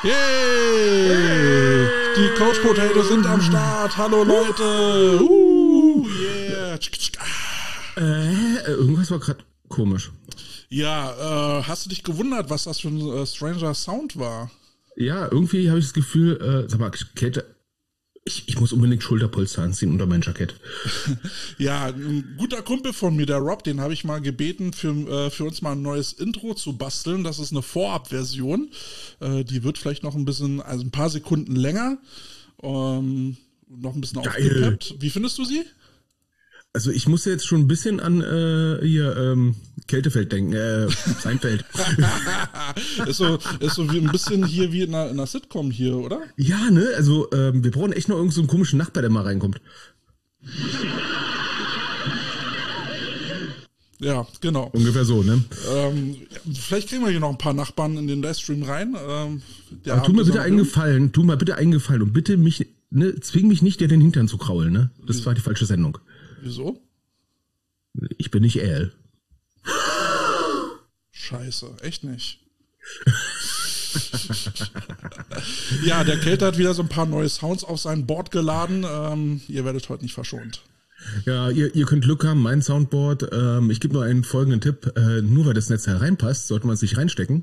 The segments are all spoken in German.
Yay! Die Couch Potatoes sind am Start. Hallo Leute. Yeah. Irgendwas war gerade komisch. Ja, hast du dich gewundert, was das für ein stranger Sound war? Ja, irgendwie habe ich das Gefühl, sag mal, Kälte, ich muss unbedingt Schulterpolster anziehen unter mein Jackett. Ja, ein guter Kumpel von mir, der Rob, den habe ich mal gebeten, für uns mal ein neues Intro zu basteln. Das ist eine Vorabversion. Die wird vielleicht noch ein bisschen, also ein paar Sekunden länger. Noch ein bisschen aufgepeppt. Wie findest du sie? Also ich muss jetzt schon ein bisschen an Kältefeld denken, Seinfeld. ist so wie ein bisschen hier wie in einer Sitcom hier, oder? Ja, ne? Also wir brauchen echt noch irgendeinen so komischen Nachbar, der mal reinkommt. Ja, genau. Ungefähr so, ne? Vielleicht kriegen wir hier noch ein paar Nachbarn in den Livestream rein. Aber tu mir bitte einen Gefallen und bitte mich, ne, zwing mich nicht, dir den Hintern zu kraulen, ne? Das war die falsche Sendung. Wieso? Ich bin nicht Al. Scheiße, echt nicht. Ja, der Kälte hat wieder so ein paar neue Sounds auf sein Board geladen. Ihr werdet heute nicht verschont. Ja, ihr könnt Glück haben, mein Soundboard. Ich gebe nur einen folgenden Tipp. Nur weil das Netzteil reinpasst, sollte man es nicht reinstecken.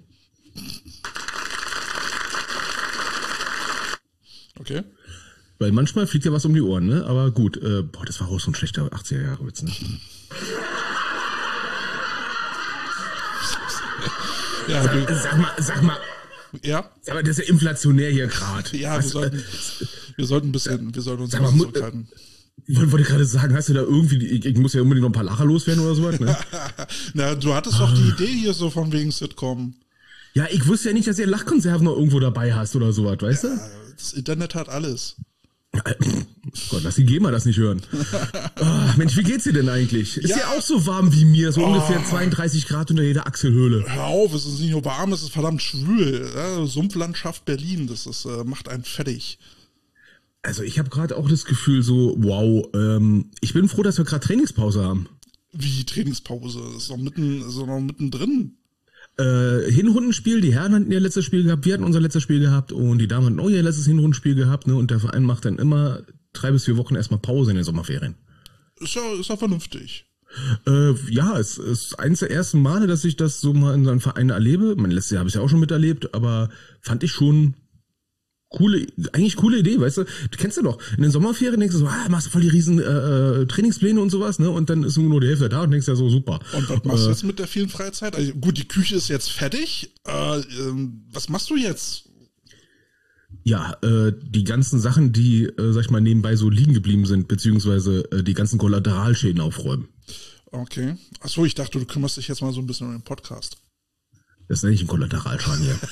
Okay. Weil manchmal fliegt ja was um die Ohren, ne? Aber gut, das war auch so ein schlechter 80er-Jahre-Witz, ne? Ja, sag mal. Ja? Aber das ist ja inflationär hier gerade. Ja, wir sollten uns zurückhalten. Wollte ich gerade sagen, hast du da irgendwie, ich muss ja unbedingt noch ein paar Lacher loswerden oder sowas, ne? Na, du hattest doch die Idee hier so von wegen Sitcom. Ja, ich wusste ja nicht, dass ihr Lachkonserven noch irgendwo dabei hast oder sowas, weißt du? Das Internet hat alles. Gott, lass die GEMA das nicht hören. Mensch, wie geht's dir denn eigentlich? Ist ja auch so warm wie mir, so ungefähr 32 Grad unter jeder Achselhöhle. Hör auf, es ist nicht nur warm, es ist verdammt schwül. Ja, Sumpflandschaft Berlin, das macht einen fertig. Also ich habe gerade auch das Gefühl so, wow, ich bin froh, dass wir gerade Trainingspause haben. Wie Trainingspause? Das ist noch mittendrin. Hinrundenspiel, die Herren hatten ihr letztes Spiel gehabt, wir hatten unser letztes Spiel gehabt und die Damen hatten auch ihr letztes Hinrundenspiel gehabt, ne? Und der Verein macht dann immer 3 bis 4 Wochen erstmal Pause in den Sommerferien. Ist ja vernünftig. Ja, es ist eins der ersten Male, dass ich das so mal in so einem Verein erlebe. Mein letztes Jahr habe ich es ja auch schon miterlebt, aber fand ich schon coole Idee, weißt du? Du kennst ja doch, in den Sommerferien denkst du so, machst du voll die riesen Trainingspläne und sowas, ne? Und dann ist nur die Hälfte da und denkst ja so, super. Und was machst du jetzt mit der vielen Freizeit? Also gut, die Küche ist jetzt fertig. Was machst du jetzt? Ja, die ganzen Sachen, die, sag ich mal, nebenbei so liegen geblieben sind, beziehungsweise die ganzen Kollateralschäden aufräumen. Okay. Achso, ich dachte, du kümmerst dich jetzt mal so ein bisschen um den Podcast. Das nenne ich einen Kollateralschaden hier.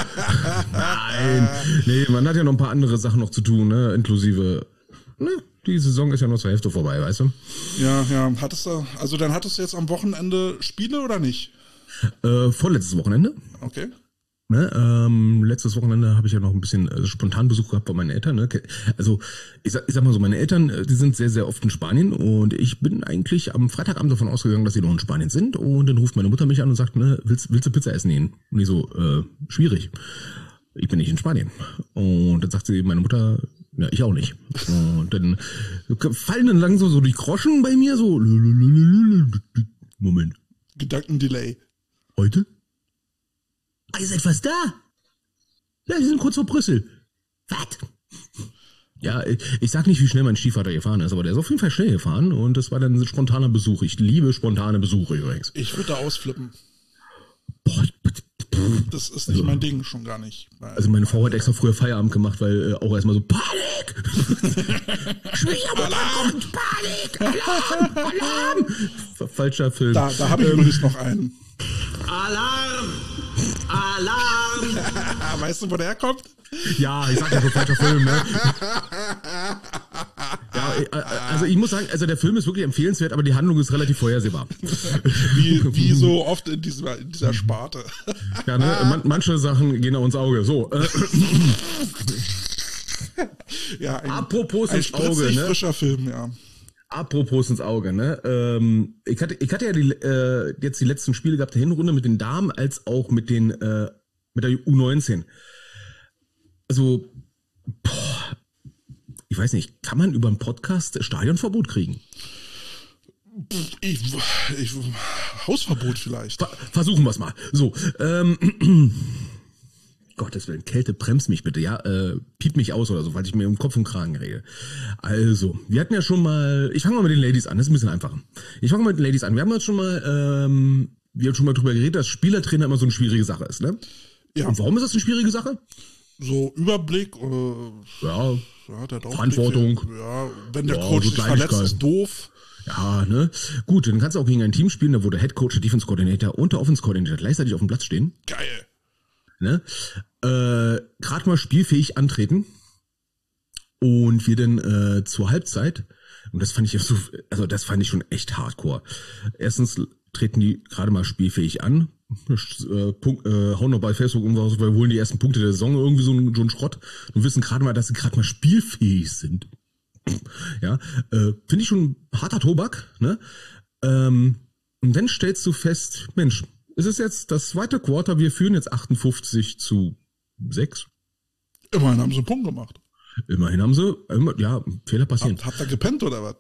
Nein, nee, man hat ja noch ein paar andere Sachen noch zu tun, ne, inklusive, ne, die Saison ist ja noch zur Hälfte vorbei, weißt du? Ja, dann hattest du jetzt am Wochenende Spiele oder nicht? Vorletztes Wochenende. Okay. Ne, letztes Wochenende habe ich ja noch ein bisschen Spontanbesuch gehabt bei meinen Eltern. Ne? Also ich sag mal so, meine Eltern, die sind sehr, sehr oft in Spanien und ich bin eigentlich am Freitagabend davon ausgegangen, dass sie noch in Spanien sind und dann ruft meine Mutter mich an und sagt, ne, willst du Pizza essen gehen? Und ich so, schwierig. Ich bin nicht in Spanien. Und dann sagt sie, meine Mutter, ja, ich auch nicht. Und dann fallen dann langsam so die Groschen bei mir, so, Moment. Gedankendelay. Heute? Ihr seid fast da? Ja, wir sind kurz vor Brüssel. Was? Ja, ich sag nicht, wie schnell mein Stiefvater gefahren ist, aber der ist auf jeden Fall schnell gefahren und das war dann ein spontaner Besuch. Ich liebe spontane Besuche übrigens. Ich würde da ausflippen. Boah, das ist nicht mein Ding, schon gar nicht. Also meine Frau hat extra früher Feierabend gemacht, weil auch erstmal so, Panik! Schwiegermutter kommt, Panik! Alarm! Falscher Film. Da habe ich übrigens noch einen. Alarm! Alarm! Weißt du, wo der herkommt? Ja, ich sag ja so, falscher Film, ne? Ja, also ich muss sagen, also der Film ist wirklich empfehlenswert, aber die Handlung ist relativ vorhersehbar. Wie so oft in dieser Sparte. Ja, ne? Manche Sachen gehen auf ins Auge. So. Ja, Apropos ein ins Auge, ne? frischer Film, ja. Apropos ins Auge, ne? Ich hatte ja jetzt die letzten Spiele gehabt, der Hinrunde mit den Damen als auch mit der U19. Also, boah, ich weiß nicht, kann man über einen Podcast Stadionverbot kriegen? Hausverbot vielleicht. Versuchen wir es mal. So, Gottes Willen, Kälte, bremst mich bitte, ja? Piep mich aus oder so, weil ich mir um Kopf und Kragen rede. Also, wir hatten ja schon mal, ich fange mal mit den Ladies an, das ist ein bisschen einfacher. Ich fange mal mit den Ladies an. Wir haben jetzt schon mal, drüber geredet, dass Spielertrainer immer so eine schwierige Sache ist, ne? Ja. Und warum ist das eine schwierige Sache? So Überblick, Ja, der Verantwortung. Ja, wenn der Ja, Coach so sich verletzt, Kleinigkeiten. ist doof. Ja, ne? Gut, dann kannst du auch gegen ein Team spielen, wo der Head Coach, der Defense Coordinator und der Offense Coordinator gleichzeitig auf dem Platz stehen. Geil. Ne? Gerade mal spielfähig antreten. Und wir dann zur Halbzeit, und das fand ich schon echt hardcore. Erstens treten die gerade mal spielfähig an, hauen noch bei Facebook irgendwas, wir holen die ersten Punkte der Saison, irgendwie so ein Schrott und wissen gerade mal, dass sie gerade mal spielfähig sind. Ja, finde ich schon harter Tobak, ne? Und dann stellst du fest, Mensch, es ist jetzt das zweite Quarter, wir führen jetzt 58-6. Immerhin haben sie einen Punkt gemacht. Immerhin haben sie, Fehler passieren. Habt ihr gepennt oder was?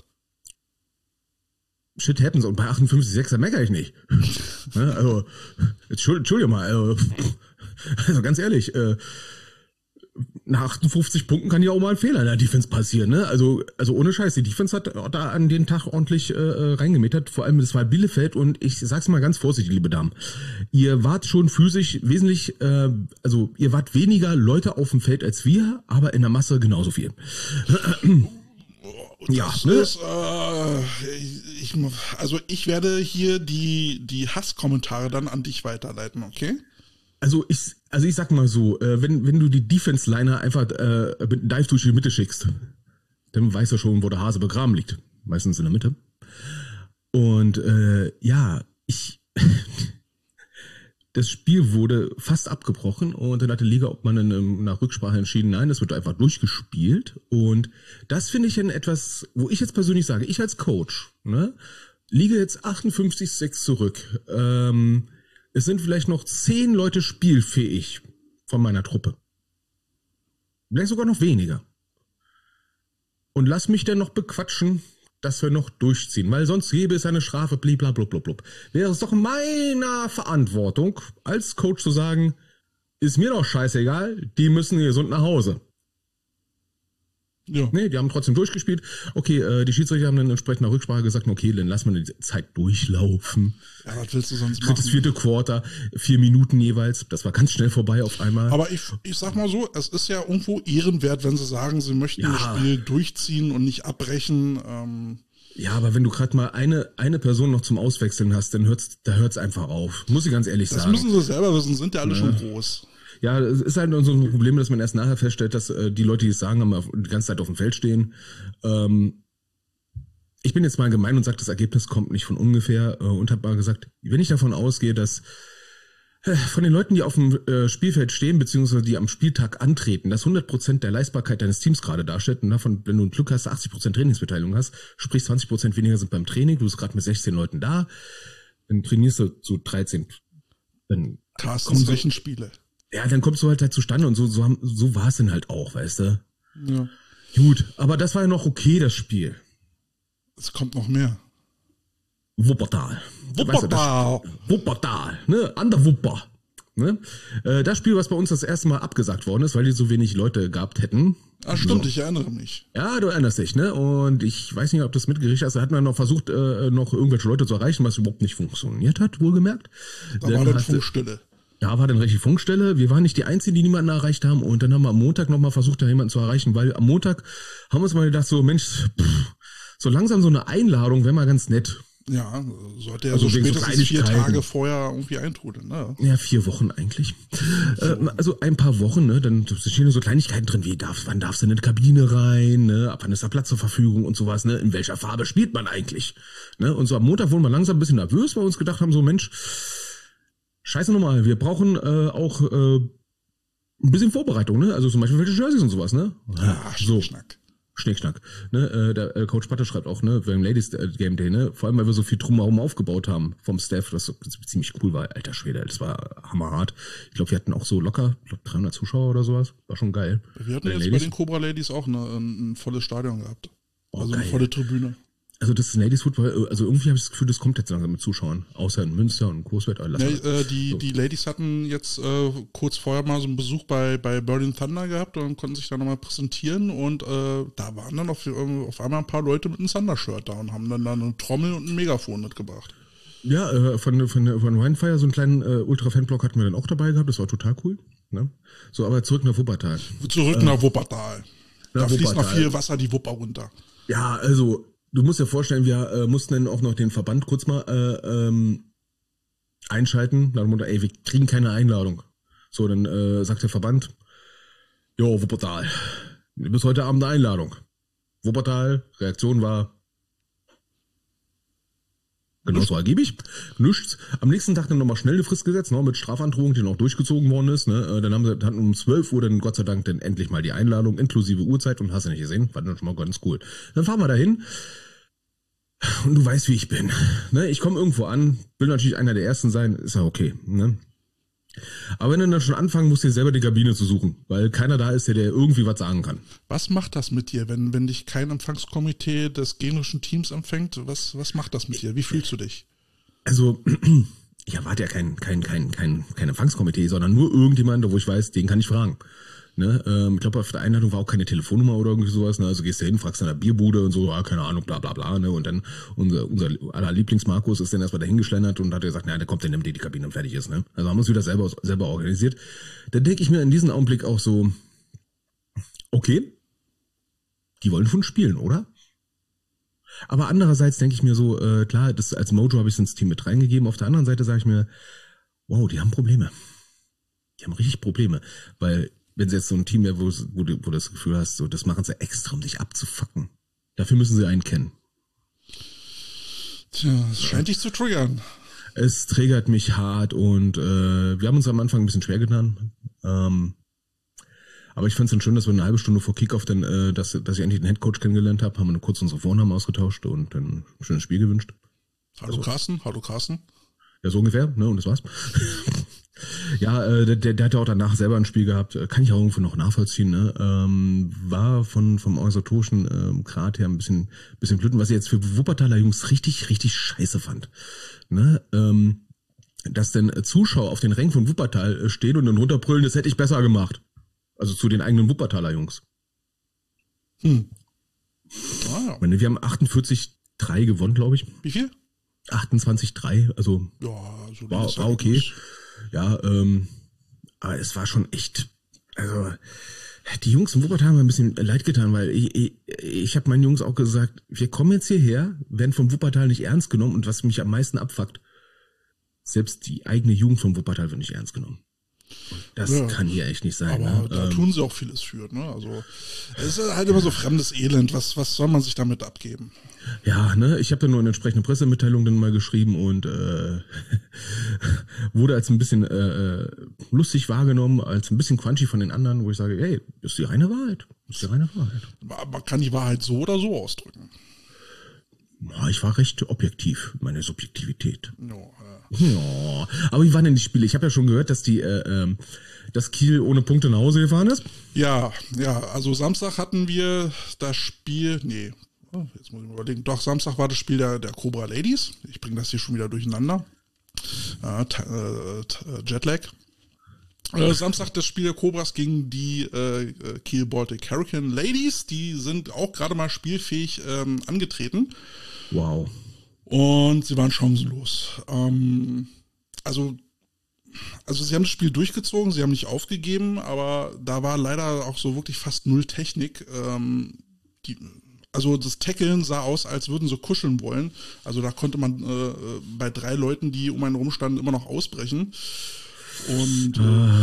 Shit happens und bei 58,6 da meckere ich nicht. Ja, also, Entschuldigung mal, also ganz ehrlich, nach 58 Punkten kann ja auch mal ein Fehler in der Defense passieren, ne? Also ohne Scheiß, die Defense hat da an den Tag ordentlich reingemetert, vor allem das war Bielefeld und ich sag's mal ganz vorsichtig, liebe Damen. Ihr wart schon physisch wesentlich, ihr wart weniger Leute auf dem Feld als wir, aber in der Masse genauso viel. Ja, ist, ich werde hier die Hasskommentare dann an dich weiterleiten, okay? Also ich sag mal so, wenn du die Defense-Liner einfach mit einem Dive durch die Mitte schickst, dann weißt du schon, wo der Hase begraben liegt. Meistens in der Mitte. Und das Spiel wurde fast abgebrochen und dann hat die Liga, ob man nach Rücksprache entschieden, nein, das wird einfach durchgespielt. Und das finde ich dann etwas, wo ich jetzt persönlich sage, ich als Coach, ne, liege jetzt 58,6 zurück. Es sind vielleicht noch 10 Leute spielfähig von meiner Truppe. Vielleicht sogar noch weniger. Und lass mich dann noch bequatschen, dass wir noch durchziehen, weil sonst gäbe es eine Strafe, blablabla. Wäre es doch meiner Verantwortung, als Coach zu sagen, ist mir doch scheißegal, die müssen gesund nach Hause. Ja. Nee, die haben trotzdem durchgespielt. Okay, die Schiedsrichter haben dann entsprechend nach Rücksprache gesagt, okay, dann lassen wir die Zeit durchlaufen. Ja, was willst du sonst machen? Drittes, vierte Quarter, 4 Minuten jeweils. Das war ganz schnell vorbei auf einmal. Aber ich sag mal so, es ist ja irgendwo ehrenwert, wenn sie sagen, sie möchten das Spiel durchziehen und nicht abbrechen. Ja, aber wenn du gerade mal eine Person noch zum Auswechseln hast, dann hört's einfach auf. Muss ich ganz ehrlich sagen. Das müssen sie selber wissen, sind ja alle schon groß. Ja, es ist halt so ein Problem, dass man erst nachher feststellt, dass die Leute, die es sagen, haben die ganze Zeit auf dem Feld stehen. Ich bin jetzt mal gemein und sage, das Ergebnis kommt nicht von ungefähr und habe mal gesagt, wenn ich davon ausgehe, dass von den Leuten, die auf dem Spielfeld stehen, beziehungsweise die am Spieltag antreten, dass 100% der Leistbarkeit deines Teams gerade darstellt und davon, wenn du ein Glück hast, 80% Trainingsbeteiligung hast, sprich 20% weniger sind beim Training, du bist gerade mit 16 Leuten da, dann trainierst du zu 13. Dann Carstens Rechenspiele. Ja, dann kommst du halt zustande und so war es dann halt auch, weißt du? Ja. Gut, aber das war ja noch okay, das Spiel. Es kommt noch mehr. Wuppertal, ne? An der Wupper. Ne? Das Spiel, was bei uns das erste Mal abgesagt worden ist, weil die so wenig Leute gehabt hätten. Ah, stimmt, so. Ich erinnere mich. Ja, du erinnerst dich, ne? Und ich weiß nicht, ob das mitgerichtet hast. Da hat man noch versucht, noch irgendwelche Leute zu erreichen, was überhaupt nicht funktioniert hat, wohlgemerkt. Da war dann Funkstille. Da war dann richtig Funkstelle. Wir waren nicht die Einzigen, die niemanden erreicht haben. Und dann haben wir am Montag nochmal versucht, da jemanden zu erreichen, weil am Montag haben wir uns mal gedacht, so Mensch, so langsam so eine Einladung wäre mal ganz nett. Ja, sollte ja also so spätestens 4 Tage vorher irgendwie eintrudeln, ne? Ja, 4 Wochen eigentlich. Also ein paar Wochen, ne? Dann stehen so Kleinigkeiten drin, wie wann darfst du in die Kabine rein, ne? Ab wann ist da Platz zur Verfügung und sowas, ne? In welcher Farbe spielt man eigentlich? Ne? Und so am Montag wurden wir langsam ein bisschen nervös, weil wir uns gedacht haben, so Mensch, scheiße nochmal, wir brauchen auch ein bisschen Vorbereitung, ne? Also zum Beispiel welche Jerseys und sowas, ne? Ja, so. Schnack. Schnickschnack. Ne? Der Coach Patte schreibt auch, ne, beim Ladies Game Day, ne, vor allem, weil wir so viel drumherum aufgebaut haben vom Staff, was so ziemlich cool war. Alter Schwede, das war hammerhart. Ich glaube, wir hatten auch so locker 300 Zuschauer oder sowas. War schon geil. Wir hatten jetzt bei den Cobra Ladies auch ein volles Stadion gehabt. Also geil. eine volle Tribüne. Also das Ladies Football, also irgendwie habe ich das Gefühl, das kommt jetzt langsam mit Zuschauern. Außer in Münster und Coesfeld. Die Ladies hatten jetzt kurz vorher mal so einen Besuch bei Berlin Thunder gehabt und konnten sich da nochmal präsentieren und da waren dann auf einmal ein paar Leute mit einem Thunder-Shirt da und haben dann eine Trommel und ein Megafon mitgebracht. Ja, von Winefire, so einen kleinen Ultra-Fanblock hatten wir dann auch dabei gehabt, das war total cool. Ne? So, aber zurück nach Wuppertal. Nach Wuppertal. Da fließt noch viel Wasser die Wupper runter. Ja, also du musst dir vorstellen, wir mussten dann auch noch den Verband kurz mal einschalten. Nach dem Motto, ey, wir kriegen keine Einladung. So, dann sagt der Verband, jo, Wuppertal, bis heute Abend eine Einladung. Wuppertal, Reaktion war genauso ergiebig. Nichts. Am nächsten Tag dann nochmal schnell eine Frist gesetzt, ne, mit Strafandrohung, die noch durchgezogen worden ist. Ne. Dann hatten um 12 Uhr dann Gott sei Dank dann endlich mal die Einladung, inklusive Uhrzeit und hast du nicht gesehen, war dann schon mal ganz cool. Dann fahren wir dahin. Und du weißt, wie ich bin. Ne, ich komme irgendwo an, will natürlich einer der Ersten sein, ist ja okay. Ne? Aber wenn du dann schon anfangen musst, dir selber die Kabine zu suchen, weil keiner da ist, der dir irgendwie was sagen kann. Was macht das mit dir, wenn dich kein Empfangskomitee des gegnerischen Teams empfängt? Was macht das mit dir? Wie fühlst du dich? Also, ich erwarte ja kein Empfangskomitee, sondern nur irgendjemand, wo ich weiß, den kann ich fragen. Ne? Ich glaube, auf der Einladung war auch keine Telefonnummer oder irgendwie sowas. Ne? Also gehst du hin, fragst in der Bierbude und so, keine Ahnung, bla bla bla. Ne? Und dann unser aller Lieblings-Markus ist dann erstmal dahin geschlendert und hat gesagt, na, der kommt, der nimmt dir die Kabine und fertig ist. Ne? Also haben wir uns wieder selber organisiert. Dann denke ich mir in diesem Augenblick auch so, okay, die wollen schon spielen, oder? Aber andererseits denke ich mir so, klar, das als Mojo habe ich es ins Team mit reingegeben. Auf der anderen Seite sage ich mir, wow, die haben Probleme. Die haben richtig Probleme, weil wenn sie jetzt so ein Team wäre, wo du das Gefühl hast, so, das machen sie extra, um dich abzufacken. Dafür müssen sie einen kennen. Tja, es scheint dich zu triggern. Es triggert mich hart und wir haben uns am Anfang ein bisschen schwer getan. Aber ich fand es dann schön, dass wir eine halbe Stunde vor Kickoff dann, dass ich endlich den Headcoach kennengelernt habe, haben wir kurz unsere Vornamen ausgetauscht und dann ein schönes Spiel gewünscht. Hallo Carsten. Ja, so ungefähr, ne, und das war's. Ja, der hat ja auch danach selber ein Spiel gehabt, kann ich auch irgendwo noch nachvollziehen, ne? War vom organisatorischen Grad her ein bisschen blöd, was ich jetzt für Wuppertaler Jungs richtig, richtig scheiße fand. Ne? Dass denn Zuschauer auf den Rängen von Wuppertal stehen und dann runterbrüllen, das hätte ich besser gemacht. Also zu den eigenen Wuppertaler Jungs. Ah, ja. Wir haben 48-3 gewonnen, glaube ich. Wie viel? 28-3, also ja, so war okay. Ja, aber es war schon echt, also die Jungs in Wuppertal haben mir ein bisschen leid getan, weil ich habe meinen Jungs auch gesagt, wir kommen jetzt hierher, werden vom Wuppertal nicht ernst genommen und was mich am meisten abfuckt, selbst die eigene Jugend vom Wuppertal wird nicht ernst genommen. Das kann hier echt nicht sein. Aber ne? da tun sie auch vieles für. Ne? Also es ist halt immer so fremdes Elend. Was soll man sich damit abgeben? Ja, ne, ich habe dann nur eine entsprechende Pressemitteilung dann mal geschrieben und wurde als ein bisschen lustig wahrgenommen, als ein bisschen crunchy von den anderen, wo ich sage, hey, ist die reine Wahrheit. Man kann die Wahrheit so oder so ausdrücken. Ja, ich war recht objektiv, meine Subjektivität. Ja, aber wie waren denn die Spiele? Ich habe ja schon gehört, dass dass Kiel ohne Punkte nach Hause gefahren ist. Ja, also Samstag hatten wir das Spiel, jetzt muss ich mal überlegen, doch, Samstag war das Spiel der Cobra Ladies. Ich bringe das hier schon wieder durcheinander. Jetlag. Samstag das Spiel der Cobras gegen die Kiel Baltic Hurricane Ladies. Die sind auch gerade mal spielfähig angetreten. Wow. Und sie waren chancenlos. Also sie haben das Spiel durchgezogen, sie haben nicht aufgegeben, aber da war leider auch so wirklich fast null Technik. Also das Tackeln sah aus, als würden sie kuscheln wollen. Also da konnte man bei 3 Leuten, die um einen rumstanden, immer noch ausbrechen. Und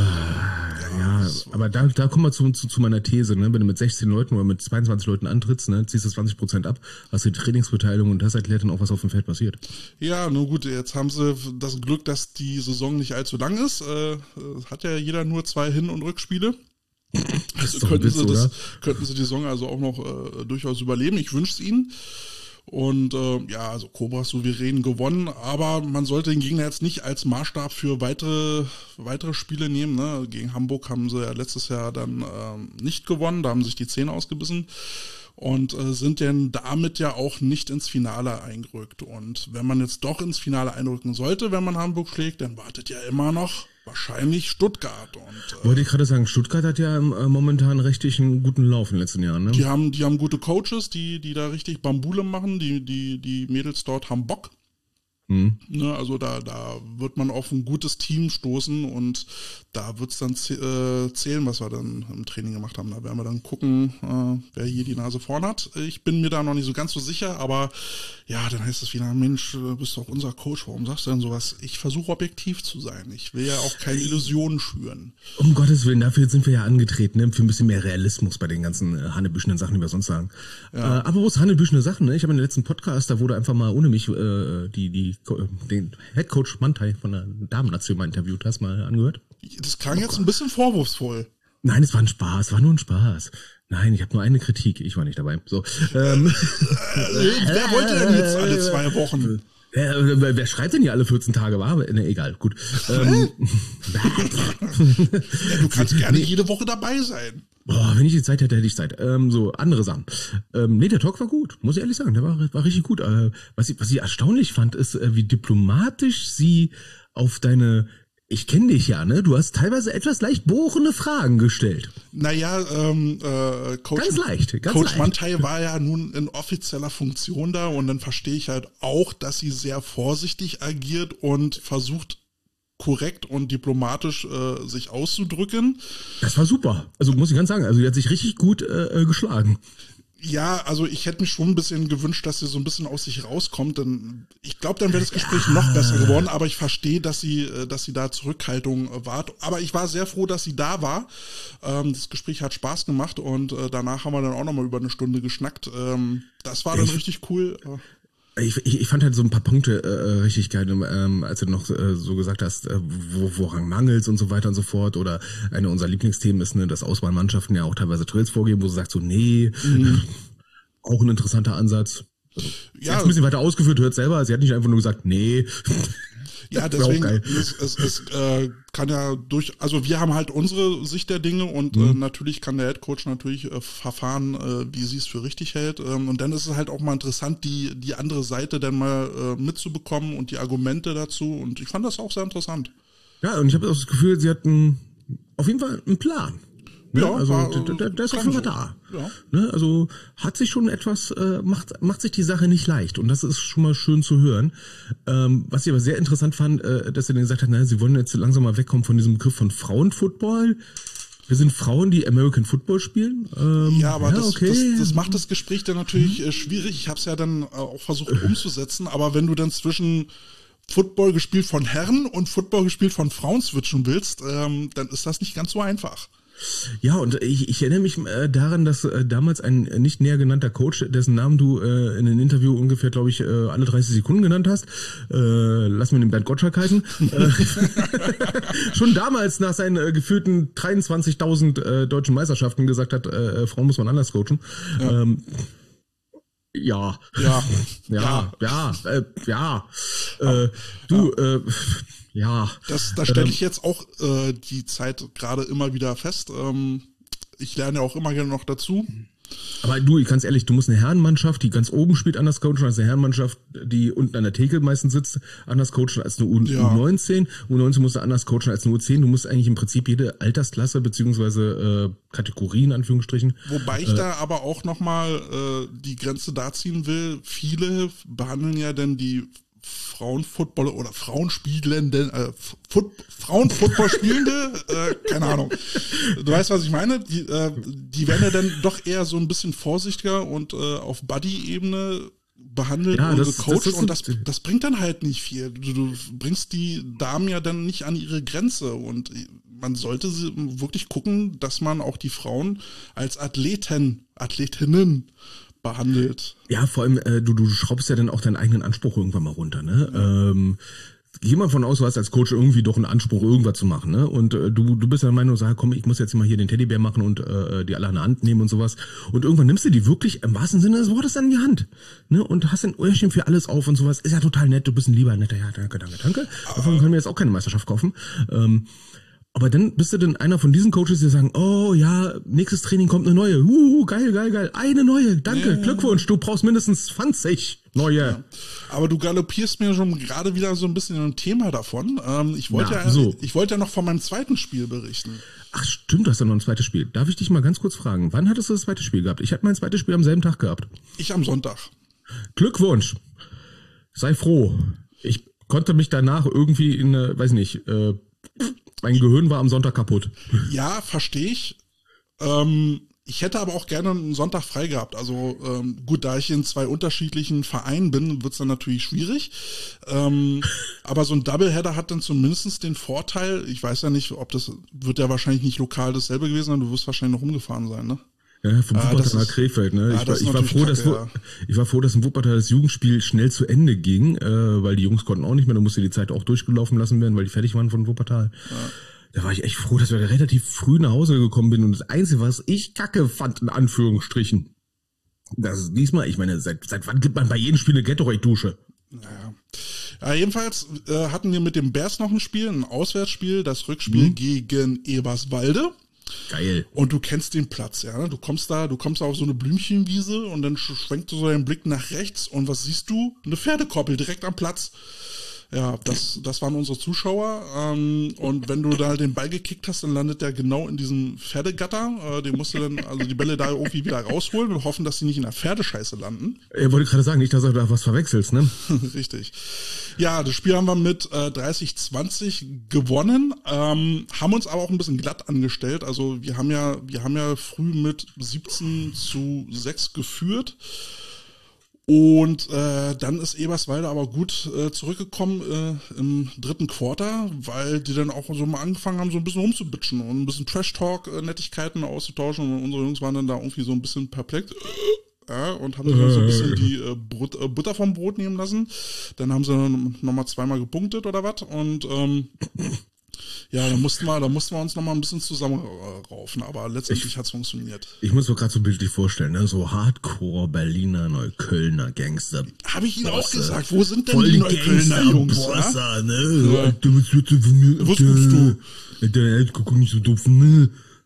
aber da kommen wir zu meiner These, ne? Wenn du mit 16 Leuten oder mit 22 Leuten antrittst, ne, ziehst du 20% ab, hast die Trainingsbeteiligung und das erklärt dann auch, was auf dem Feld passiert. Ja, nun gut, jetzt haben sie das Glück, dass die Saison nicht allzu lang ist. Hat ja jeder nur 2 Hin- und Rückspiele. Also doch ein Witz, oder? könnten sie die Saison also auch noch durchaus überleben. Ich wünsche es ihnen. Und also Cobras souverän gewonnen, aber man sollte den Gegner jetzt nicht als Maßstab für weitere Spiele nehmen. Ne? Gegen Hamburg haben sie ja letztes Jahr dann nicht gewonnen, da haben sich die Zähne ausgebissen und sind denn damit ja auch nicht ins Finale eingerückt. Und wenn man jetzt doch ins Finale einrücken sollte, wenn man Hamburg schlägt, dann wartet ja immer noch wahrscheinlich Stuttgart. Und, wollte ich gerade sagen, Stuttgart hat ja momentan richtig einen guten Lauf in den letzten Jahren. Ne? die haben gute Coaches, die da richtig Bambule machen, die Mädels dort haben Bock. Ne, also da wird man auf ein gutes Team stoßen und da wird es dann zählen, was wir dann im Training gemacht haben. Da werden wir dann gucken, wer hier die Nase vorn hat. Ich bin mir da noch nicht so ganz so sicher, aber ja, dann heißt es wieder, Mensch, du bist doch unser Coach, warum sagst du denn sowas? Ich versuche objektiv zu sein. Ich will ja auch keine Illusionen schüren. Um Gottes Willen, dafür sind wir ja angetreten, ne? Für ein bisschen mehr Realismus bei den ganzen hannebüchenen Sachen, die wir sonst sagen. Ja. Aber wo ist hannebüchene Sachen? Ne? Ich habe in den letzten Podcast, da wurde einfach mal ohne mich den Headcoach Mantai von der Damennation mal interviewt. Hast du mal angehört? Das klang jetzt ein bisschen vorwurfsvoll. Nein, es war ein Spaß, war nur ein Spaß. Nein, ich habe nur eine Kritik, ich war nicht dabei. So, wer wollte denn jetzt alle 2 Wochen? Wer schreibt denn hier alle 14 Tage? Ne, egal, gut. Ja, du kannst gerne jede Woche dabei sein. Boah, wenn ich die Zeit hätte, hätte ich Zeit. So, andere Sachen. Der Talk war gut, muss ich ehrlich sagen. Der war richtig gut. Was ich erstaunlich fand, ist, wie diplomatisch sie auf deine... Ich kenne dich ja, ne? Du hast teilweise etwas leicht bohrende Fragen gestellt. Naja, Coach Mantai war ja nun in offizieller Funktion da und dann verstehe ich halt auch, dass sie sehr vorsichtig agiert und versucht, korrekt und diplomatisch sich auszudrücken. Das war super. Also muss ich ganz sagen, also die hat sich richtig gut geschlagen. Ja, also ich hätte mich schon ein bisschen gewünscht, dass sie so ein bisschen aus sich rauskommt, denn ich glaube, dann wäre das Gespräch noch besser geworden, aber ich verstehe, dass sie da Zurückhaltung wahrt. Aber ich war sehr froh, dass sie da war. Das Gespräch hat Spaß gemacht und danach haben wir dann auch nochmal über eine Stunde geschnackt. Das war dann richtig cool. Ich fand halt so ein paar Punkte richtig geil, als du noch so gesagt hast, woran mangelt's und so weiter und so fort. Oder eine unserer Lieblingsthemen ist, ne, dass Auswahlmannschaften ja auch teilweise Trails vorgeben, wo du sagst so, nee, auch ein interessanter Ansatz. Also, sie hat ein bisschen weiter ausgeführt, hört selber, sie hat nicht einfach nur gesagt, nee. Ja, deswegen, es kann ja also wir haben halt unsere Sicht der Dinge und natürlich kann der Headcoach natürlich verfahren, wie sie es für richtig hält. Und dann ist es halt auch mal interessant, die andere Seite dann mal mitzubekommen und die Argumente dazu. Und ich fand das auch sehr interessant. Ja, und ich habe auch das Gefühl, sie hat auf jeden Fall einen Plan. Ne? Ja, also der ist auf jeden Fall da. Ja. Ne? Also hat sich schon etwas, macht sich die Sache nicht leicht und das ist schon mal schön zu hören. Was ich aber sehr interessant fand, dass sie dann gesagt hat, naja, sie wollen jetzt langsam mal wegkommen von diesem Begriff von Frauenfootball. Wir sind Frauen, die American Football spielen. Ja, aber das macht das Gespräch dann natürlich schwierig. Ich habe es ja dann auch versucht umzusetzen, aber wenn du dann zwischen Football gespielt von Herren und Football gespielt von Frauen switchen willst, dann ist das nicht ganz so einfach. Ja, und ich erinnere mich daran, dass damals ein nicht näher genannter Coach, dessen Namen du in einem Interview ungefähr, glaube ich, alle 30 Sekunden genannt hast, lass mir den Bernd Gottschalk heißen, schon damals nach seinen gefühlten 23.000 deutschen Meisterschaften gesagt hat, Frauen muss man anders coachen. Ja. Ja. Da stelle ich jetzt auch die Zeit gerade immer wieder fest. Ich lerne ja auch immer gerne noch dazu. Aber du, ganz ehrlich, du musst eine Herrenmannschaft, die ganz oben spielt, anders coachen als eine Herrenmannschaft, die unten an der Theke meistens sitzt, anders coachen als eine U19. U19 musst du anders coachen als eine U10. Du musst eigentlich im Prinzip jede Altersklasse beziehungsweise Kategorie in Anführungsstrichen. Wobei ich da aber auch nochmal die Grenze da ziehen will. Viele behandeln ja dann die Frauenfootballer oder Frauenspielende, Frauenfootball spielende, keine Ahnung. Du weißt, was ich meine? Die werden ja dann doch eher so ein bisschen vorsichtiger und auf Buddy-Ebene behandelt und gecoacht und das bringt dann halt nicht viel. Du bringst die Damen ja dann nicht an ihre Grenze und man sollte wirklich gucken, dass man auch die Frauen als Athletinnen behandelt. Ja, vor allem, du schraubst ja dann auch deinen eigenen Anspruch irgendwann mal runter, ne? geh mal von aus, du hast als Coach irgendwie doch einen Anspruch, irgendwas zu machen, ne? Und du bist der Meinung, sag, komm, ich muss jetzt mal hier den Teddybär machen und die alle an der Hand nehmen und sowas. Und irgendwann nimmst du die wirklich im wahrsten Sinne des Wortes dann in die Hand, ne? Und hast ein Öhrchen für alles auf und sowas. Ist ja total nett, du bist ein lieber netter, ja, danke. Davon können wir jetzt auch keine Meisterschaft kaufen. Aber dann bist du dann einer von diesen Coaches, die sagen, oh ja, nächstes Training kommt eine neue. Geil. Eine neue, danke, Glückwunsch, du brauchst mindestens 20 neue. Ja. Aber du galoppierst mir schon gerade wieder so ein bisschen ein Thema davon. Ich wollte ja noch von meinem zweiten Spiel berichten. Ach stimmt, du hast ja noch ein zweites Spiel. Darf ich dich mal ganz kurz fragen, wann hattest du das zweite Spiel gehabt? Ich hatte mein zweites Spiel am selben Tag gehabt. Ich am Sonntag. Glückwunsch. Sei froh. Ich konnte mich danach irgendwie weiß nicht, mein Gehirn war am Sonntag kaputt. Ja, verstehe ich. Ich hätte aber auch gerne einen Sonntag frei gehabt. Also gut, da ich in 2 unterschiedlichen Vereinen bin, wird's dann natürlich schwierig. Aber so ein Doubleheader hat dann zumindest den Vorteil, ich weiß ja nicht, wird ja wahrscheinlich nicht lokal dasselbe gewesen sein, du wirst wahrscheinlich noch rumgefahren sein, ne? Ja, vom Wuppertal nach Krefeld, ne? Ja, ich war froh, dass im Wuppertal das Jugendspiel schnell zu Ende ging, weil die Jungs konnten auch nicht mehr, da musste die Zeit auch durchgelaufen lassen werden, weil die fertig waren von Wuppertal. Ja. Da war ich echt froh, dass wir relativ früh nach Hause gekommen bin und das Einzige, was ich kacke fand, in Anführungsstrichen, das ist diesmal, ich meine, seit wann gibt man bei jedem Spiel eine Gatorade-Dusche? Ja, jedenfalls hatten wir mit dem Bears noch ein Spiel, ein Auswärtsspiel, das Rückspiel gegen Eberswalde. Geil. Und du kennst den Platz, ja. Du kommst da auf so eine Blümchenwiese und dann schwenkt du so deinen Blick nach rechts und was siehst du? Eine Pferdekoppel direkt am Platz. Ja, das waren unsere Zuschauer. Und wenn du da den Ball gekickt hast, dann landet der genau in diesem Pferdegatter. Den musst du dann, also die Bälle da irgendwie wieder rausholen und hoffen, dass sie nicht in der Pferdescheiße landen. Ich wollte gerade sagen, nicht, dass du da was verwechselst, ne? Richtig. Ja, das Spiel haben wir mit 30-20 gewonnen, haben uns aber auch ein bisschen glatt angestellt. Also wir haben ja früh mit 17-6 geführt. Und dann ist Eberswalde aber gut zurückgekommen im dritten Quarter, weil die dann auch so mal angefangen haben, so ein bisschen rumzubitschen und ein bisschen Trash-Talk-Nettigkeiten auszutauschen. Und unsere Jungs waren dann da irgendwie so ein bisschen perplex und haben dann so ein bisschen die Butter vom Brot nehmen lassen. Dann haben sie nochmal 2-mal gepunktet oder was und ja, da mussten wir uns noch mal ein bisschen zusammenraufen, aber letztendlich hat's funktioniert. Ich muss mir gerade so bildlich vorstellen, ne? So Hardcore Berliner, Neuköllner Gangster. Habe ich Ihnen auch gesagt, wo sind denn die Neuköllner Jungs? Bossa, ne? Ja. Was guckst du? Der guck nicht so doof, ne?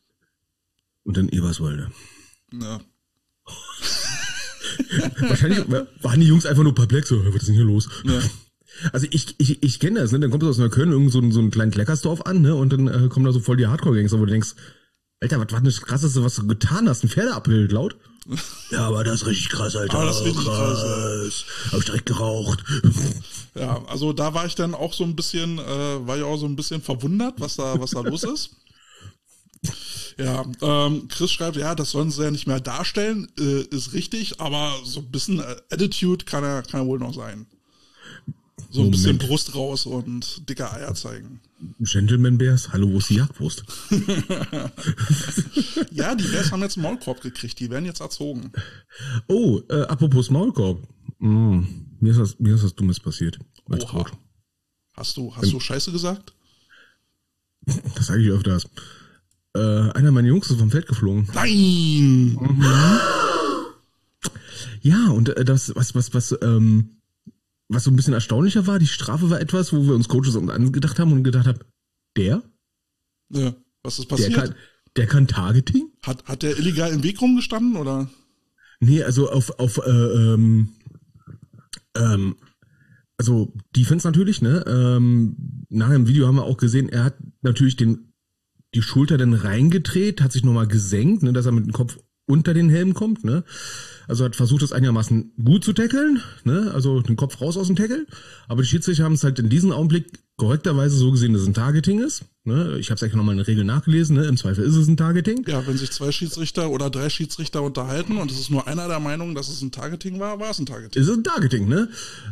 Und dann Eberswalde. Ja. Wahrscheinlich waren die Jungs einfach nur perplex, so, was ist denn hier los? Ja. Also ich kenne das, ne? Dann kommt aus Neukölln irgend so ein kleinen Kleckersdorf an, ne? Und dann kommen da so voll die Hardcore-Gangster, wo du denkst, Alter, was war denn das Krasseste, was du getan hast? Ein Pferdeapfel geklaut? Ja, aber das ist richtig krass, Alter. Aber das ist richtig krass. Hab ich direkt geraucht. Ja, also da war ich dann auch so ein bisschen, verwundert, was da los ist. Ja, Chris schreibt, ja, das sollen sie ja nicht mehr darstellen, ist richtig, aber so ein bisschen Attitude kann er wohl noch sein. So ein bisschen Brust raus und dicke Eier zeigen. Gentleman Bears, hallo, wo ist die Jagdwurst? Ja, die Bears haben jetzt einen Maulkorb gekriegt, die werden jetzt erzogen. Oh, apropos Maulkorb. Mir ist was Dummes passiert. Oha. Hast du Scheiße gesagt? Das sage ich öfters. Einer meiner Jungs ist vom Feld geflogen. Nein! Mhm. Ja, und das, was so ein bisschen erstaunlicher war, die Strafe war etwas, wo wir uns Coaches angedacht haben und gedacht haben, der? Ja, was ist passiert? Der kann Targeting? Hat der illegal im Weg rumgestanden, oder? Nee, also also Defense natürlich, ne? Nachher im Video haben wir auch gesehen, er hat natürlich die Schulter dann reingedreht, hat sich nochmal gesenkt, ne, dass er mit dem Kopf unter den Helm kommt, ne? Also hat versucht, es einigermaßen gut zu tackeln, ne? Also den Kopf raus aus dem Tackle. Aber die Schiedsrichter haben es halt in diesem Augenblick korrekterweise so gesehen, dass es ein Targeting ist. Ne? Ich habe es eigentlich nochmal in der Regel nachgelesen, ne? Im Zweifel ist es ein Targeting. Ja, wenn sich 2 Schiedsrichter oder 3 Schiedsrichter unterhalten und es ist nur einer der Meinung, dass es ein Targeting war, war es ein Targeting. Ist es ein Targeting, ne?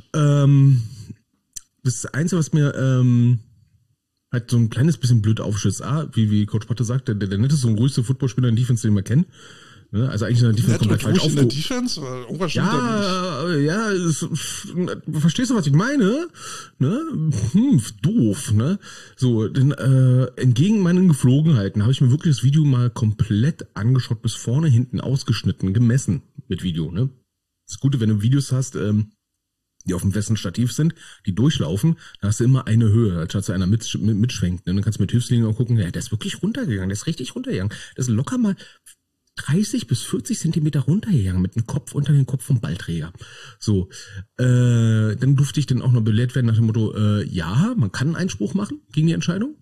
Das Einzige, was mir halt so ein kleines bisschen blöd aufschützt, wie Coach Potte sagt, der netteste und ruhigste Footballspieler in Defense, den wir kennen. Ne? Also eigentlich ist der komplett falsch in der Defense? Irgendwas stimmt da nicht. Verstehst du, was ich meine? Ne? Doof, ne? So, denn entgegen meinen Geflogenheiten habe ich mir wirklich das Video mal komplett angeschaut, bis vorne, hinten ausgeschnitten, gemessen mit Video, ne? Das Gute, wenn du Videos hast, die auf dem festen Stativ sind, die durchlaufen, dann hast du immer eine Höhe, anstatt einer mitschwenkt. Ne? Dann kannst du mit Hilfslinien auch gucken, ja, der ist wirklich runtergegangen, der ist richtig runtergegangen. Das ist locker mal 30 bis 40 Zentimeter runtergegangen mit dem Kopf unter den Kopf vom Ballträger. So, dann durfte ich dann auch noch belehrt werden nach dem Motto, ja, man kann einen Einspruch machen gegen die Entscheidung.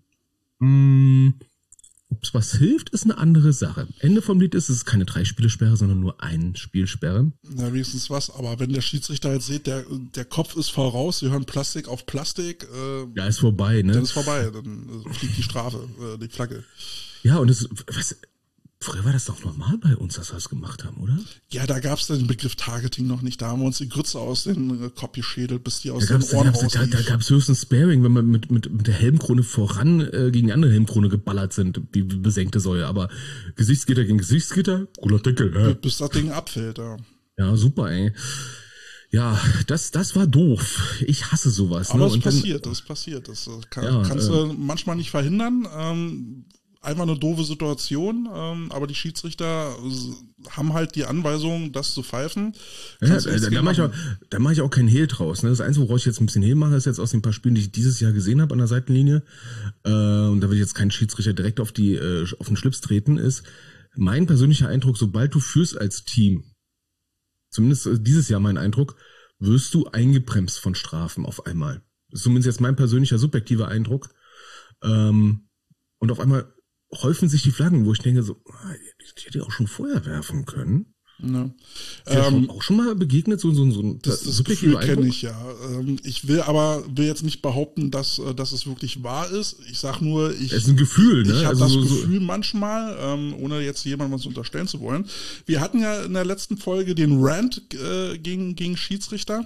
Ob es was hilft, ist eine andere Sache. Ende vom Lied ist, es ist keine 3-Spiele-Sperre, sondern nur 1 Spielsperre. Na, wenigstens was, aber wenn der Schiedsrichter jetzt sieht, der Kopf ist voraus, wir hören Plastik auf Plastik. Ja, ist vorbei, ne? Dann ist vorbei, dann fliegt die Strafe, die Flagge. Ja, und das, früher war das doch normal bei uns, dass wir das gemacht haben, oder? Ja, da gab es den Begriff Targeting noch nicht. Da haben wir uns die Grütze aus den Kopf geschädelt, bis die aus den Ohren rauslief. Da gab es höchstens Sparing, wenn man mit der Helmkrone voran gegen die andere Helmkrone geballert sind, wie besenkte Säue. Aber Gesichtsgitter gegen Gesichtsgitter, cooler Deckel. Bis das Ding abfällt, ja. Ja, super, ey. Ja, das war doof. Ich hasse sowas. Aber ne? Das passiert. Das kannst du manchmal nicht verhindern. Einfach eine doofe Situation, aber die Schiedsrichter haben halt die Anweisung, das zu pfeifen. Ja, da mache ich auch keinen Hehl draus. Ne? Das Einzige, woraus ich jetzt ein bisschen Hehl mache, ist jetzt aus den paar Spielen, die ich dieses Jahr gesehen habe an der Seitenlinie, und da will ich jetzt keinen Schiedsrichter direkt auf den Schlips treten, ist mein persönlicher Eindruck, sobald du führst als Team, zumindest dieses Jahr mein Eindruck, wirst du eingebremst von Strafen auf einmal. Das ist zumindest jetzt mein persönlicher subjektiver Eindruck. Und auf einmal häufen sich die Flaggen, wo ich denke, so, die hätte ich auch schon vorher werfen können. Ja. Auch schon mal begegnet, so ein das Gefühl kenne ich, ja. Ich will jetzt nicht behaupten, dass es wirklich wahr ist. Ich sag nur, es ist ein Gefühl, ne? Ich habe das Gefühl manchmal, ohne jetzt jemandem was unterstellen zu wollen. Wir hatten ja in der letzten Folge den Rant gegen Schiedsrichter.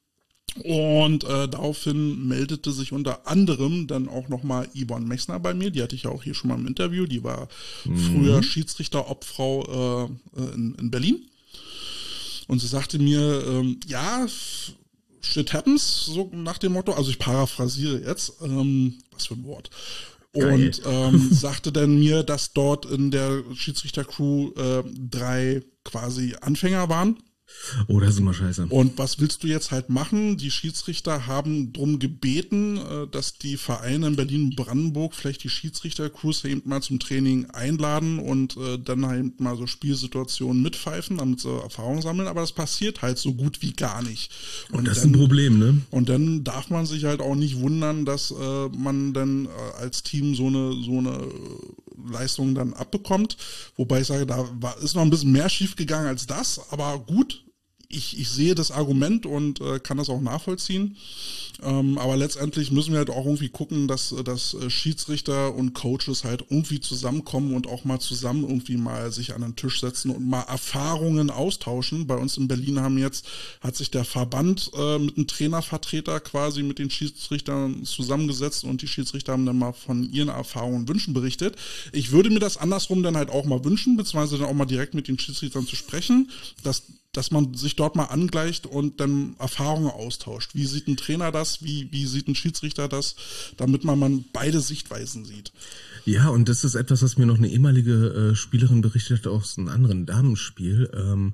Und daraufhin meldete sich unter anderem dann auch nochmal Yvonne Mechsner bei mir, die hatte ich ja auch hier schon mal im Interview, die war früher Schiedsrichter-Obfrau in Berlin. Und sie sagte mir, ja, shit happens, so nach dem Motto, also ich paraphrasiere jetzt, was für ein Wort. Und sagte dann mir, dass dort in der Schiedsrichter-Crew 3 quasi Anfänger waren. Oh, das ist immer scheiße. Und was willst du jetzt halt machen? Die Schiedsrichter haben drum gebeten, dass die Vereine in Berlin-Brandenburg vielleicht die Schiedsrichter-Crews eben mal zum Training einladen und dann halt mal so Spielsituationen mitpfeifen, damit sie Erfahrung sammeln. Aber das passiert halt so gut wie gar nicht. Und das ist ein Problem, ne? Und dann darf man sich halt auch nicht wundern, dass man dann als Team so eine Leistung dann abbekommt. Wobei ich sage, ist noch ein bisschen mehr schief gegangen als das, aber gut. Ich sehe das Argument und kann das auch nachvollziehen. Aber letztendlich müssen wir halt auch irgendwie gucken, dass Schiedsrichter und Coaches halt irgendwie zusammenkommen und auch mal zusammen irgendwie mal sich an den Tisch setzen und mal Erfahrungen austauschen. Bei uns in Berlin hat sich der Verband mit einem Trainervertreter quasi mit den Schiedsrichtern zusammengesetzt und die Schiedsrichter haben dann mal von ihren Erfahrungen und Wünschen berichtet. Ich würde mir das andersrum dann halt auch mal wünschen, beziehungsweise dann auch mal direkt mit den Schiedsrichtern zu sprechen, dass man sich dort mal angleicht und dann Erfahrungen austauscht. Wie sieht ein Trainer das? Wie sieht ein Schiedsrichter das? Damit man beide Sichtweisen sieht. Ja, und das ist etwas, was mir noch eine ehemalige Spielerin berichtet hat aus einem anderen Damenspiel.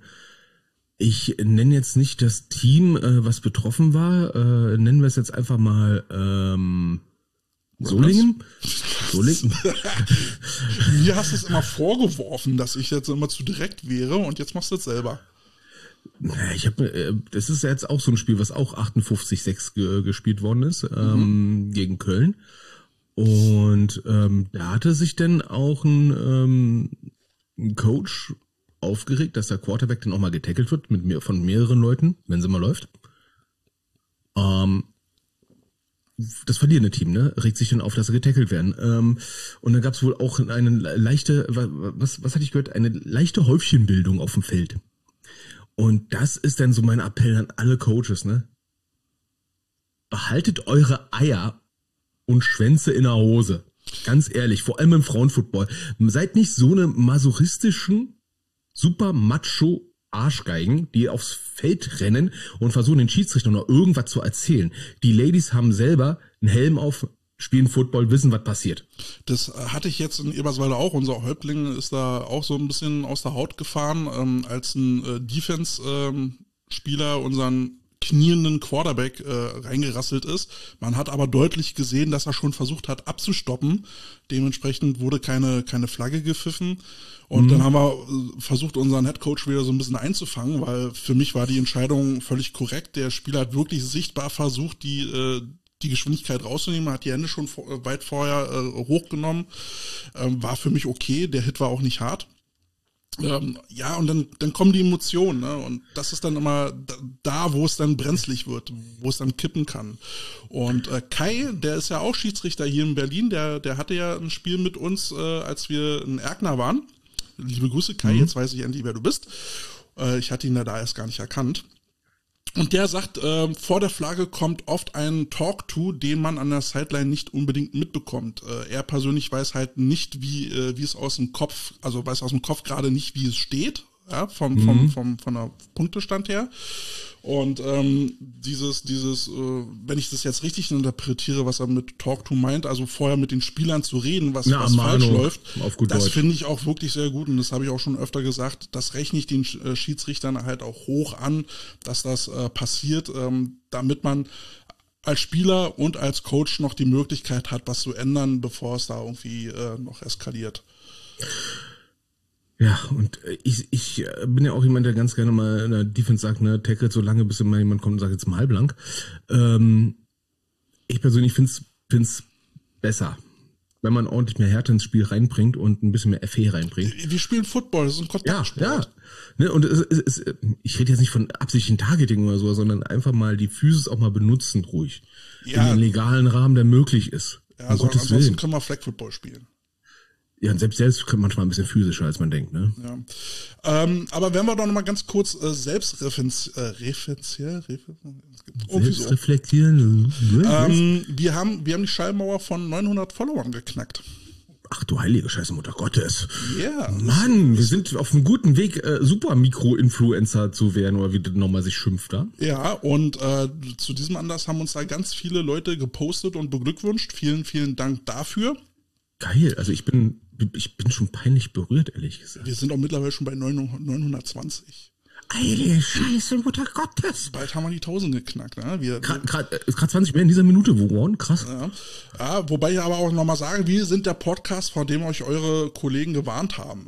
Ich nenne jetzt nicht das Team, was betroffen war. Nennen wir es jetzt einfach mal Solingen? Mir hast du es immer vorgeworfen, dass ich jetzt immer zu direkt wäre und jetzt machst du es selber. Das ist jetzt auch so ein Spiel, was auch 58-6 gespielt worden ist, gegen Köln. Und da hatte sich dann auch ein Coach aufgeregt, dass der Quarterback dann auch mal getackelt wird von mehreren Leuten, wenn sie mal läuft. Das verlierende Team, ne, regt sich dann auf, dass sie getackelt werden. Und dann gab es wohl auch eine leichte, was hatte ich gehört, eine leichte Häufchenbildung auf dem Feld. Und das ist dann so mein Appell an alle Coaches, ne? Behaltet eure Eier und Schwänze in der Hose. Ganz ehrlich, vor allem im Frauenfootball. Seid nicht so eine masochistischen, super macho Arschgeigen, die aufs Feld rennen und versuchen den Schiedsrichter noch irgendwas zu erzählen. Die Ladies haben selber einen Helm auf, spielen Football, wissen, was passiert. Das hatte ich jetzt in Eberswalde auch. Unser Häuptling ist da auch so ein bisschen aus der Haut gefahren, als ein Defense-Spieler unseren knienden Quarterback reingerasselt ist. Man hat aber deutlich gesehen, dass er schon versucht hat abzustoppen. Dementsprechend wurde keine Flagge gepfiffen. Und dann haben wir versucht, unseren Headcoach wieder so ein bisschen einzufangen, weil für mich war die Entscheidung völlig korrekt. Der Spieler hat wirklich sichtbar versucht, die Geschwindigkeit rauszunehmen, hat die Hände schon weit vorher hochgenommen. War für mich okay, der Hit war auch nicht hart. Ja, und dann kommen die Emotionen, ne? Und das ist dann immer da, wo es dann brenzlig wird, wo es dann kippen kann. Und Kai, der ist ja auch Schiedsrichter hier in Berlin, der hatte ja ein Spiel mit uns, als wir in Erkner waren. Liebe Grüße, Kai, jetzt weiß ich endlich, wer du bist. Ich hatte ihn ja da erst gar nicht erkannt. Und der sagt, vor der Flagge kommt oft ein Talk-to, den man an der Sideline nicht unbedingt mitbekommt. Er persönlich weiß halt nicht, wie es aus dem Kopf, also weiß aus dem Kopf gerade nicht, wie es steht, ja, von der Punktestand her. Und wenn ich das jetzt richtig interpretiere, was er mit Talk-to meint, also vorher mit den Spielern zu reden, was falsch läuft, das finde ich auch wirklich sehr gut. Und das habe ich auch schon öfter gesagt, das rechne ich den Schiedsrichtern halt auch hoch an, dass das passiert, damit man als Spieler und als Coach noch die Möglichkeit hat, was zu ändern, bevor es da irgendwie noch eskaliert. Ja, und ich bin ja auch jemand, der ganz gerne mal in der Defense sagt, ne, tackle so lange, bis immer jemand kommt und sagt, jetzt mal halblang. Ich persönlich find's besser, wenn man ordentlich mehr Härte ins Spiel reinbringt und ein bisschen mehr FE reinbringt. Wir spielen Football, das ist ein Kontaktsport. Ja. Ne, und ich rede jetzt nicht von absichtlichen Targeting oder so, sondern einfach mal die Physis auch mal benutzen, ruhig. Ja. In den legalen Rahmen, der möglich ist. Ja, also ansonsten können wir Flag Football spielen. Ja, und selbst können manchmal ein bisschen physischer, als man denkt, ne? Ja. Aber wenn wir doch nochmal ganz kurz selbstreflektieren. Wir haben die Schallmauer von 900 Followern geknackt. Ach du heilige Scheiße, Mutter Gottes. Ja. Yeah, Mann, wir sind auf einem guten Weg, super Mikro-Influencer zu werden, oder wie das nochmal sich schimpft da. Ja, und zu diesem Anlass haben uns da ganz viele Leute gepostet und beglückwünscht. Vielen, vielen Dank dafür. Geil, also ich bin schon peinlich berührt, ehrlich gesagt. Wir sind auch mittlerweile schon bei 920. Heilige Scheiße, Mutter Gottes. Bald haben wir die 1000 geknackt. Ne? Gerade 20 mehr in dieser Minute geworden, krass. Ja, wobei ich aber auch nochmal sage, wir sind der Podcast, vor dem euch eure Kollegen gewarnt haben.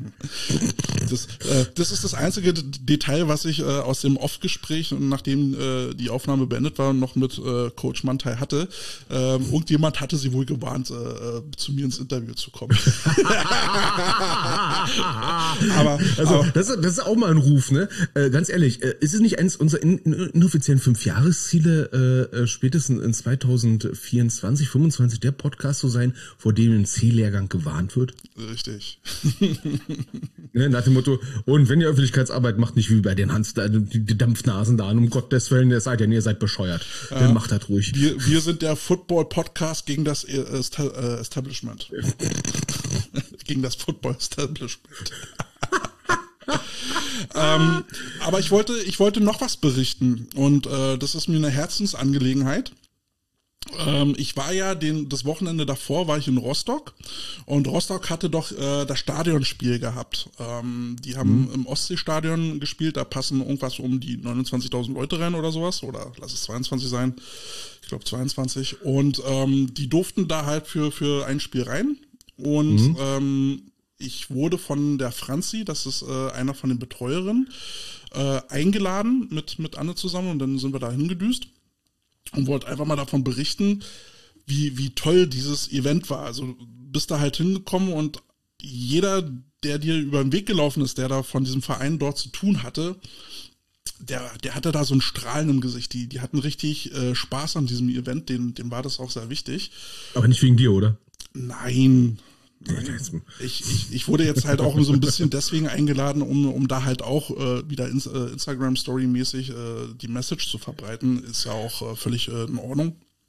Das ist das einzige Detail, was ich aus dem Off-Gespräch, nachdem die Aufnahme beendet war, noch mit Coach Mantai hatte. Irgendjemand hatte sie wohl gewarnt, zu mir ins Interview zu kommen. Das ist auch mal ein Ruf, ne? Ganz ehrlich, ist es nicht eines unserer inoffiziellen 5-Jahresziele, spätestens in 2024, 25 der Podcast zu sein, vor dem ein C-Lehrgang gewarnt wird? Richtig. Ne, nach dem Motto, und wenn ihr Öffentlichkeitsarbeit macht, nicht wie bei den die Dampfnasen da, und um Gottes Willen, ihr seid bescheuert. Dann macht das ruhig. Wir sind der Football-Podcast gegen das Establishment. Gegen das Football-Establishment. Aber ich wollte noch was berichten, und das ist mir eine Herzensangelegenheit. Ich war ja das Wochenende davor war ich in Rostock, und Rostock hatte doch das Stadionspiel gehabt. Die haben im Ostseestadion gespielt, da passen irgendwas um die 29.000 Leute rein oder sowas, oder lass es 22 sein, ich glaube 22, und die durften da halt für ein Spiel rein, und ich wurde von der Franzi, das ist einer von den Betreuerinnen, eingeladen mit Anne zusammen, und dann sind wir da hingedüst und wollte einfach mal davon berichten, wie toll dieses Event war. Also bist da halt hingekommen, und jeder, der dir über den Weg gelaufen ist, der da von diesem Verein dort zu tun hatte, der hatte da so ein Strahlen im Gesicht. Die hatten richtig Spaß an diesem Event, dem war das auch sehr wichtig. Aber nicht wegen dir, oder? Nein. Ich wurde jetzt halt auch so ein bisschen deswegen eingeladen, um da halt auch wieder Instagram-Story-mäßig die Message zu verbreiten. Ist ja auch völlig in Ordnung.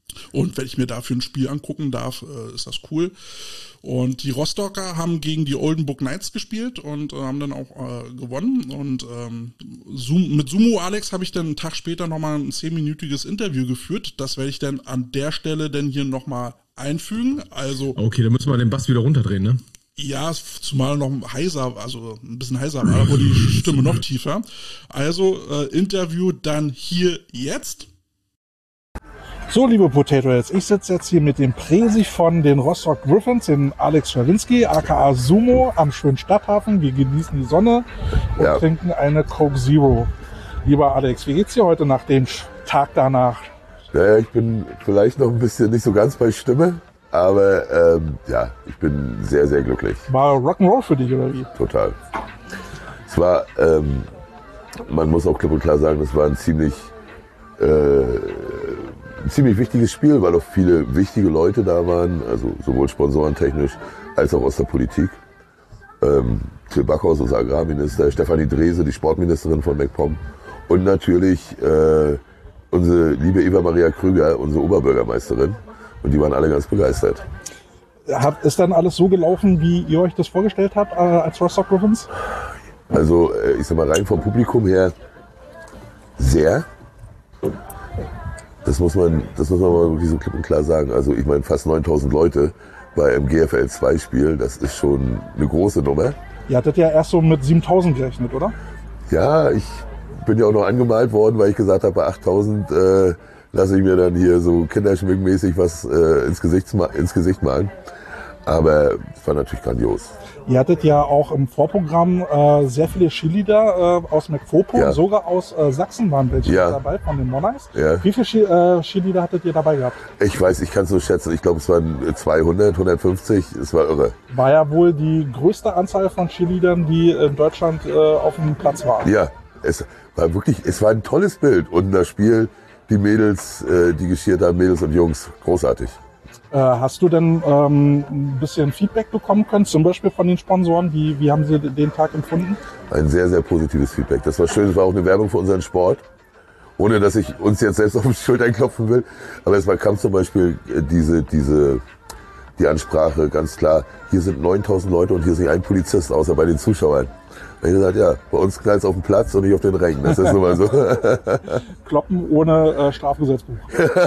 Und wenn ich mir dafür ein Spiel angucken darf, ist das cool. Und die Rostocker haben gegen die Oldenburg Knights gespielt und haben dann auch gewonnen. Und mit Sumo Alex habe ich dann einen Tag später nochmal ein 10-minütiges Interview geführt. Das werde ich dann an der Stelle dann hier nochmal einfügen. Also Okay, dann müssen wir den Bass wieder runterdrehen, ne? ja, zumal noch heiser, also ein bisschen heiser war, aber die Stimme noch tiefer. Also Interview dann hier jetzt. So, liebe Potato Heads, ich sitze jetzt hier mit dem Präsi von den Rostock Griffins, den Alex Schawinski, aka Sumo, am schönen Stadthafen. Wir genießen die Sonne und trinken eine Coke Zero. Lieber Alex, wie geht's dir heute nach dem Tag danach? Ja, ich bin vielleicht noch ein bisschen nicht so ganz bei Stimme, aber ich bin sehr, sehr glücklich. War Rock'n'Roll für dich, oder wie? Total. Es war, man muss auch klipp und klar sagen, es war ein ziemlich wichtiges Spiel, weil auch viele wichtige Leute da waren, also sowohl sponsorentechnisch als auch aus der Politik. Till Backhaus, unser Agrarminister, Stefanie Drese, die Sportministerin von MacPom und natürlich unsere liebe Eva Maria Krüger, unsere Oberbürgermeisterin. Und die waren alle ganz begeistert. Ist dann alles so gelaufen, wie ihr euch das vorgestellt habt als Rostock Griffins? Also ich sag mal rein vom Publikum her sehr. Das muss man mal wirklich so klipp und klar sagen. Also ich meine fast 9000 Leute bei einem GFL 2 Spiel, das ist schon eine große Nummer. Ihr hattet ja erst so mit 7000 gerechnet, oder? Ja, ich bin ja auch noch angemalt worden, weil ich gesagt habe, bei 8000 lasse ich mir dann hier so kinderschminkmäßig was ins Gesicht malen. Aber es war natürlich grandios. Ihr hattet ja auch im Vorprogramm sehr viele Cheerleader aus McFopo, sogar aus Sachsen waren welche dabei, von den Monarchs. Ja. Wie viele Cheerleader hattet ihr dabei gehabt? Ich weiß, ich kann es nur schätzen. Ich glaube, es waren 200, 150. Es war irre. War ja wohl die größte Anzahl von Cheerleadern, die in Deutschland auf dem Platz waren. Ja, es war ein tolles Bild. Und das Spiel, die Mädels, die geschiert haben, Mädels und Jungs, großartig. Hast du denn ein bisschen Feedback bekommen können, zum Beispiel von den Sponsoren? Wie haben sie den Tag empfunden? Ein sehr, sehr positives Feedback. Das war schön, es war auch eine Werbung für unseren Sport. Ohne, dass ich uns jetzt selbst auf die Schulter klopfen will. Aber es kam zum Beispiel die Ansprache ganz klar, hier sind 9000 Leute und hier ist nicht ein Polizist, außer bei den Zuschauern. Da habe ich gesagt, ja, bei uns knallt es auf den Platz und nicht auf den Rängen. Das ist nun mal so. Kloppen ohne Strafgesetzbuch.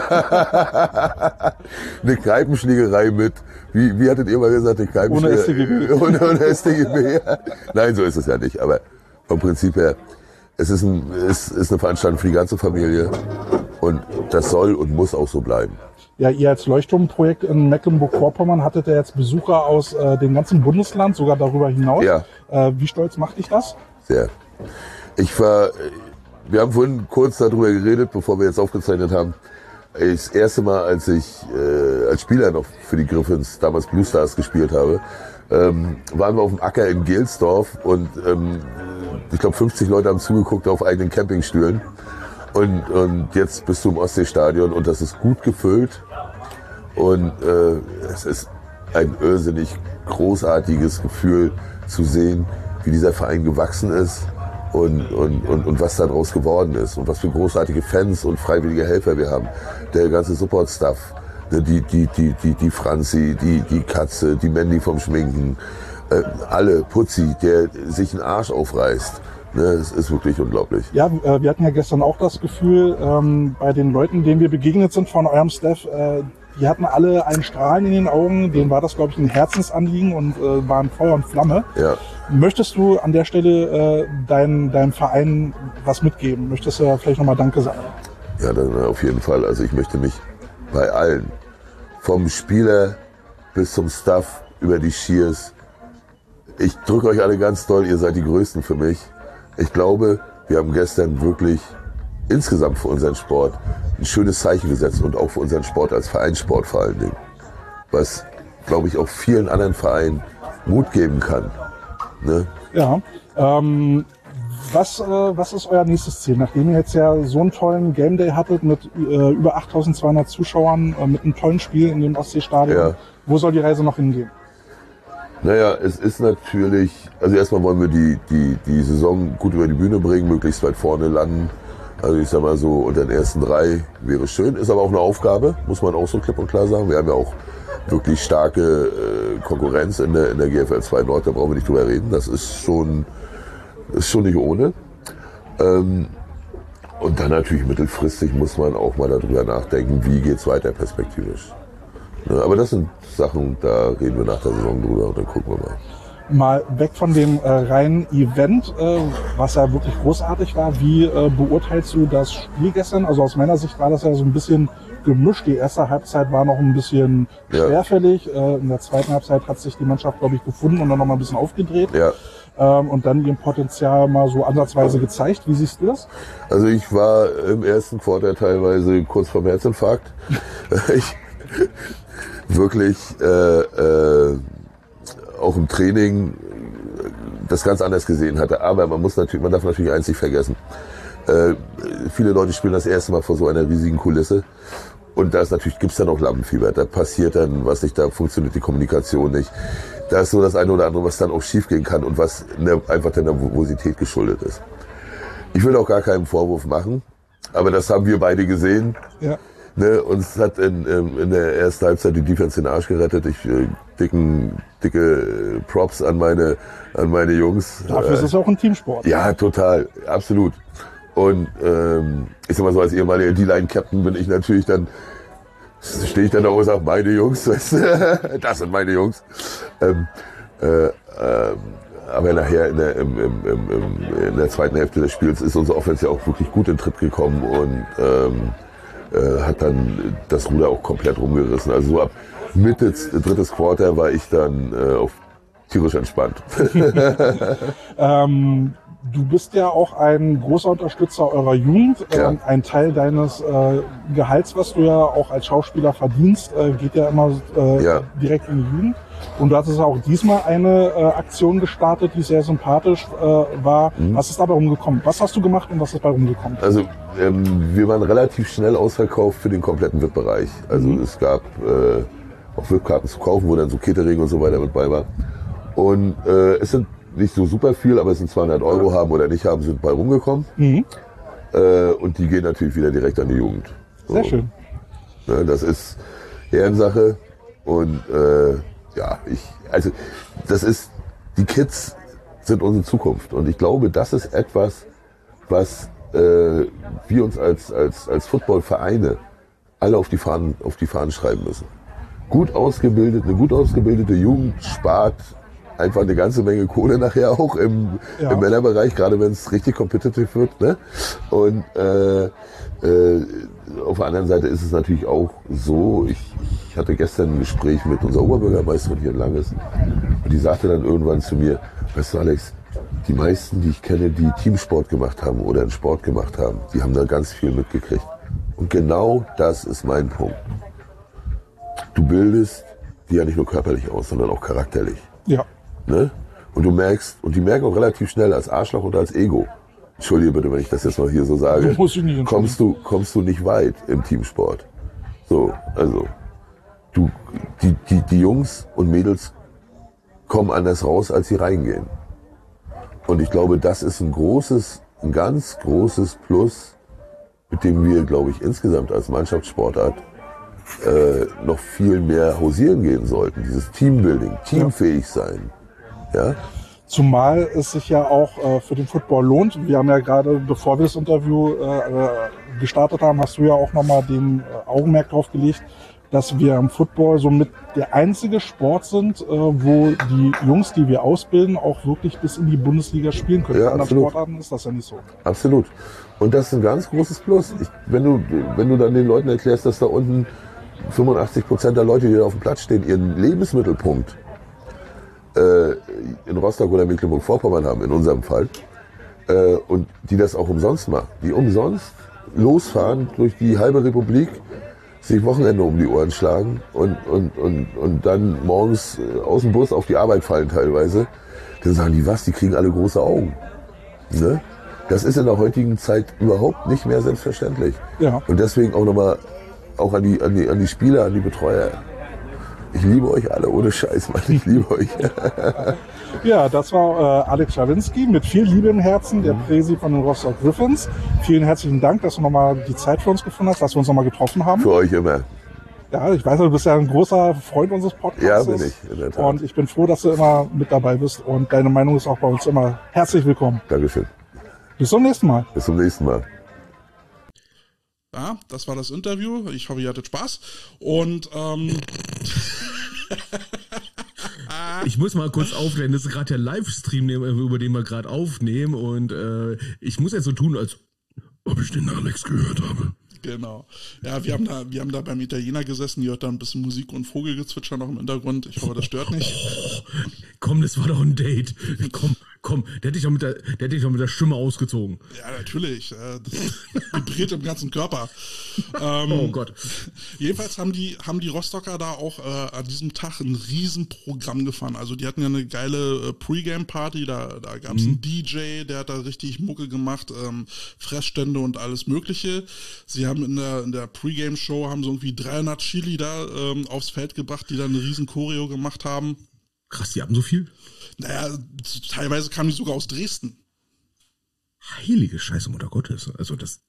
Eine Kneipenschlägerei mit, wie hattet ihr mal gesagt, eine Kneipenschlägerei? Ohne StGB. Nein, so ist es ja nicht. Aber vom Prinzip her, es ist eine Veranstaltung für die ganze Familie. Und das soll und muss auch so bleiben. Ja, ihr als Leuchtturmprojekt in Mecklenburg-Vorpommern hattet ja jetzt Besucher aus dem ganzen Bundesland, sogar darüber hinaus. Ja. Wie stolz macht dich das? Sehr. Wir haben vorhin kurz darüber geredet, bevor wir jetzt aufgezeichnet haben. Das erste Mal, als ich als Spieler noch für die Griffins, damals Blue Stars, gespielt habe, waren wir auf dem Acker in Gelsdorf und ich glaube 50 Leute haben zugeguckt auf eigenen Campingstühlen. Und jetzt bist du im Ostseestadion und das ist gut gefüllt. Und es ist ein irrsinnig großartiges Gefühl zu sehen, wie dieser Verein gewachsen ist und was daraus geworden ist. Und was für großartige Fans und freiwillige Helfer wir haben. Der ganze Support-Staff, die Franzi, die Katze, die Mandy vom Schminken, alle, Putzi, der sich einen Arsch aufreißt. Es ist wirklich unglaublich. Ja, wir hatten ja gestern auch das Gefühl, bei den Leuten, denen wir begegnet sind von eurem Staff, die hatten alle einen Strahlen in den Augen, denen war das, glaube ich, ein Herzensanliegen und waren Feuer und Flamme. Ja. Möchtest du an der Stelle deinem Verein was mitgeben? Möchtest du vielleicht nochmal Danke sagen? Ja, dann auf jeden Fall. Also ich möchte mich bei allen, vom Spieler bis zum Staff, über die Cheers, ich drücke euch alle ganz doll, ihr seid die Größten für mich. Ich glaube, wir haben gestern wirklich insgesamt für unseren Sport ein schönes Zeichen gesetzt und auch für unseren Sport als Vereinssport vor allen Dingen. Was, glaube ich, auch vielen anderen Vereinen Mut geben kann. Ne? Ja, was ist euer nächstes Ziel? Nachdem ihr jetzt ja so einen tollen Game Day hattet mit über 8200 Zuschauern, mit einem tollen Spiel in dem Ostseestadion, wo soll die Reise noch hingehen? Naja, es ist natürlich, also erstmal wollen wir die Saison gut über die Bühne bringen, möglichst weit vorne landen. Also ich sag mal so, unter den ersten 3 wäre schön, ist aber auch eine Aufgabe, muss man auch so klipp und klar sagen. Wir haben ja auch wirklich starke Konkurrenz in der GFL 2 Nord, da brauchen wir nicht drüber reden. Das ist schon nicht ohne. Und dann natürlich mittelfristig muss man auch mal darüber nachdenken, wie geht's weiter perspektivisch. Ne, aber das sind Sachen, da reden wir nach der Saison drüber und dann gucken wir mal. Mal weg von dem reinen Event, was ja wirklich großartig war. Wie beurteilst du das Spiel gestern? Also aus meiner Sicht war das ja so ein bisschen gemischt. Die erste Halbzeit war noch ein bisschen schwerfällig. In der zweiten Halbzeit hat sich die Mannschaft, glaube ich, gefunden und dann noch mal ein bisschen aufgedreht. Ja. Und dann ihr Potenzial mal so ansatzweise gezeigt. Wie siehst du das? Also ich war im ersten Quarter teilweise kurz vorm Herzinfarkt. Ich wirklich auch im Training das ganz anders gesehen hatte. Aber man darf natürlich eins nicht vergessen. Viele Leute spielen das erste Mal vor so einer riesigen Kulisse. Und gibt's dann auch Lampenfieber. Da passiert dann was nicht, da funktioniert die Kommunikation nicht. Da ist so das eine oder andere, was dann auch schief gehen kann und was einfach der Nervosität geschuldet ist. Ich will auch gar keinen Vorwurf machen, aber das haben wir beide gesehen. Ja. Ne, uns hat in der ersten Halbzeit die Defense den Arsch gerettet. Dicke Props an meine Jungs. Dafür ist es auch ein Teamsport. Ja, total, absolut. Und ich sag mal so, als ehemaliger D-Line-Captain bin ich natürlich dann, stehe ich dann da und sage, meine Jungs, weißt du? Das sind meine Jungs. Aber nachher in der zweiten Hälfte des Spiels ist unsere Offense ja auch wirklich gut in Tritt gekommen und hat dann das Ruder auch komplett rumgerissen. Also so ab Mitte drittes Quarter war ich dann auf tierisch entspannt. Du bist ja auch ein großer Unterstützer eurer Jugend. Ja. Ein Teil deines Gehalts, was du ja auch als Schauspieler verdienst, geht ja immer direkt in die Jugend. Und du hattest auch diesmal eine Aktion gestartet, die sehr sympathisch war. Was ist dabei rumgekommen? Was hast du gemacht und was ist dabei rumgekommen? Also wir waren relativ schnell ausverkauft für den kompletten VIP-Bereich. Also es gab auch VIP-Karten zu kaufen, wo dann so Catering und so weiter mit bei war. Und es sind nicht so super viel, aber es sind 200 Euro haben oder nicht haben, sind bei rumgekommen. Und die gehen natürlich wieder direkt an die Jugend. So. Sehr schön. Ne, das ist Ehrensache und die Kids sind unsere Zukunft und ich glaube, das ist etwas, was wir uns als Footballvereine alle auf die Fahnen schreiben müssen. Eine gut ausgebildete Jugend spart einfach eine ganze Menge Kohle nachher auch im Männerbereich, gerade wenn es richtig competitive wird. Ne? Und auf der anderen Seite ist es natürlich auch so, ich hatte gestern ein Gespräch mit unserer Oberbürgermeisterin hier in Langes und die sagte dann irgendwann zu mir, weißt du Alex, die meisten, die ich kenne, die Teamsport gemacht haben oder einen Sport gemacht haben, die haben da ganz viel mitgekriegt. Und genau das ist mein Punkt. Du bildest die ja nicht nur körperlich aus, sondern auch charakterlich. Ja. Ne? Und die merken auch relativ schnell als Arschloch oder als Ego. Entschuldige bitte, wenn ich das jetzt mal hier so sage. Kommst du nicht weit im Teamsport. So, also die Jungs und Mädels kommen anders raus, als sie reingehen. Und ich glaube, das ist ein ganz großes Plus, mit dem wir, glaube ich, insgesamt als Mannschaftssportart noch viel mehr hausieren gehen sollten. Dieses Teambuilding, teamfähig sein. Ja? Zumal es sich ja auch für den Football lohnt. Wir haben ja gerade, bevor wir das Interview gestartet haben, hast du ja auch nochmal den Augenmerk drauf gelegt, dass wir im Football somit der einzige Sport sind, wo die Jungs, die wir ausbilden, auch wirklich bis in die Bundesliga spielen können. Ja, in anderen Sportarten ist das ja nicht so. Absolut. Und das ist ein ganz großes Plus. Wenn du dann den Leuten erklärst, dass da unten 85% der Leute, die da auf dem Platz stehen, ihren Lebensmittelpunkt in Rostock oder Mecklenburg-Vorpommern haben, in unserem Fall, und die das auch umsonst machen, die umsonst losfahren durch die halbe Republik, sich Wochenende um die Ohren schlagen und dann morgens aus dem Bus auf die Arbeit fallen teilweise, dann sagen die kriegen alle große Augen. Ne? Das ist in der heutigen Zeit überhaupt nicht mehr selbstverständlich. Ja. Und deswegen auch nochmal auch an die Spieler, an die Betreuer. Ich liebe euch alle, ohne Scheiß, Mann, ich liebe euch. Ja, das war Alex Schawinski mit viel Liebe im Herzen, der Präsi von den Rostock Griffins. Vielen herzlichen Dank, dass du nochmal die Zeit für uns gefunden hast, dass wir uns nochmal getroffen haben. Für euch immer. Ja, ich weiß, du bist ja ein großer Freund unseres Podcasts. Ja, bin ich, in der Tat. Und ich bin froh, dass du immer mit dabei bist. Und deine Meinung ist auch bei uns immer herzlich willkommen. Dankeschön. Bis zum nächsten Mal. Bis zum nächsten Mal. Ja, das war das Interview. Ich hoffe, ihr hattet Spaß. Und Ich muss mal kurz aufklären, das ist gerade der Livestream, über den wir gerade aufnehmen. Und ich muss jetzt so tun, als ob ich den Alex gehört habe. genau. Ja, wir haben da beim Italiener gesessen, die hört da ein bisschen Musik und Vogelgezwitscher noch im Hintergrund. Ich hoffe, das stört nicht. Oh, komm, das war doch ein Date. Komm, der hätte dich doch mit der Stimme ausgezogen. Ja, natürlich. Das vibriert im ganzen Körper. Oh Gott. Jedenfalls haben die Rostocker da auch an diesem Tag ein Riesenprogramm gefahren. Also die hatten ja eine geile Pre-Game-Party, da gab es einen DJ, der hat da richtig Mucke gemacht, Fressstände und alles mögliche. Sie haben in der Pre-Game-Show haben so irgendwie 300 Chili da aufs Feld gebracht, die dann eine riesen Choreo gemacht haben. Krass, die haben so viel? Naja, teilweise kamen die sogar aus Dresden. Heilige Scheiße, Mutter Gottes. Also das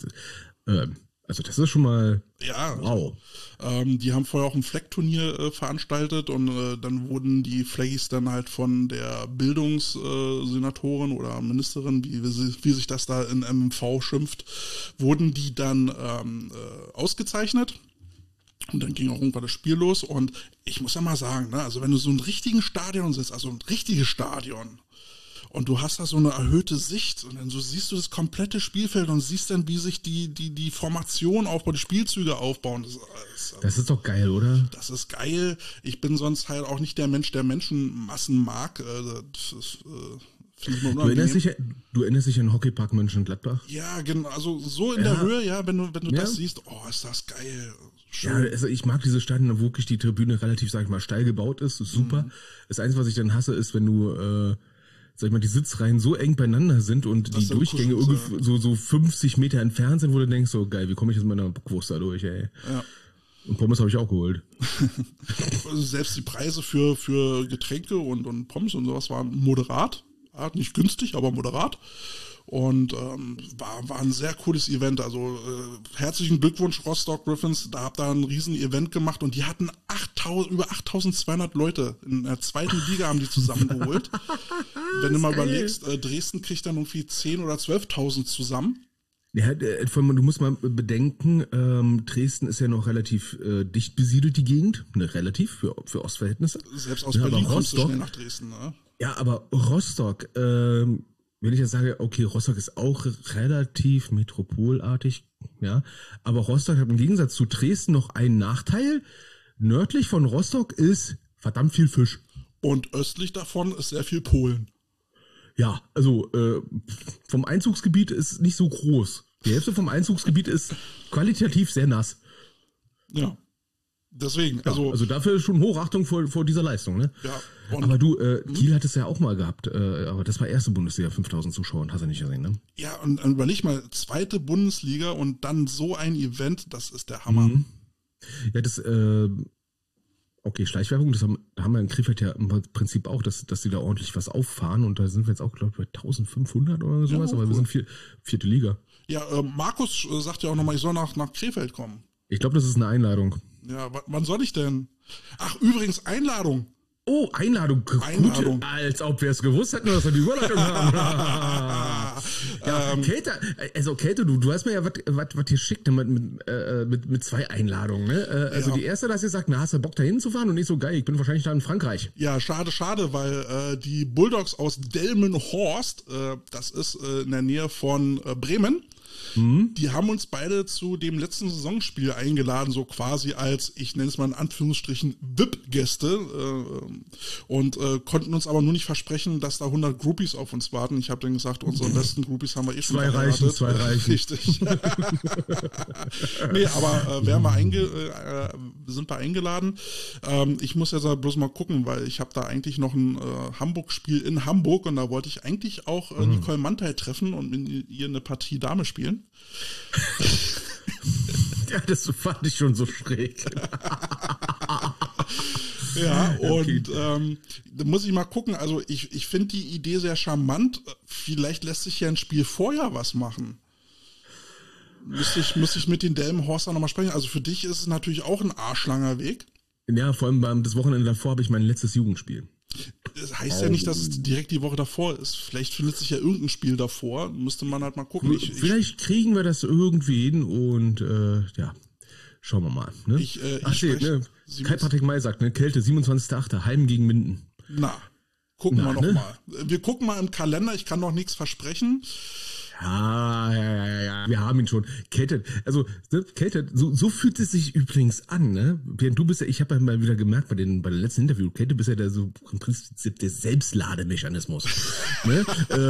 ist schon mal, Ja, wow. die haben vorher auch ein Flag-Turnier veranstaltet und dann wurden die Flaggies dann halt von der Bildungssenatorin oder Ministerin, wie sich das da in MMV schimpft, wurden die dann ausgezeichnet. Und dann ging auch irgendwann das Spiel los. Und ich muss ja mal sagen, ne, also wenn du so ein richtigen Stadion sitzt, also ein richtiges Stadion, und du hast da so eine erhöhte Sicht und dann so siehst du das komplette Spielfeld und siehst dann, wie sich die Formation aufbaut, die Spielzüge aufbauen. Das ist doch geil, oder? Das ist geil. Ich bin sonst halt auch nicht der Mensch, der Menschenmassen mag. Das ist, finde ich mal unangenehm. Du erinnerst dich an Hockeypark Mönchengladbach? Ja, genau. Also so in der Höhe, ja, wenn du das siehst, oh, ist das geil. Schön. Ja, also ich mag diese Stadien, wo wirklich die Tribüne relativ, sag ich mal, steil gebaut ist. Das ist super. Das Einzige, was ich dann hasse, ist, wenn du, sag ich mal, die Sitzreihen so eng beieinander sind und die Durchgänge irgendwie so 50 Meter entfernt sind, wo du denkst, so geil, wie komme ich jetzt mit meiner Bockwurst da durch, ey. Ja. Und Pommes habe ich auch geholt. Also selbst die Preise für Getränke und Pommes und sowas waren moderat. Nicht günstig, aber moderat. Und war ein sehr cooles Event. Also herzlichen Glückwunsch Rostock Griffins. Da habt ihr ein riesen Event gemacht und die hatten über 8200 Leute. In der zweiten Liga haben die zusammengeholt. Wenn du mal überlegst, Dresden kriegt dann irgendwie 10.000 oder 12.000 zusammen. Ja, du musst mal bedenken, Dresden ist ja noch relativ dicht besiedelt, die Gegend. Ne, relativ für Ostverhältnisse. Selbst aus Berlin kommst du schnell nach Dresden. Ne? Ja, aber Rostock, wenn ich jetzt sage, okay, Rostock ist auch relativ metropolartig, ja, aber Rostock hat im Gegensatz zu Dresden noch einen Nachteil. Nördlich von Rostock ist verdammt viel Fisch. Und östlich davon ist sehr viel Polen. Ja, also vom Einzugsgebiet ist nicht so groß. Die Hälfte vom Einzugsgebiet ist qualitativ sehr nass. Ja. Deswegen, ja, also dafür schon Hochachtung vor dieser Leistung, ne? Ja. Aber du, Kiel hat es ja auch mal gehabt, aber das war erste Bundesliga, 5000 Zuschauer, hast du nicht gesehen, ne? Ja, und überleg mal, zweite Bundesliga und dann so ein Event, das ist der Hammer. Mhm. Ja, das, okay, Schleichwerbung, da haben wir in Krefeld ja im Prinzip auch, dass die da ordentlich was auffahren und da sind wir jetzt auch, glaube ich, bei 1500 oder sowas, ja, aber cool. Wir sind vierte Liga. Ja, Markus sagt ja auch nochmal, ich soll nach Krefeld kommen. Ich glaube, das ist eine Einladung. Ja, wann soll ich denn? Ach, übrigens, Einladung. Oh, Einladung. Gut, als ob wir es gewusst hätten, dass wir die Überleitung haben. Ja, Käthe, du hast mir ja was geschickt mit 2 Einladungen. Ne? Also die erste, dass ihr sagt, na, hast du Bock da hinzufahren und nicht so geil, ich bin wahrscheinlich da in Frankreich. Ja, schade, weil die Bulldogs aus Delmenhorst, das ist in der Nähe von Bremen, die haben uns beide zu dem letzten Saisonspiel eingeladen, so quasi als, ich nenne es mal in Anführungsstrichen, VIP-Gäste und konnten uns aber nur nicht versprechen, dass da 100 Groupies auf uns warten. Ich habe dann gesagt, unsere besten Groupies haben wir eh schon verheiratet. 2 reichen. Richtig. Nee, aber sind wir eingeladen. Ich muss jetzt bloß mal gucken, weil ich habe da eigentlich noch ein Hamburg-Spiel in Hamburg und da wollte ich eigentlich auch Nicole Mantai treffen und mit ihr eine Partie Dame spielen. Ja, das fand ich schon so schräg. Ja, und da muss ich mal gucken. Also ich finde die Idee sehr charmant. Vielleicht lässt sich ja ein Spiel vorher was machen. Müsste ich mit den Delmenhorster nochmal sprechen. Also für dich ist es natürlich auch ein arschlanger Weg. Ja, vor allem das Wochenende davor habe ich mein letztes Jugendspiel. Das heißt ja nicht, dass es direkt die Woche davor ist. Vielleicht findet sich ja irgendein Spiel davor. Müsste man halt mal gucken. Vielleicht kriegen wir das irgendwie hin und ja, schauen wir mal. Ne? Kai Patrick May sagt, ne, Kälte, 27.8., Heim gegen Minden. Na, gucken wir noch mal. Wir gucken mal im Kalender, ich kann noch nichts versprechen. Ja, wir haben ihn schon. Kälte, also Kälte, so fühlt es sich übrigens an, ne? Während du bist ja, ich habe ja mal wieder gemerkt bei dem letzten Interview, Kälte bist ja der so im Prinzip der Selbstlademechanismus. Ne?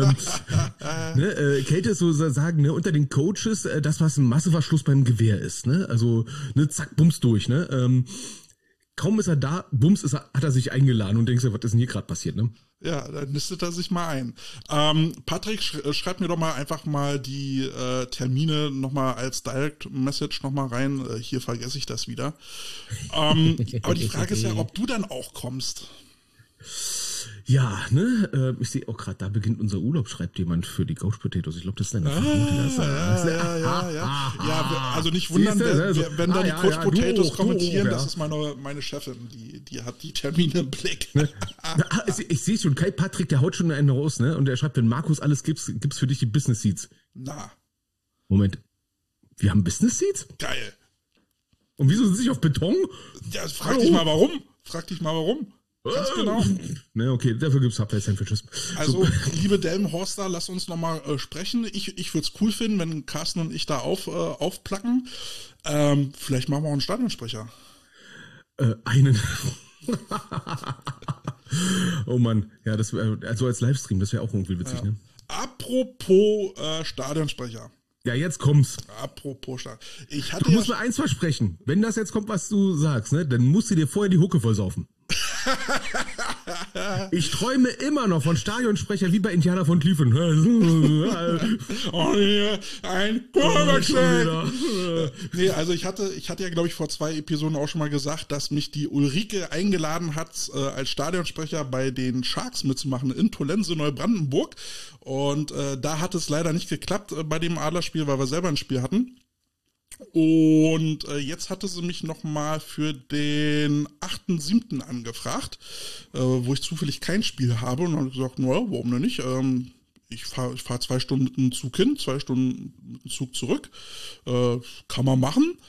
Kälte ist so sagen, ne, unter den Coaches, das was ein Masseverschluss beim Gewehr ist, ne? Also, ne, zack, bums durch, ne? Kaum ist er da, bums hat er sich eingeladen und denkst dir, was ist denn hier gerade passiert, ne? Ja, dann nistet er sich mal ein. Patrick, schreib mir doch mal einfach mal die Termine nochmal als Direct Message nochmal rein. Hier vergesse ich das wieder. Aber die Frage ist ja, ob du dann auch kommst. Ja, ne? Ich sehe auch gerade, da beginnt unser Urlaub, schreibt jemand für die Couch Potatoes. Ich glaube, das ist deine Ja, also nicht wundern, wenn dann die Couch Potatoes kommentieren, das ist meine Chefin, die hat die Termine im Blick. Ich sehe schon, Kai Patrick, der haut schon einen raus, ne? Und er schreibt, wenn Markus alles gibt's für dich die Business Seats. Na. Moment. Wir haben Business Seats? Geil. Und wieso sind sie auf Beton? Ja, frag dich mal warum. Ganz genau. Ne, okay, dafür gibt's Subway-Sandwiches. Also, liebe Delmenhorster, lasst uns nochmal sprechen. Ich würde es cool finden, wenn Carsten und ich da aufplacken. Vielleicht machen wir auch einen Stadionsprecher. Einen. Oh Mann, ja, das wäre, also als Livestream, das wäre auch irgendwie witzig, ne? Apropos Stadionsprecher. Ja, jetzt kommt's. Apropos Stadion. Du musst mir eins versprechen. Wenn das jetzt kommt, was du sagst, ne, dann musst du dir vorher die Hucke vollsaufen. Ich träume immer noch von Stadionsprecher wie bei Indianer von Cleveland. Oh, ein Quarterback. Nee, also ich hatte ja, glaube ich, vor 2 Episoden auch schon mal gesagt, dass mich die Ulrike eingeladen hat, als Stadionsprecher bei den Sharks mitzumachen in Tollense, Neubrandenburg. Und da hat es leider nicht geklappt bei dem Adlerspiel, weil wir selber ein Spiel hatten. Und jetzt hatte sie mich nochmal für den 8.7. angefragt, wo ich zufällig kein Spiel habe. Und dann habe ich gesagt, naja, warum denn nicht? Ich fahr 2 Stunden mit dem Zug hin, 2 Stunden mit dem Zug zurück. Kann man machen.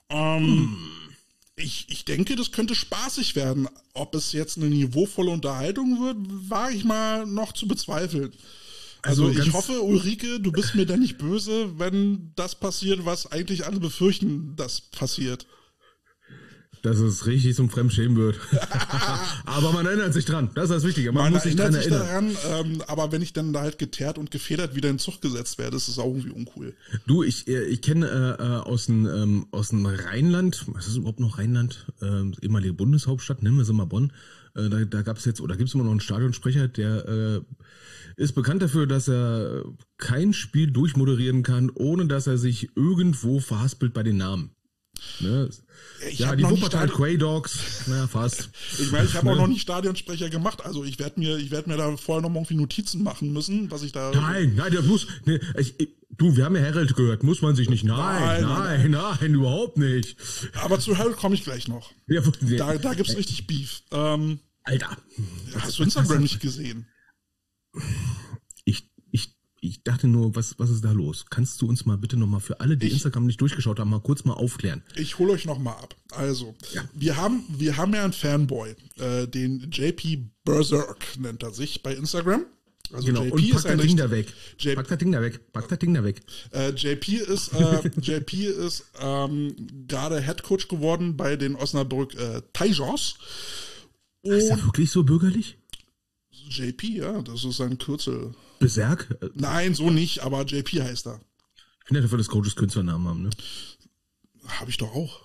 Ich denke, das könnte spaßig werden. Ob es jetzt eine niveauvolle Unterhaltung wird, wage ich mal noch zu bezweifeln. Also ich hoffe, Ulrike, du bist mir da nicht böse, wenn das passiert, was eigentlich alle befürchten, dass passiert. Dass es richtig zum Fremdschämen wird. Aber man erinnert sich dran, das ist das Wichtige. Man muss sich dran erinnern. Aber wenn ich dann da halt geteert und gefedert wieder in den Zug gesetzt werde, ist es auch irgendwie uncool. Du, ich kenne aus dem Rheinland, was ist überhaupt noch Rheinland? Ehemalige Bundeshauptstadt, nennen wir sie mal Bonn. Da gab es jetzt, oder gibt es immer noch einen Stadionsprecher, der ist bekannt dafür, dass er kein Spiel durchmoderieren kann, ohne dass er sich irgendwo verhaspelt bei den Namen. Ne? Ja, die Wuppertal Quay Dogs, na fast. Ich meine, ich habe auch noch nicht Stadionsprecher gemacht, also ich werd mir da vorher noch mal irgendwie Notizen machen müssen, was ich da... Nein, das muss... Ne, du, wir haben ja Harold gehört, muss man sich nicht... Nein, überhaupt nicht. Aber zu Harold komme ich gleich noch. Ja, da gibt's richtig Beef. Alter. Hast du Instagram nicht gesehen? Ich dachte nur, was ist da los? Kannst du uns mal bitte nochmal für alle, die Instagram nicht durchgeschaut haben, mal kurz mal aufklären? Ich hole euch nochmal ab. Also, ja. wir haben ja einen Fanboy, den JP Berserk nennt er sich bei Instagram. Also genau, JP und pack das Ding da weg. Pack das Ding da weg. JP ist gerade Headcoach geworden bei den Osnabrück Tigers. Ist er wirklich so bürgerlich? JP, ja, das ist sein Kürzel. Berserk? Nein, so nicht, aber JP heißt er. Ich finde ja dafür, dass Coaches Künstlernamen haben, ne? Habe ich doch auch.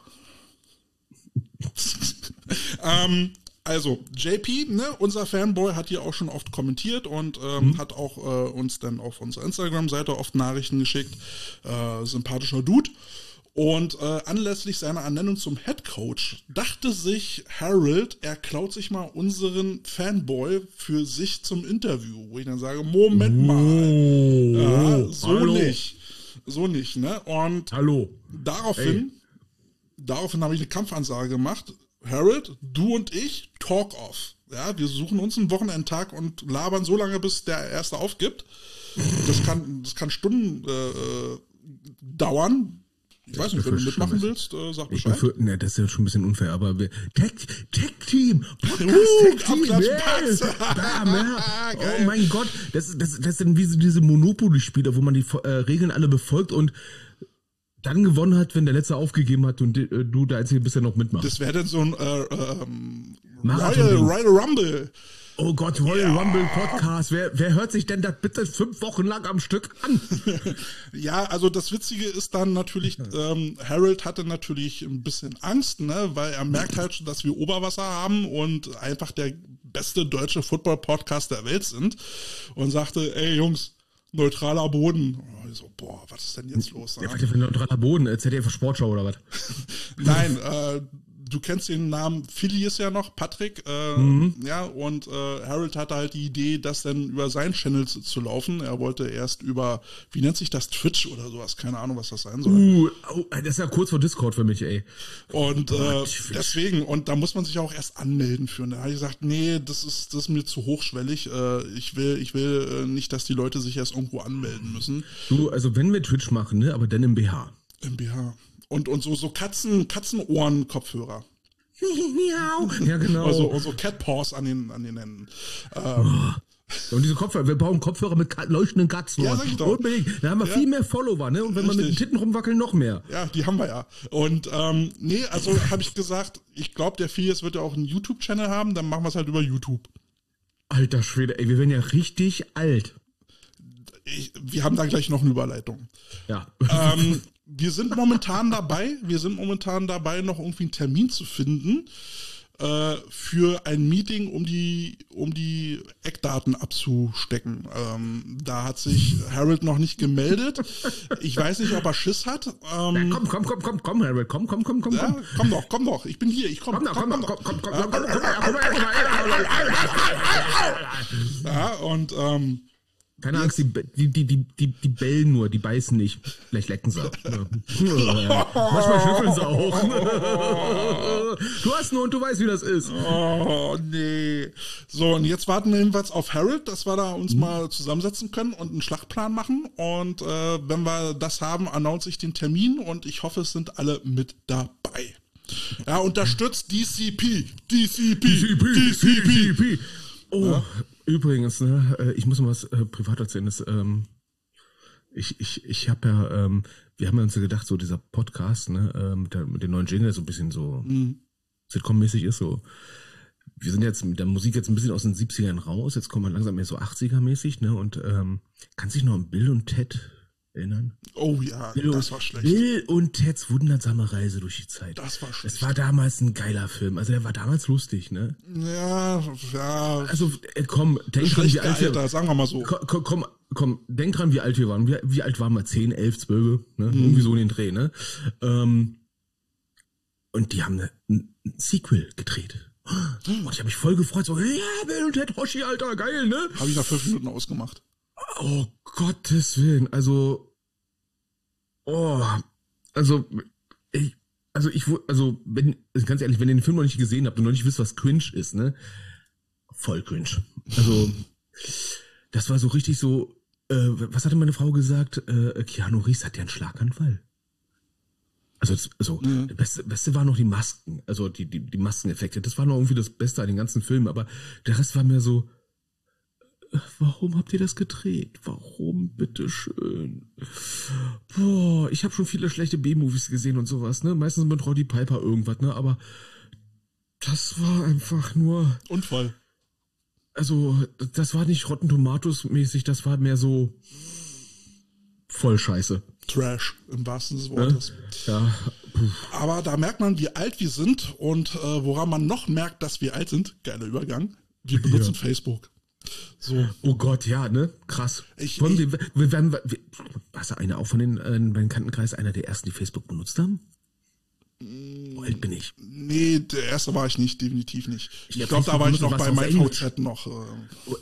Also, JP, ne, unser Fanboy, hat hier auch schon oft kommentiert und hat auch uns dann auf unserer Instagram-Seite oft Nachrichten geschickt. Sympathischer Dude. Und anlässlich seiner Ernennung zum Head Coach dachte sich Harold, er klaut sich mal unseren Fanboy für sich zum Interview. Wo ich dann sage, Moment mal. Ja, so nicht, ne? Und daraufhin habe ich eine Kampfansage gemacht. Harold, du und ich, talk off. Ja, wir suchen uns einen Wochenendtag und labern so lange, bis der Erste aufgibt. Das kann Stunden dauern. Ich weiß nicht, wenn du mitmachen willst, sag Bescheid. Das ist ja schon ein bisschen unfair, aber Tech-Team, Podcast-Tech-Team, oh mein Gott, das sind wie diese Monopoly-Spieler, wo man die Regeln alle befolgt und dann gewonnen hat, wenn der Letzte aufgegeben hat und du der Einzige bist, der noch mitmacht. Das wäre dann so ein Royal Rumble. Oh Gott, Royal Rumble Podcast. Wer hört sich denn das bitte 5 Wochen lang am Stück an? Ja, also das Witzige ist dann natürlich, Harold hatte natürlich ein bisschen Angst, ne, weil er merkt halt schon, dass wir Oberwasser haben und einfach der beste deutsche Football-Podcast der Welt sind und sagte, ey Jungs, neutraler Boden. Oh, ich so, boah, was ist denn jetzt los? Ja, was für ein neutraler Boden? ZDF Sportschau oder was? Nein, du kennst den Namen Phileas ja noch, Patrick, ja, und Harold hatte halt die Idee, das dann über seinen Channel zu laufen. Er wollte erst über, wie nennt sich das, Twitch oder sowas, keine Ahnung, was das sein soll. Das ist ja kurz vor Discord für mich, ey. Und deswegen, und da muss man sich auch erst anmelden für. Da habe ich gesagt, nee, das ist mir zu hochschwellig. Ich will nicht, dass die Leute sich erst irgendwo anmelden müssen. Du, also wenn wir Twitch machen, ne, aber dann im BH. Im BH. Und so Katzenohren-Kopfhörer. Ja, genau. Also so Cat-Paws an den Händen. Und diese Kopfhörer, wir brauchen Kopfhörer mit leuchtenden Katzenohren. Ja, sag ich doch. Unbedingt. Da haben wir viel mehr Follower, ne? Und wenn wir mit den Titten rumwackeln, noch mehr. Ja, die haben wir ja. Und nee, also habe ich gesagt, ich glaube, der Phileas wird ja auch einen YouTube-Channel haben, dann machen wir es halt über YouTube. Alter Schwede, ey, wir werden ja richtig alt. Wir haben da gleich noch eine Überleitung. Ja. Wir sind momentan dabei, noch irgendwie einen Termin zu finden für ein Meeting, um die Eckdaten abzustecken. Da hat sich Harold noch nicht gemeldet. Ich weiß nicht, ob er Schiss hat. Komm, Harold, komm. Ja, komm doch. Ich bin hier, ich komm. Komm. Ja, und keine Angst, die bellen nur, die beißen nicht. Vielleicht lecken sie. Manchmal schnüffeln sie auch. Du hast einen Hund, du weißt, wie das ist. Oh, nee. So, und jetzt warten wir jedenfalls auf Harold, dass wir da uns mal zusammensetzen können und einen Schlachtplan machen. Und wenn wir das haben, announce ich den Termin und ich hoffe, es sind alle mit dabei. Ja, unterstützt DCP. Oh, ja. Übrigens, ne, ich muss mal was privat erzählen. Ich habe ja, wir haben ja uns ja gedacht, so dieser Podcast, ne, mit den neuen Jingle so ein bisschen so Sitcom-mäßig ist so. Wir sind jetzt mit der Musik jetzt ein bisschen aus den 70ern raus, jetzt kommen wir langsam mehr so 80er-mäßig, ne, und kannst dich noch an Bill und Ted erinnern? Oh ja, das war schlecht. Bill und Teds wundersame Reise durch die Zeit. Das war schlecht. Es war damals ein geiler Film. Also der war damals lustig, ne? Ja. Also komm, denk dran, wie alt wir... sagen wir mal so. Komm, denk dran, wie alt wir waren. Wie alt waren wir? 10, 11, 12, ne? Irgendwie so in den Dreh, ne? Und die haben ein Sequel gedreht. Und ich habe mich voll gefreut, so, ja, Bill und Ted, Hoshi, Alter, geil, ne? Habe ich nach 5 Minuten ausgemacht. Oh, Gottes Willen, ganz ehrlich, wenn ihr den Film noch nicht gesehen habt und noch nicht wisst, was cringe ist, ne? Voll cringe. Also, das war so richtig so, was hatte meine Frau gesagt? Keanu Reeves hat ja einen Schlaganfall. Das Beste war noch die Masken, also die Maskeneffekte. Das war noch irgendwie das Beste an den ganzen Filmen, aber der Rest war mir so, warum habt ihr das gedreht? Warum, bitteschön? Boah, ich habe schon viele schlechte B-Movies gesehen und sowas, ne? Meistens mit Roddy Piper irgendwas, ne? Aber das war einfach nur... Unfall. Also, das war nicht Rotten Tomatoes mäßig, das war mehr so voll scheiße. Trash, im wahrsten des Wortes. Ja. Aber da merkt man, wie alt wir sind und woran man noch merkt, dass wir alt sind, geiler Übergang, wir benutzen Facebook. So. Oh Gott, ja, ne? Krass. warst du einer auch von den Bekanntenkreis, einer der ersten, die Facebook benutzt haben? Alt bin ich. Nee, der erste war ich nicht, definitiv nicht. Ich Ja, glaube, da Facebook war ich benutzt, noch bei warst du auf MyVZ noch. Oh,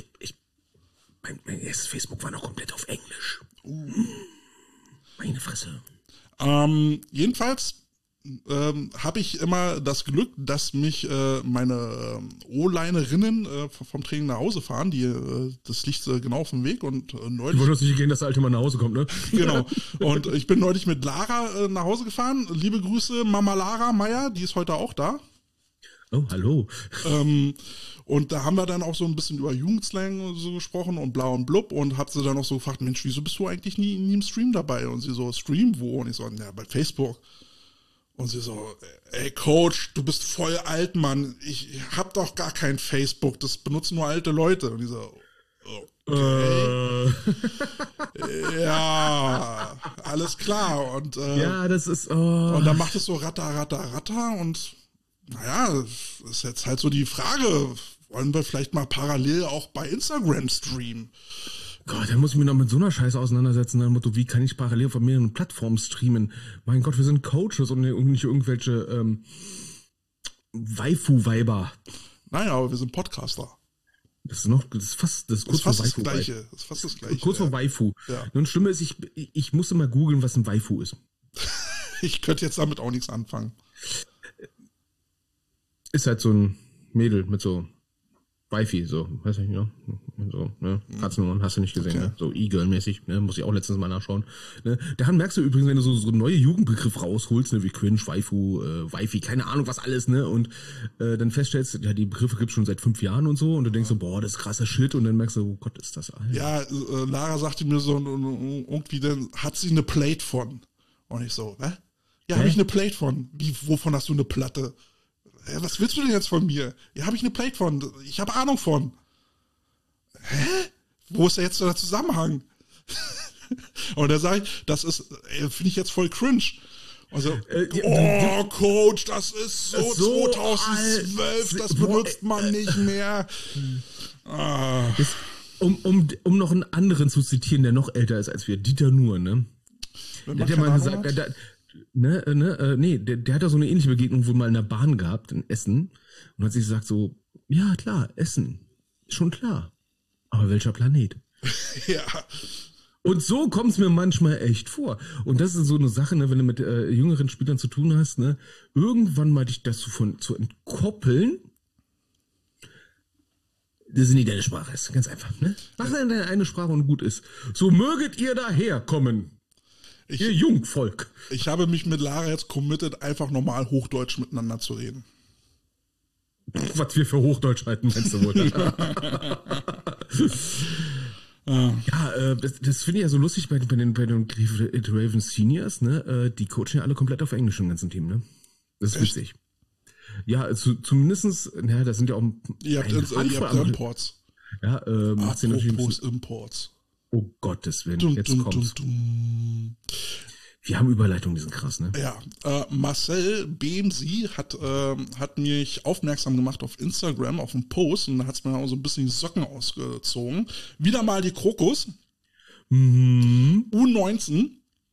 mein erstes Facebook war noch komplett auf Englisch. Meine Fresse. Jedenfalls habe ich immer das Glück, dass mich meine O-Linerinnen vom Training nach Hause fahren. Das liegt genau auf dem Weg und neulich. Du wolltest nicht gehen, dass der alte Mann nach Hause kommt, ne? Genau. Und ich bin neulich mit Lara nach Hause gefahren. Liebe Grüße, Mama Lara Meier, die ist heute auch da. Oh, hallo. Und da haben wir dann auch so ein bisschen über Jugendslang und so gesprochen und bla und blub und hab sie dann auch so gefragt, Mensch, wieso bist du eigentlich nie im Stream dabei? Und sie so, Stream wo? Und ich so, ja, bei Facebook. Und sie so, ey Coach, du bist voll alt, Mann. Ich hab doch gar kein Facebook, das benutzen nur alte Leute. Und ich so, okay. Ja, alles klar. Und, ja, das ist... und dann macht es so ratter und naja, ist jetzt halt so die Frage, wollen wir vielleicht mal parallel auch bei Instagram streamen? Gott, da muss ich mich noch mit so einer Scheiße auseinandersetzen, nach dem Motto, wie kann ich parallel auf mehreren Plattformen streamen? Mein Gott, wir sind Coaches und nicht irgendwelche Waifu-Weiber. Naja, aber wir sind Podcaster. Das ist kurz vor das Waifu. Gleiche. Das ist fast das Gleiche. Kurz vor Waifu. Ja. Nun, Stimme ist, ich musste mal googeln, was ein Waifu ist. Ich könnte jetzt damit auch nichts anfangen. Ist halt so ein Mädel mit so Wifi, so, weiß ich nicht, ne? So, ne? Katzenohren, hast du nicht gesehen, Okay. ne? So E-Girl-mäßig, ne? Muss ich auch letztens mal nachschauen. Ne? Daran merkst du übrigens, wenn du so neue Jugendbegriff rausholst, ne? Wie Cringe, Waifu, Wifi, keine Ahnung, was alles, ne? Und dann feststellst, ja, die Begriffe gibt's schon seit 5 Jahren und so, und du denkst so, boah, das ist krasser Shit, und dann merkst du, oh Gott, ist das alt. Ja, Lara sagte mir so, irgendwie, dann hat sie eine Plate von. Und ich so, hä? Ja, habe ich eine Plate von. Wovon hast du eine Platte? Was willst du denn jetzt von mir? Ja, habe ich eine Plate von. Ich habe Ahnung von. Hä? Wo ist da jetzt der Zusammenhang? Und da sage ich, das ist, finde ich jetzt voll cringe. Also, Coach, das ist so 2012, das benutzt man nicht mehr. Um noch einen anderen zu zitieren, der noch älter ist als wir, Dieter Nuhr, ne? Der hat ja mal gesagt, der hat da so eine ähnliche Begegnung wohl mal in der Bahn gehabt, in Essen, und hat sich gesagt so, ja klar, Essen, schon klar, aber welcher Planet? Ja. Und so kommt es mir manchmal echt vor. Und das ist so eine Sache, ne, wenn du mit jüngeren Spielern zu tun hast, ne, irgendwann mal dich dazu zu entkoppeln, das ist nicht deine Sprache, ist ganz einfach, ne? Mach eine Sprache und gut ist. So möget ihr daherkommen. Ihr Jungvolk. Ich habe mich mit Lara jetzt committed, einfach normal Hochdeutsch miteinander zu reden. Was wir für Hochdeutsch halten, meinst du wohl? Ja, das finde ich ja so lustig bei den Cleveland Ravens Seniors, ne? Die coachen ja alle komplett auf Englisch im ganzen Team, ne? Das ist witzig. Ja, zumindestens, ja, das sind ja auch Ihr habt Imports. Ja, macht sie natürlich Apropos Imports. Oh Gottes Willen, jetzt kommt's. Wir haben Überleitungen, die sind krass, ne? Ja, Marcel Bemsi hat mich aufmerksam gemacht auf Instagram, auf einen Post, und da hat's mir auch so ein bisschen die Socken ausgezogen. Wieder mal die Krokus. U19.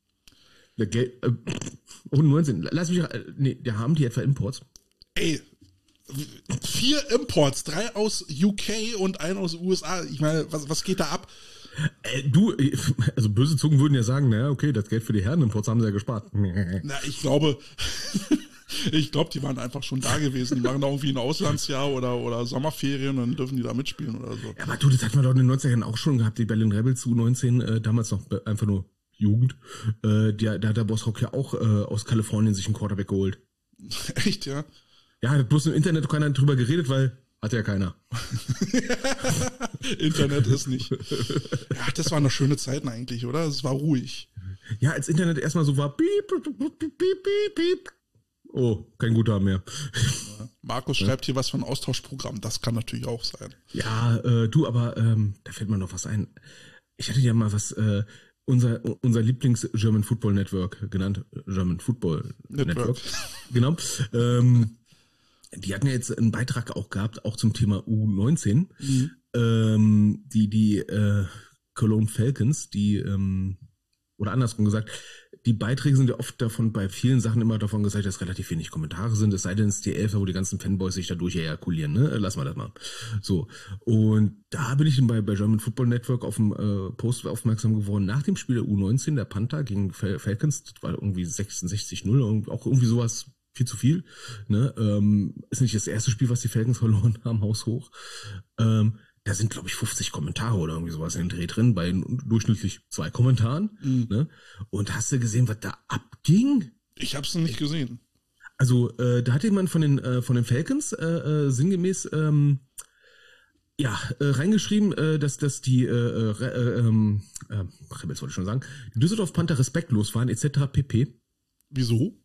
U19, lass mich, nee, da haben die etwa Imports. Ey, 4 Imports, 3 aus UK und 1 aus USA. Ich meine, was geht da ab? Also böse Zungen würden ja sagen, naja, okay, das Geld für die Herrenimports haben sie ja gespart. Na, ich glaube, die waren einfach schon da gewesen. Die waren da irgendwie ein Auslandsjahr oder Sommerferien, und dann dürfen die da mitspielen oder so. Ja, aber du, das hatten wir doch in den 90ern auch schon gehabt, die Berlin Rebels U19, damals noch einfach nur Jugend. Da hat der Boss Rock ja auch aus Kalifornien sich einen Quarterback geholt. Echt, ja? Ja, hat bloß im Internet keiner drüber geredet, weil hat ja keiner. Internet ist nicht. Ja, das waren noch schöne Zeiten eigentlich, oder? Es war ruhig. Ja, als Internet erstmal so war, piep, piep, piep, piep, piep. Oh, kein Guthaben mehr. Markus schreibt hier was von Austauschprogramm. Das kann natürlich auch sein. Ja, du, aber da fällt mir noch was ein. Ich hatte ja mal was, unser Lieblings-German Football Network genannt. German Football Network. Genau. Die hatten ja jetzt einen Beitrag auch gehabt, auch zum Thema U19. Die Cologne Falcons, die oder andersrum gesagt, die Beiträge sind ja oft davon, bei vielen Sachen immer davon gesagt, dass relativ wenig Kommentare sind, es sei denn, es ist die Elfer, wo die ganzen Fanboys sich dadurch ejakulieren, ne? Lass mal das mal. So. Und da bin ich dann bei German Football Network auf dem Post aufmerksam geworden, nach dem Spiel der U19, der Panther gegen Falcons, das war irgendwie 66-0, auch irgendwie sowas, viel zu viel, ne? Ist nicht das erste Spiel, was die Falcons verloren haben, haushoch. Da sind, glaube ich, 50 Kommentare oder irgendwie sowas in den Dreh drin, bei durchschnittlich 2 Kommentaren. Ne? Und hast du gesehen, was da abging? Ich hab's noch nicht gesehen. Also, da hat jemand von den Falcons sinngemäß reingeschrieben, dass die Rebels wollte ich schon sagen, die Düsseldorf Panther respektlos waren, etc. pp. Wieso?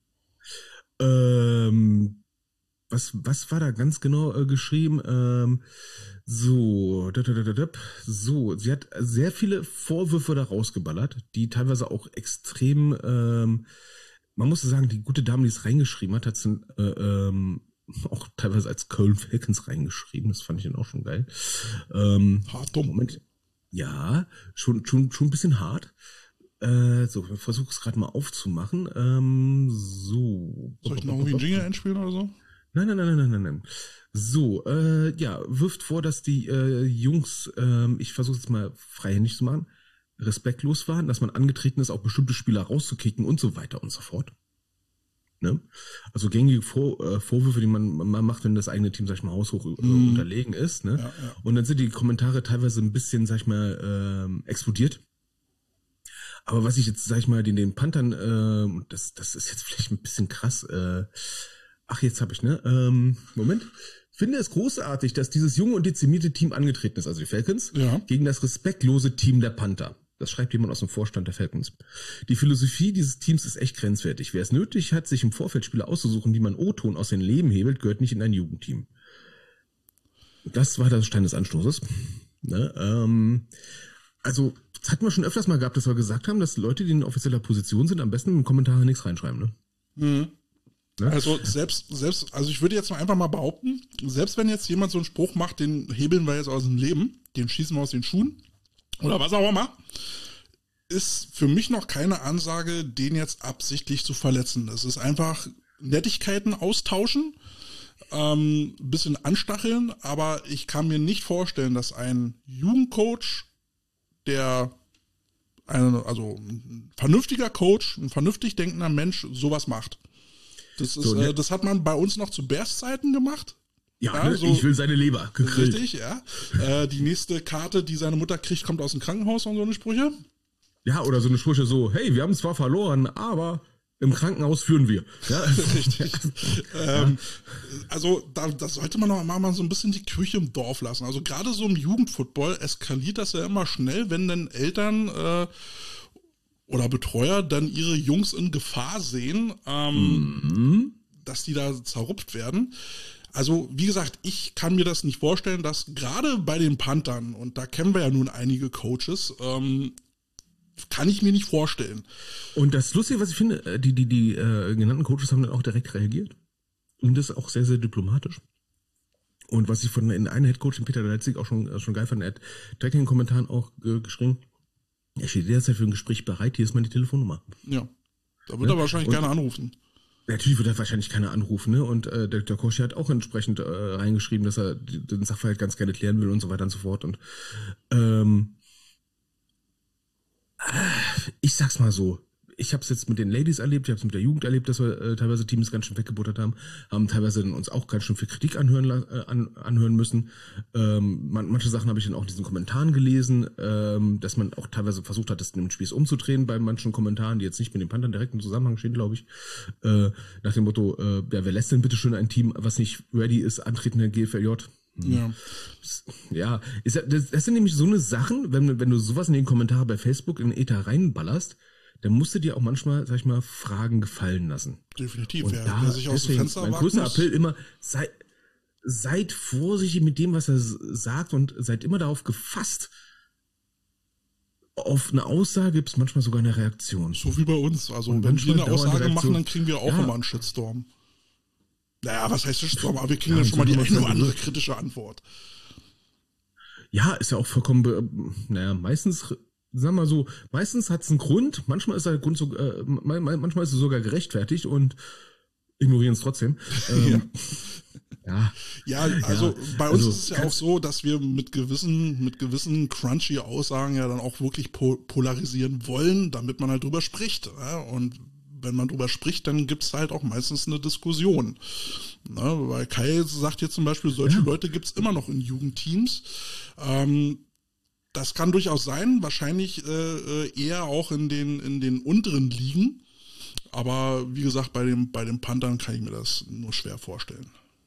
Was war da ganz genau geschrieben? So, sie hat sehr viele Vorwürfe da rausgeballert, die teilweise auch extrem, man muss sagen, die gute Dame, die es reingeschrieben hat, es auch teilweise als Köln Falcons reingeschrieben, das fand ich dann auch schon geil. Hart dumm. Moment. Ja, schon ein bisschen hart. So, ich versuche es gerade mal aufzumachen. So. Soll ich noch irgendwie einen Jingle einspielen oder so? Nein. So, wirft vor, dass die Jungs, ich versuche es jetzt mal freihändig zu machen, respektlos waren, dass man angetreten ist, auch bestimmte Spieler rauszukicken und so weiter und so fort. Ne? Also gängige Vorwürfe, die man macht, wenn das eigene Team, sag ich mal, haushoch unterlegen ist. Ne? Ja. Und dann sind die Kommentare teilweise ein bisschen, sag ich mal, explodiert. Aber was ich jetzt, sag ich mal, den Panthern, das ist jetzt vielleicht ein bisschen krass, jetzt habe ich, Moment. Finde es großartig, dass dieses junge und dezimierte Team angetreten ist, also die Falcons, gegen das respektlose Team der Panther. Das schreibt jemand aus dem Vorstand der Falcons. Die Philosophie dieses Teams ist echt grenzwertig. Wer es nötig hat, sich im Vorfeld Spieler auszusuchen, die man O-Ton aus den Leben hebelt, gehört nicht in ein Jugendteam. Das war der Stein des Anstoßes. Ne? Also, das hatten wir schon öfters mal gehabt, dass wir gesagt haben, dass Leute, die in offizieller Position sind, am besten in den Kommentaren nichts reinschreiben. Ne? Mhm. Also also ich würde jetzt einfach mal behaupten, selbst wenn jetzt jemand so einen Spruch macht, den hebeln wir jetzt aus dem Leben, den schießen wir aus den Schuhen oder was auch immer, ist für mich noch keine Ansage, den jetzt absichtlich zu verletzen. Das ist einfach Nettigkeiten austauschen, bisschen anstacheln, aber ich kann mir nicht vorstellen, dass ein Jugendcoach, ein vernünftiger Coach, ein vernünftig denkender Mensch sowas macht. Das hat man bei uns noch zu Bears-Zeiten gemacht. Ja, so, ich will seine Leber gegrillt. Richtig, ja. Die nächste Karte, die seine Mutter kriegt, kommt aus dem Krankenhaus und so eine Sprüche. Ja, oder so eine Sprüche so, hey, wir haben zwar verloren, aber im Krankenhaus führen wir. Ja, richtig. Also da sollte man noch mal so ein bisschen die Kirche im Dorf lassen. Also gerade so im Jugendfootball eskaliert das ja immer schnell, wenn dann Eltern oder Betreuer dann ihre Jungs in Gefahr sehen, dass die da zerrupft werden. Also, wie gesagt, ich kann mir das nicht vorstellen, dass gerade bei den Panthern, und da kennen wir ja nun einige Coaches, kann ich mir nicht vorstellen. Und das Lustige, was ich finde, die genannten Coaches haben dann auch direkt reagiert. Und das auch sehr, sehr diplomatisch. Und was ich von den einen Headcoach, den Peter Leipzig, auch schon geil fand, er hat direkt in den Kommentaren auch geschrieben, er steht derzeit für ein Gespräch bereit, hier ist meine Telefonnummer. Ja, da wird er wahrscheinlich keiner anrufen. Natürlich wird er wahrscheinlich keiner anrufen, ne? Und der Koshi hat auch entsprechend reingeschrieben, dass er den Sachverhalt ganz gerne klären will und so weiter und so fort. Und ich sag's mal so, ich habe es jetzt mit den Ladies erlebt, ich habe es mit der Jugend erlebt, dass wir teilweise Teams ganz schön weggebuttert haben teilweise uns auch ganz schön viel Kritik anhören müssen. Manche Sachen habe ich dann auch in diesen Kommentaren gelesen, dass man auch teilweise versucht hat, das in dem Spieß umzudrehen bei manchen Kommentaren, die jetzt nicht mit den Panthern direkt im Zusammenhang stehen, glaube ich. Nach dem Motto, wer lässt denn bitte schön ein Team, was nicht ready ist, antreten in der GFLJ? Ja, das sind nämlich so eine Sachen, wenn du sowas in den Kommentare bei Facebook in den Ether reinballerst, dann musst du dir auch manchmal, sag ich mal, Fragen gefallen lassen. Definitiv, und wer sich aus dem Fenster wagt. Mein größter Appell immer, seid vorsichtig mit dem, was er sagt und seid immer darauf gefasst. Auf eine Aussage gibt es manchmal sogar eine Reaktion. So wie bei uns. Also wenn wir eine Aussage machen, dann kriegen wir auch immer einen Shitstorm. Naja, was heißt Shitstorm? Aber wir kriegen ja schon mal die eine oder andere kritische Antwort. Ja, ist ja auch vollkommen, meistens sag mal so, meistens hat es einen Grund, manchmal ist der Grund so, manchmal ist es sogar gerechtfertigt und ignorieren es trotzdem. Ja. Ja, also bei uns ist es ja auch so, dass wir mit gewissen crunchy Aussagen ja dann auch wirklich polarisieren wollen, damit man halt drüber spricht. Ja? Und wenn man drüber spricht, dann gibt's halt auch meistens eine Diskussion. Ne? Weil Kai sagt jetzt zum Beispiel, solche Leute gibt's immer noch in Jugendteams. Das kann durchaus sein, wahrscheinlich eher auch in den unteren Ligen. Aber wie gesagt, bei den Panthern kann ich mir das nur schwer vorstellen.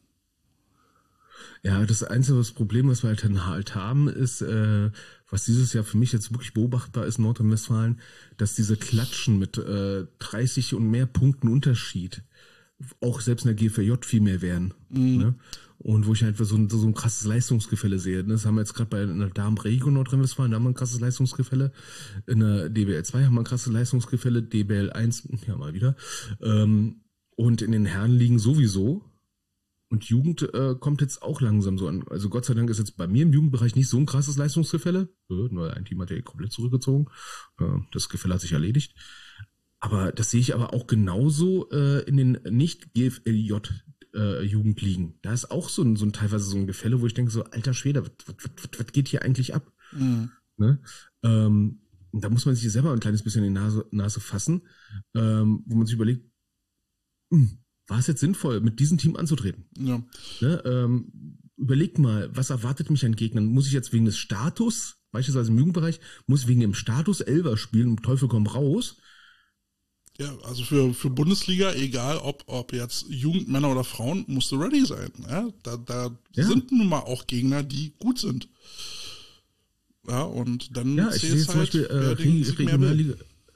Ja, das einzige Problem, was wir halt haben, ist, was dieses Jahr für mich jetzt wirklich beobachtbar ist, Nordrhein-Westfalen, dass diese Klatschen mit 30 und mehr Punkten Unterschied auch selbst in der GVJ viel mehr werden. Ne? Und wo ich halt so ein krasses Leistungsgefälle sehe. Das haben wir jetzt gerade bei einer Damen-Regio Nordrhein-Westfalen, da haben wir ein krasses Leistungsgefälle. In der DBL 2 haben wir ein krasses Leistungsgefälle, DBL 1, ja mal wieder. Und in den Herrenligen sowieso. Und Jugend kommt jetzt auch langsam so an. Also Gott sei Dank ist jetzt bei mir im Jugendbereich nicht so ein krasses Leistungsgefälle. Nur ein Team hat ja komplett zurückgezogen. Das Gefälle hat sich erledigt. Aber das sehe ich aber auch genauso in den Nicht-GFLJ-Jugendligen. Da ist auch so ein teilweise so ein Gefälle, wo ich denke so, alter Schwede, was geht hier eigentlich ab? Ne? Da muss man sich selber ein kleines bisschen in die Nase fassen, wo man sich überlegt, war es jetzt sinnvoll, mit diesem Team anzutreten? Ja. Ne, überlegt mal, was erwartet mich an Gegnern? Muss ich jetzt wegen des Status, beispielsweise im Jugendbereich, muss ich wegen dem Status Elfer spielen und Teufel komm raus? Ja, also für Bundesliga, egal ob jetzt Jugend, Männer oder Frauen, musst du ready sein. Ja? Da sind nun mal auch Gegner, die gut sind. Ja, und dann zählt es halt, wer den Sieg mehr will.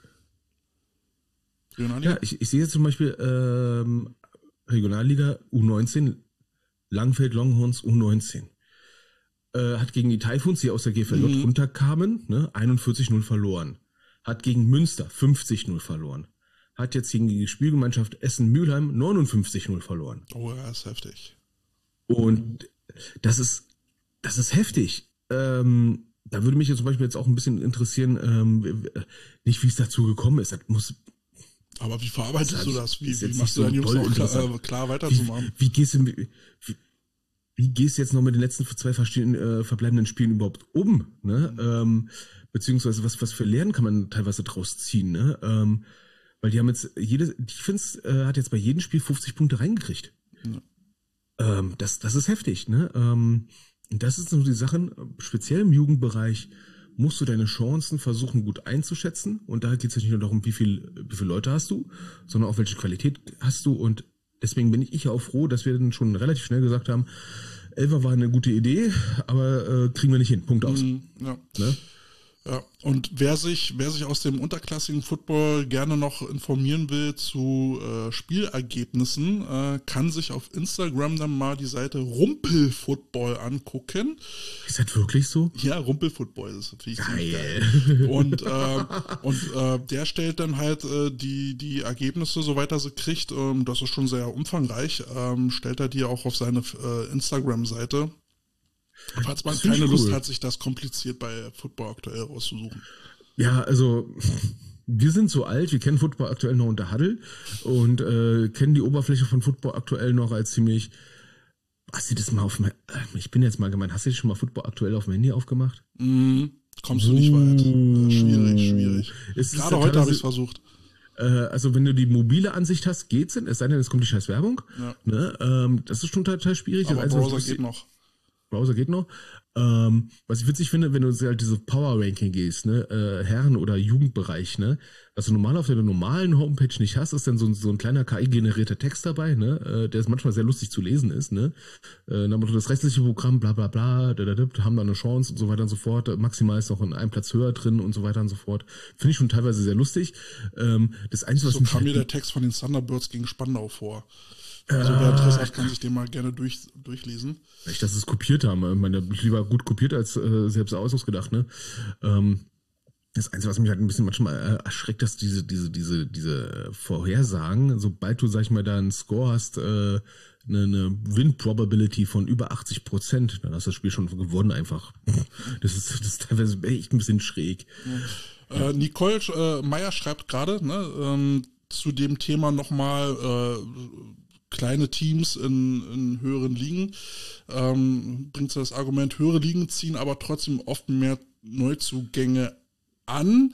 Ja, ich sehe jetzt zum Beispiel Regionalliga U19, Langfeld Longhorns U19. Hat gegen die Typhoons, die aus der GVJ runterkamen, ne, 41-0 verloren. Hat gegen Münster 50-0 verloren. Hat jetzt gegen die Spielgemeinschaft Essen-Mülheim 59-0 verloren. Oh ja, ist heftig. Und das ist heftig. Da würde mich jetzt zum Beispiel jetzt auch ein bisschen interessieren, nicht wie es dazu gekommen ist. Das muss. Aber wie verarbeitest du das? Wie machst du deinen Jungs auch klar weiterzumachen? Wie gehst du jetzt noch mit den letzten 2 verbleibenden Spielen überhaupt um? Ne? Beziehungsweise was für Lehren kann man teilweise draus ziehen? Ne? Weil die haben jetzt Defense hat jetzt bei jedem Spiel 50 Punkte reingekriegt. Ja. Das ist heftig. Ne? Und das sind so die Sachen, speziell im Jugendbereich, musst du deine Chancen versuchen gut einzuschätzen. Und da geht es nicht nur darum, wie viele Leute hast du, sondern auch welche Qualität hast du. Und deswegen bin ich auch froh, dass wir dann schon relativ schnell gesagt haben, Elfer war eine gute Idee, aber kriegen wir nicht hin. Punkt aus. Ja. Ne? Ja, und wer sich aus dem unterklassigen Football gerne noch informieren will zu Spielergebnissen, kann sich auf Instagram dann mal die Seite Rumpelfootball angucken. Ist das wirklich so? Ja, Rumpelfootball ist natürlich geil. Und der stellt dann halt die Ergebnisse, soweit er sie kriegt, das ist schon sehr umfangreich, stellt er die auch auf seine Instagram-Seite. Falls man keine Lust hat, sich das kompliziert bei Football aktuell rauszusuchen. Ja, also wir sind so alt, wir kennen Football aktuell noch unter Huddle und kennen die Oberfläche von Football aktuell noch als ziemlich. Hast du das mal ich bin jetzt mal gemeint, hast du schon mal Football aktuell auf dem Handy aufgemacht? Kommst du nicht weit. Schwierig. Gerade heute habe ich es versucht. Also wenn du die mobile Ansicht hast, geht's denn, es sei denn, es kommt die scheiß Werbung. Ja. Ne? Das ist schon total schwierig. Aber Browser geht noch. Browser geht noch. Was ich witzig finde, wenn du halt diese Power-Ranking gehst, ne, Herren- oder Jugendbereich, ne, was du normal auf der normalen Homepage nicht hast, ist dann so ein kleiner KI-generierter Text dabei, ne, der ist manchmal sehr lustig zu lesen ist, ne, das restliche Programm, bla bla bla, haben da eine Chance und so weiter und so fort, maximal ist noch ein Platz höher drin und so weiter und so fort. Finde ich schon teilweise sehr lustig. Das Einzige, so kam mir der Text von den Thunderbirds gegen Spandau vor. Also wer Interesse hat, kann sich den mal gerne durchlesen. Echt, dass sie es kopiert haben. Ich meine, lieber gut kopiert als selbst ausgedacht, ne? Das Einzige, was mich halt ein bisschen manchmal erschreckt, dass diese Vorhersagen, sobald du, sag ich mal, da einen Score hast, eine Win-Probability von über 80%, dann hast du das Spiel schon gewonnen einfach. Das ist teilweise echt ein bisschen schräg. Nicole Meyer schreibt gerade, ne, zu dem Thema nochmal kleine Teams in höheren Ligen, bringt sie das Argument, höhere Ligen ziehen aber trotzdem oft mehr Neuzugänge an.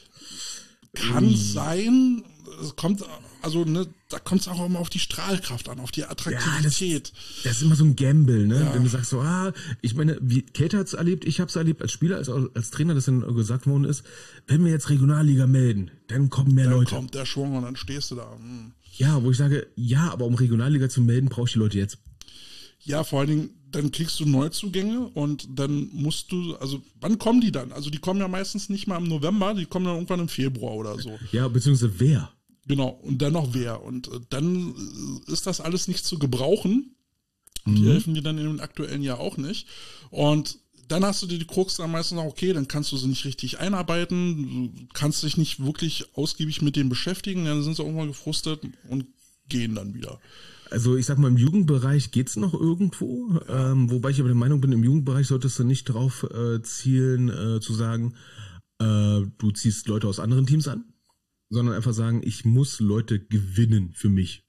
Kann sein, es kommt, also ne, da kommt es auch immer auf die Strahlkraft an, auf die Attraktivität. Ja, das ist immer so ein Gamble, ne? Ja. Wenn du sagst so, ich meine, wie Kate hat's erlebt, ich hab's erlebt als Spieler, als Trainer, das dann gesagt worden ist, wenn wir jetzt Regionalliga melden, dann kommen mehr Leute. Dann kommt der Schwung und dann stehst du da. Ja, wo ich sage, ja, aber um Regionalliga zu melden, brauche ich die Leute jetzt. Ja, vor allen Dingen, dann kriegst du Neuzugänge und dann musst du, also wann kommen die dann? Also die kommen ja meistens nicht mal im November, die kommen dann irgendwann im Februar oder so. Ja, beziehungsweise wer? Genau, und dann noch wer. Und dann ist das alles nicht zu gebrauchen. Und die helfen dir dann im aktuellen Jahr auch nicht. Und dann hast du dir die Krux dann meistens noch, okay, dann kannst du sie nicht richtig einarbeiten, du kannst dich nicht wirklich ausgiebig mit denen beschäftigen, dann sind sie irgendwann gefrustet und gehen dann wieder. Also ich sag mal, im Jugendbereich geht's noch irgendwo, wobei ich aber der Meinung bin, im Jugendbereich solltest du nicht drauf zielen, zu sagen, du ziehst Leute aus anderen Teams an, sondern einfach sagen, ich muss Leute gewinnen für mich.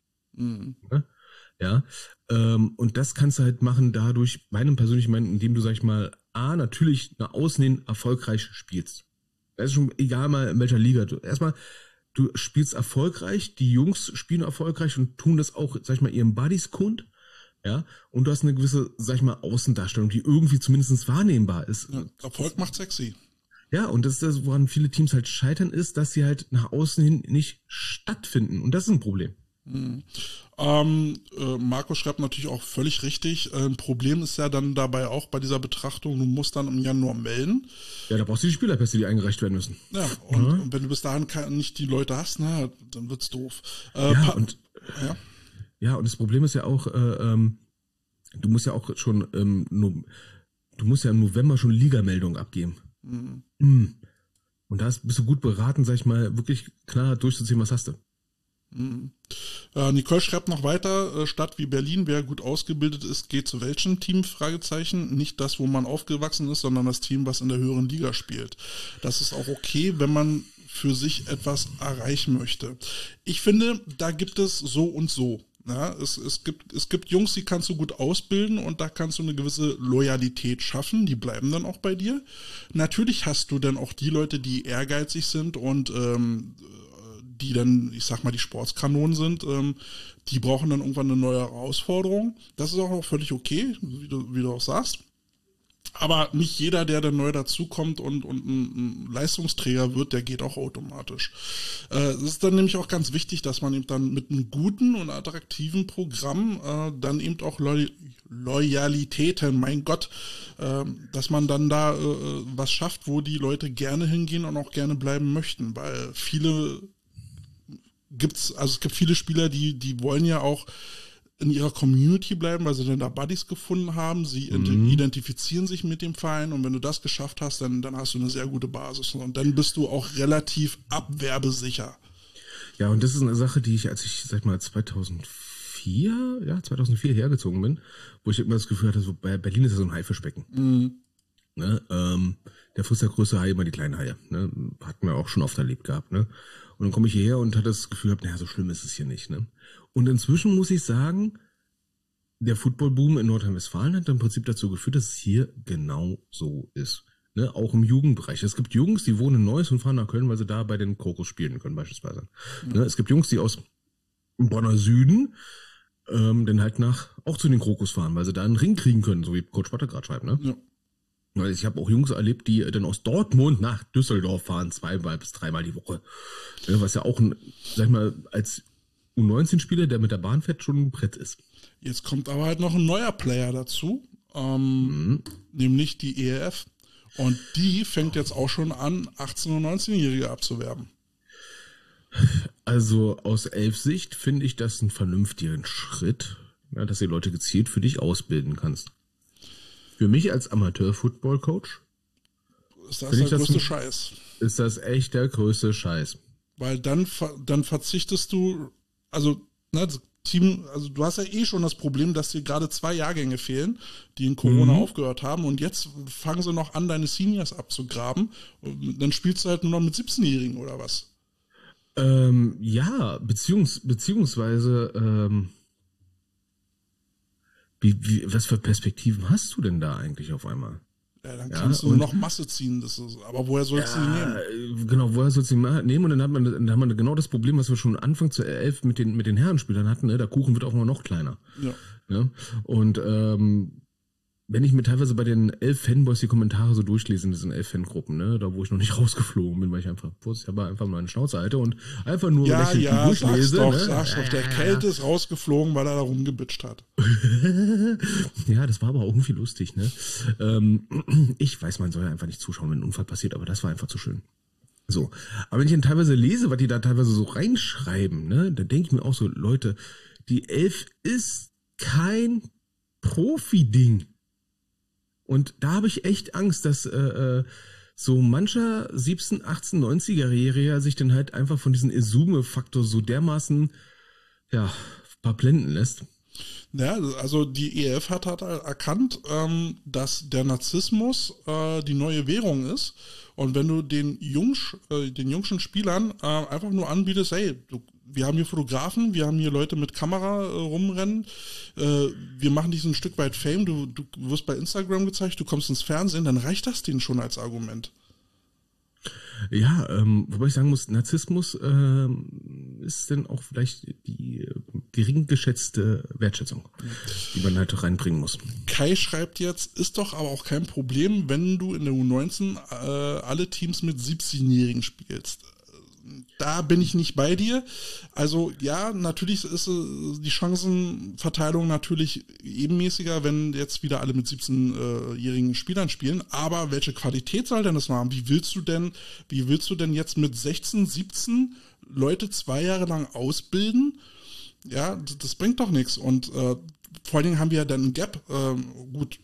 Ja, und das kannst du halt machen dadurch, meinem persönlichen Meinung, indem du, sag ich mal, natürlich nach außen hin erfolgreich spielst. Das ist schon egal mal in welcher Liga. Du spielst erfolgreich, die Jungs spielen erfolgreich und tun das auch, sag ich mal, ihren Buddies kund, ja, und du hast eine gewisse, sag ich mal, Außendarstellung, die irgendwie zumindest wahrnehmbar ist. Ja, Erfolg macht sexy. Ja, und das ist das, woran viele Teams halt scheitern, ist, dass sie halt nach außen hin nicht stattfinden. Und das ist ein Problem. Marco schreibt natürlich auch völlig richtig. Ein Problem ist ja dann dabei auch bei dieser Betrachtung, du musst dann im Januar melden. Ja, da brauchst du die Spielerpässe, die eingereicht werden müssen. Ja, und wenn du bis dahin nicht die Leute hast, na, dann wird's doof. Und das Problem ist ja auch, du musst ja auch schon, du musst ja im November schon Ligameldung abgeben. Und da bist du gut beraten, sag ich mal, wirklich klar durchzuziehen, was hast du. Nicole schreibt noch weiter, Stadt wie Berlin, wer gut ausgebildet ist, geht zu welchem Team? Fragezeichen. Nicht das, wo man aufgewachsen ist, sondern das Team, was in der höheren Liga spielt. Das ist auch okay, wenn man für sich etwas erreichen möchte. Ich finde, da gibt es so und so. Ja, es gibt Jungs, die kannst du gut ausbilden und da kannst du eine gewisse Loyalität schaffen, die bleiben dann auch bei dir. Natürlich hast du dann auch die Leute, die ehrgeizig sind und die dann, ich sag mal, die Sportskanonen sind, die brauchen dann irgendwann eine neue Herausforderung. Das ist auch völlig okay, wie du auch sagst. Aber nicht jeder, der dann neu dazukommt und ein Leistungsträger wird, der geht auch automatisch. Es ist dann nämlich auch ganz wichtig, dass man eben dann mit einem guten und attraktiven Programm dann eben auch Loyalitäten, mein Gott, dass man dann da was schafft, wo die Leute gerne hingehen und auch gerne bleiben möchten, weil es gibt viele Spieler, die wollen ja auch in ihrer Community bleiben, weil sie dann da Buddies gefunden haben, sie identifizieren sich mit dem Verein und wenn du das geschafft hast, dann hast du eine sehr gute Basis und dann bist du auch relativ abwerbesicher. Ja, und das ist eine Sache, die ich, als ich, sag mal, 2004 hergezogen bin, wo ich immer das Gefühl hatte, so bei Berlin ist ja so ein Haifischbecken. Ne? Der frisst der größte Hai immer die kleinen Haie. Ne? Hatten wir auch schon oft erlebt gehabt. Ne? Und dann komme ich hierher und hatte das Gefühl, naja, so schlimm ist es hier nicht. Ne? Und inzwischen muss ich sagen, der Footballboom in Nordrhein-Westfalen hat im Prinzip dazu geführt, dass es hier genau so ist. Ne? Auch im Jugendbereich. Es gibt Jungs, die wohnen in Neuss und fahren nach Köln, weil sie da bei den Krokus spielen können beispielsweise. Ne? Es gibt Jungs, die aus dem Bonner Süden dann halt auch zu den Krokus fahren, weil sie da einen Ring kriegen können, so wie Coach Potter gerade schreibt. Ne? Ja. Also ich habe auch Jungs erlebt, die dann aus Dortmund nach Düsseldorf fahren, 2 bis 3 Mal die Woche. Was ja auch, sag ich mal, als U19-Spieler, der mit der Bahn fährt, schon ein Brett ist. Jetzt kommt aber halt noch ein neuer Player dazu, nämlich die ERF. Und die fängt jetzt auch schon an, 18- und 19-Jährige abzuwerben. Also aus Elf-Sicht finde ich das einen vernünftigen Schritt, ja, dass du die Leute gezielt für dich ausbilden kannst. Für mich als Amateur-Football-Coach ist das der größte Scheiß. ist das echt der größte Scheiß. Weil dann verzichtest du, also, ne, das Team, also du hast ja eh schon das Problem, dass dir gerade 2 Jahrgänge fehlen, die in Corona aufgehört haben und jetzt fangen sie noch an, deine Seniors abzugraben und dann spielst du halt nur noch mit 17-Jährigen oder was? Ja, beziehungsweise, was für Perspektiven hast du denn da eigentlich auf einmal? Ja, dann kannst du nur noch Masse ziehen, aber woher sollst du die nehmen? Genau, woher sollst du die nehmen? Und dann hat man genau das Problem, was wir schon Anfang zur 11 mit den Herrenspielern hatten, ne? Der Kuchen wird auch immer noch kleiner. Ja. Ne? Und wenn ich mir teilweise bei den 11 Fanboys die Kommentare so durchlese in diesen 11 Fangruppen, ne, da wo ich noch nicht rausgeflogen bin, weil ich einfach meine Schnauze halte und einfach nur sag's durchlese. doch, der Kälte ist rausgeflogen, weil er da rumgebitscht hat. Ja, das war aber auch irgendwie lustig, ne? Ich weiß, man soll ja einfach nicht zuschauen, wenn ein Unfall passiert, aber das war einfach zu schön. So, aber wenn ich dann teilweise lese, was die da teilweise so reinschreiben, ne, dann denke ich mir auch so, Leute, die 11 ist kein Profi-Ding. Und da habe ich echt Angst, dass so mancher 17, 18, 90er-Jähriger sich dann halt einfach von diesem Esume-Faktor so dermaßen, ja, verblenden lässt. Ja, also die EF hat erkannt, dass der Narzissmus die neue Währung ist. Und wenn du den jungschen Spielern einfach nur anbietest, hey, wir haben hier Fotografen, wir haben hier Leute mit Kamera rumrennen, wir machen dich so ein Stück weit Fame, du wirst bei Instagram gezeigt, du kommst ins Fernsehen, dann reicht das denen schon als Argument. Ja, wobei ich sagen muss, Narzissmus ist dann auch vielleicht die gering geschätzte Wertschätzung, die man halt reinbringen muss. Kai schreibt jetzt, ist doch aber auch kein Problem, wenn du in der U19 alle Teams mit 17-Jährigen spielst. Da bin ich nicht bei dir. Also ja, natürlich ist die Chancenverteilung natürlich ebenmäßiger, wenn jetzt wieder alle mit 17-jährigen Spielern spielen. Aber welche Qualität soll denn das haben? Wie willst du denn jetzt mit 16, 17 Leute 2 Jahre lang ausbilden? Ja, das bringt doch nichts. Und vor allen Dingen haben wir ja dann ein Gap. Gut.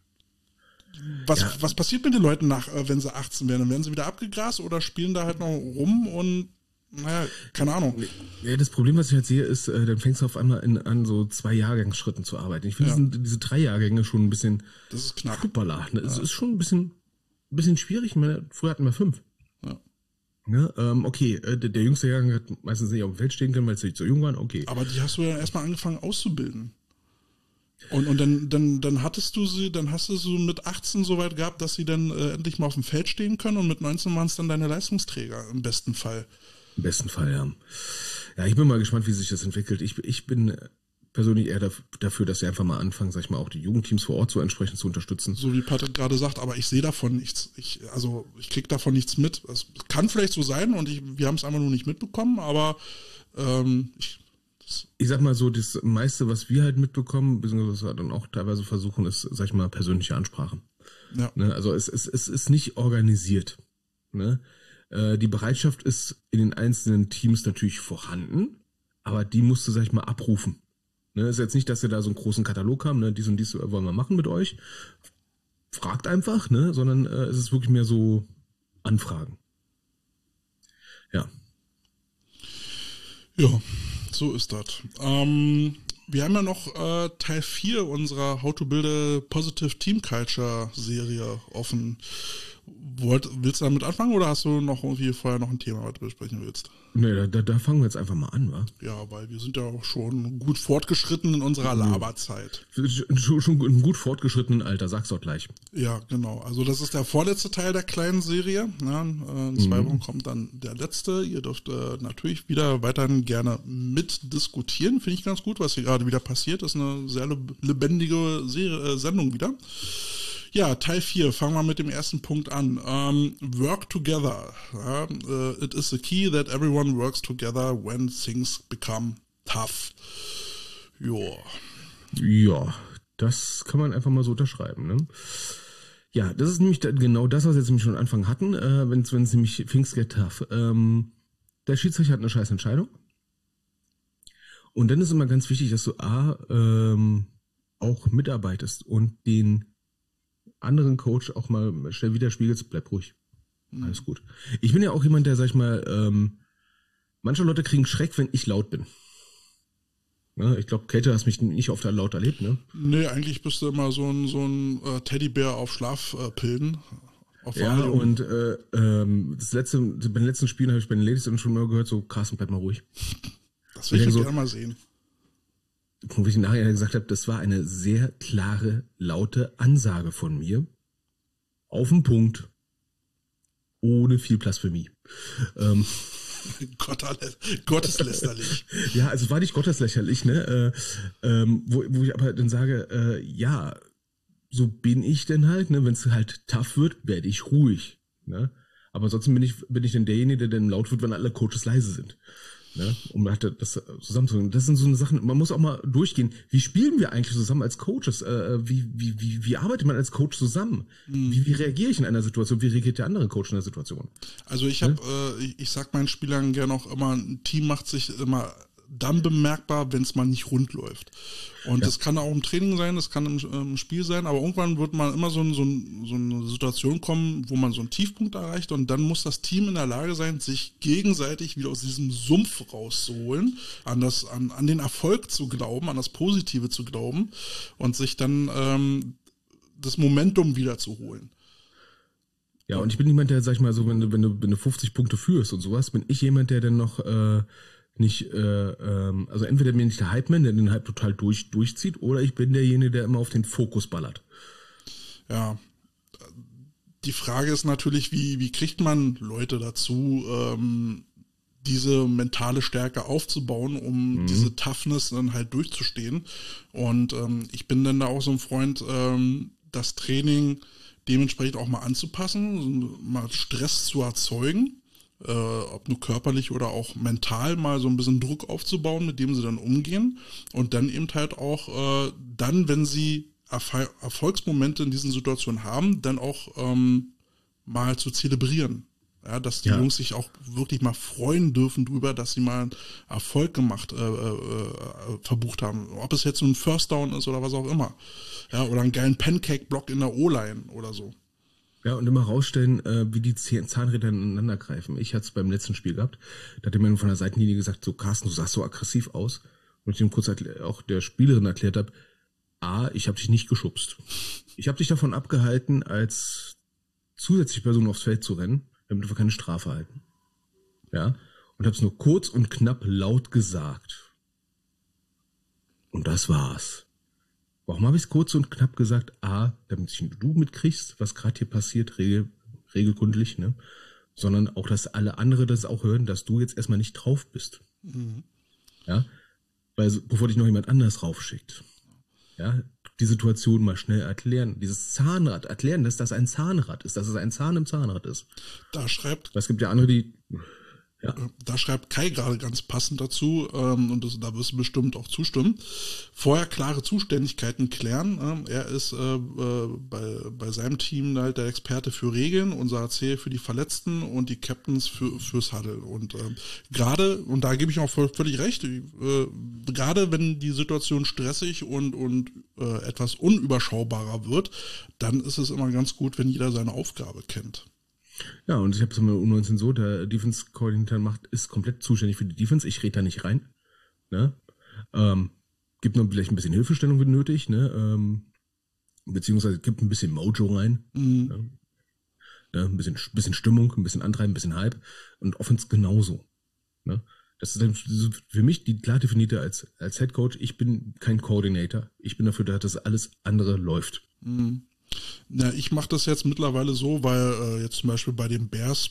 Was passiert mit den Leuten wenn sie 18 werden? Dann werden sie wieder abgegrast oder spielen da halt noch rum und naja, keine Ahnung. Ja, das Problem, was ich halt sehe, ist, dann fängst du auf einmal an so 2 Jahrgangsschritten zu arbeiten. Ich finde diese 3 Jahrgänge schon ein bisschen das ist knapp. Kuppala, ne? Es ist schon ein bisschen schwierig. Ich meine, früher hatten wir 5. Ja. Ne? Okay, der jüngste Jahrgang hat meistens nicht auf dem Feld stehen können, weil sie zu jung waren, okay. Aber die hast du ja erstmal angefangen auszubilden. Und dann hast du sie mit 18 so weit gehabt, dass sie dann endlich mal auf dem Feld stehen können und mit 19 waren es dann deine Leistungsträger im besten Fall. Im besten Fall, ja. Ja, ich bin mal gespannt, wie sich das entwickelt. Ich bin persönlich eher dafür, dass sie einfach mal anfangen, sag ich mal, auch die Jugendteams vor Ort so entsprechend zu unterstützen. So wie Patrick gerade sagt, aber ich sehe davon nichts. Ich krieg davon nichts mit. Es kann vielleicht so sein und wir haben es einfach nur nicht mitbekommen, aber ich sag mal so, das meiste, was wir halt mitbekommen, beziehungsweise dann auch teilweise versuchen, ist, sag ich mal, persönliche Ansprache. Ja. Ne? Also es ist nicht organisiert. Ne? Die Bereitschaft ist in den einzelnen Teams natürlich vorhanden, aber die musst du, sag ich mal, abrufen. Ne? Ist jetzt nicht, dass wir da so einen großen Katalog haben, ne? Dies und dies wollen wir machen mit euch. Fragt einfach, ne? Sondern es ist wirklich mehr so Anfragen. Ja. Ja. So ist das. Wir haben ja noch Teil 4 unserer How to Build a Positive Team Culture Serie offen. Willst du damit anfangen oder hast du noch irgendwie vorher noch ein Thema, was du besprechen willst? Nee, da fangen wir jetzt einfach mal an, wa? Ja, weil wir sind ja auch schon gut fortgeschritten in unserer Laberzeit. Schon in gut fortgeschrittenen Alter, sag's doch gleich. Ja, genau. Also das ist der vorletzte Teil der kleinen Serie. Ja, in 2 Wochen kommt dann der letzte. Ihr dürft natürlich wieder weiterhin gerne mitdiskutieren. Finde ich ganz gut, was hier gerade wieder passiert. Das ist eine sehr lebendige Sendung wieder. Ja, Teil 4, fangen wir mit dem ersten Punkt an. Work together. Ja, it is the key that everyone works together when things become tough. Joa. Ja, das kann man einfach mal so unterschreiben. Ne? Ja, das ist nämlich genau das, was wir jetzt nämlich schon am Anfang hatten, wenn es nämlich things get tough. Der Schiedsrichter hat eine scheiß Entscheidung. Und dann ist immer ganz wichtig, dass du auch mitarbeitest und den anderen Coach auch mal schnell widerspiegelst, bleib ruhig. Alles gut. Ich bin ja auch jemand, der, sag ich mal, manche Leute kriegen Schreck, wenn ich laut bin. Ne? Ich glaube, Käthe, hast mich nicht oft laut erlebt, ne? Nee, eigentlich bist du immer so ein Teddybär auf Schlafpillen. Ja, und bei den letzten Spielen habe ich bei den Ladies schon mal gehört, so, Carsten, bleib mal ruhig. Das will ich gerne mal sehen. Wo ich nachher gesagt habe, das war eine sehr klare, laute Ansage von mir. Auf den Punkt. Ohne viel Blasphemie. Gotteslästerlich. Ja, also war nicht gotteslächerlich, ne? Wo ich aber dann sage, ja, so bin ich denn halt, ne? Wenn es halt tough wird, werde ich ruhig, ne? Aber ansonsten bin ich dann derjenige, der dann laut wird, wenn alle Coaches leise sind. Ne, um halt das zusammenzubringen. Das sind so eine Sachen, man muss auch mal durchgehen. Wie spielen wir eigentlich zusammen als Coaches? Wie arbeitet man als Coach zusammen? Wie reagiere ich in einer Situation? Wie reagiert der andere Coach in einer Situation? Also ich sag meinen Spielern gerne auch immer, ein Team macht sich immer dann bemerkbar, wenn es mal nicht rund läuft. Und das kann auch im Training sein, das kann im Spiel sein, aber irgendwann wird man immer so eine Situation kommen, wo man so einen Tiefpunkt erreicht und dann muss das Team in der Lage sein, sich gegenseitig wieder aus diesem Sumpf rauszuholen, an den Erfolg zu glauben, an das Positive zu glauben und sich dann das Momentum wieder zu holen. Ja, und ich bin jemand, der, sag ich mal, so, wenn du 50 Punkte führst und sowas, bin ich jemand, der dann noch also entweder bin ich der Hype-Man, der den Hype total durchzieht, oder ich bin derjenige, der immer auf den Fokus ballert. Ja, die Frage ist natürlich, wie kriegt man Leute dazu, diese mentale Stärke aufzubauen, um diese Toughness dann halt durchzustehen. Und ich bin dann da auch so ein Freund, das Training dementsprechend auch mal anzupassen, mal Stress zu erzeugen. Ob nur körperlich oder auch mental mal so ein bisschen Druck aufzubauen, mit dem sie dann umgehen und dann eben halt auch dann, wenn sie Erfolgsmomente in diesen Situationen haben, dann auch mal zu zelebrieren. Ja, dass die Jungs sich auch wirklich mal freuen dürfen drüber, dass sie mal einen Erfolg verbucht haben. Ob es jetzt so ein First Down ist oder was auch immer. Ja, oder einen geilen Pancake-Block in der O-Line oder so. Ja, und immer rausstellen, wie die Zahnräder ineinander greifen. Ich hatte es beim letzten Spiel gehabt, da hat jemand von der Seitenlinie gesagt, so Carsten, du sahst so aggressiv aus. Und ich ihm kurz auch der Spielerin erklärt habe, ich habe dich nicht geschubst. Ich habe dich davon abgehalten, als zusätzliche Person aufs Feld zu rennen, damit wir keine Strafe halten. Ja, und habe es nur kurz und knapp laut gesagt. Und das war's. Warum habe ich es kurz und knapp gesagt? Damit du mitkriegst, was gerade hier passiert, regelkundlich, ne? Sondern auch, dass alle andere das auch hören, dass du jetzt erstmal nicht drauf bist. Ja? Weil, bevor dich noch jemand anders raufschickt. Ja? Die Situation mal schnell erklären. Dieses Zahnrad erklären, dass das ein Zahnrad ist, dass es ein Zahn im Zahnrad ist. Es gibt ja andere, die... Ja. Da schreibt Kai gerade ganz passend dazu, und da wirst du bestimmt auch zustimmen. Vorher klare Zuständigkeiten klären. Er ist bei seinem Team halt der Experte für Regeln, unser AC für die Verletzten und die Captains fürs Huddle. Und gerade, und da gebe ich auch völlig recht, gerade wenn die Situation stressig und etwas unüberschaubarer wird, dann ist es immer ganz gut, wenn jeder seine Aufgabe kennt. Ja, und ich habe es mit U19 so, der Defense-Koordinator ist komplett zuständig für die Defense, ich rede da nicht rein. Ne? Gibt noch vielleicht ein bisschen Hilfestellung, wenn nötig, ne? Beziehungsweise gibt ein bisschen Mojo rein. Ne? Ein bisschen Stimmung, ein bisschen Antreiben, ein bisschen Hype. Und Offense genauso. Ne? Das ist dann für mich die klar definierte als Head Coach, ich bin kein Coordinator. Ich bin dafür da, dass alles andere läuft. Ja, ich mache das jetzt mittlerweile so, weil jetzt zum Beispiel bei den Bears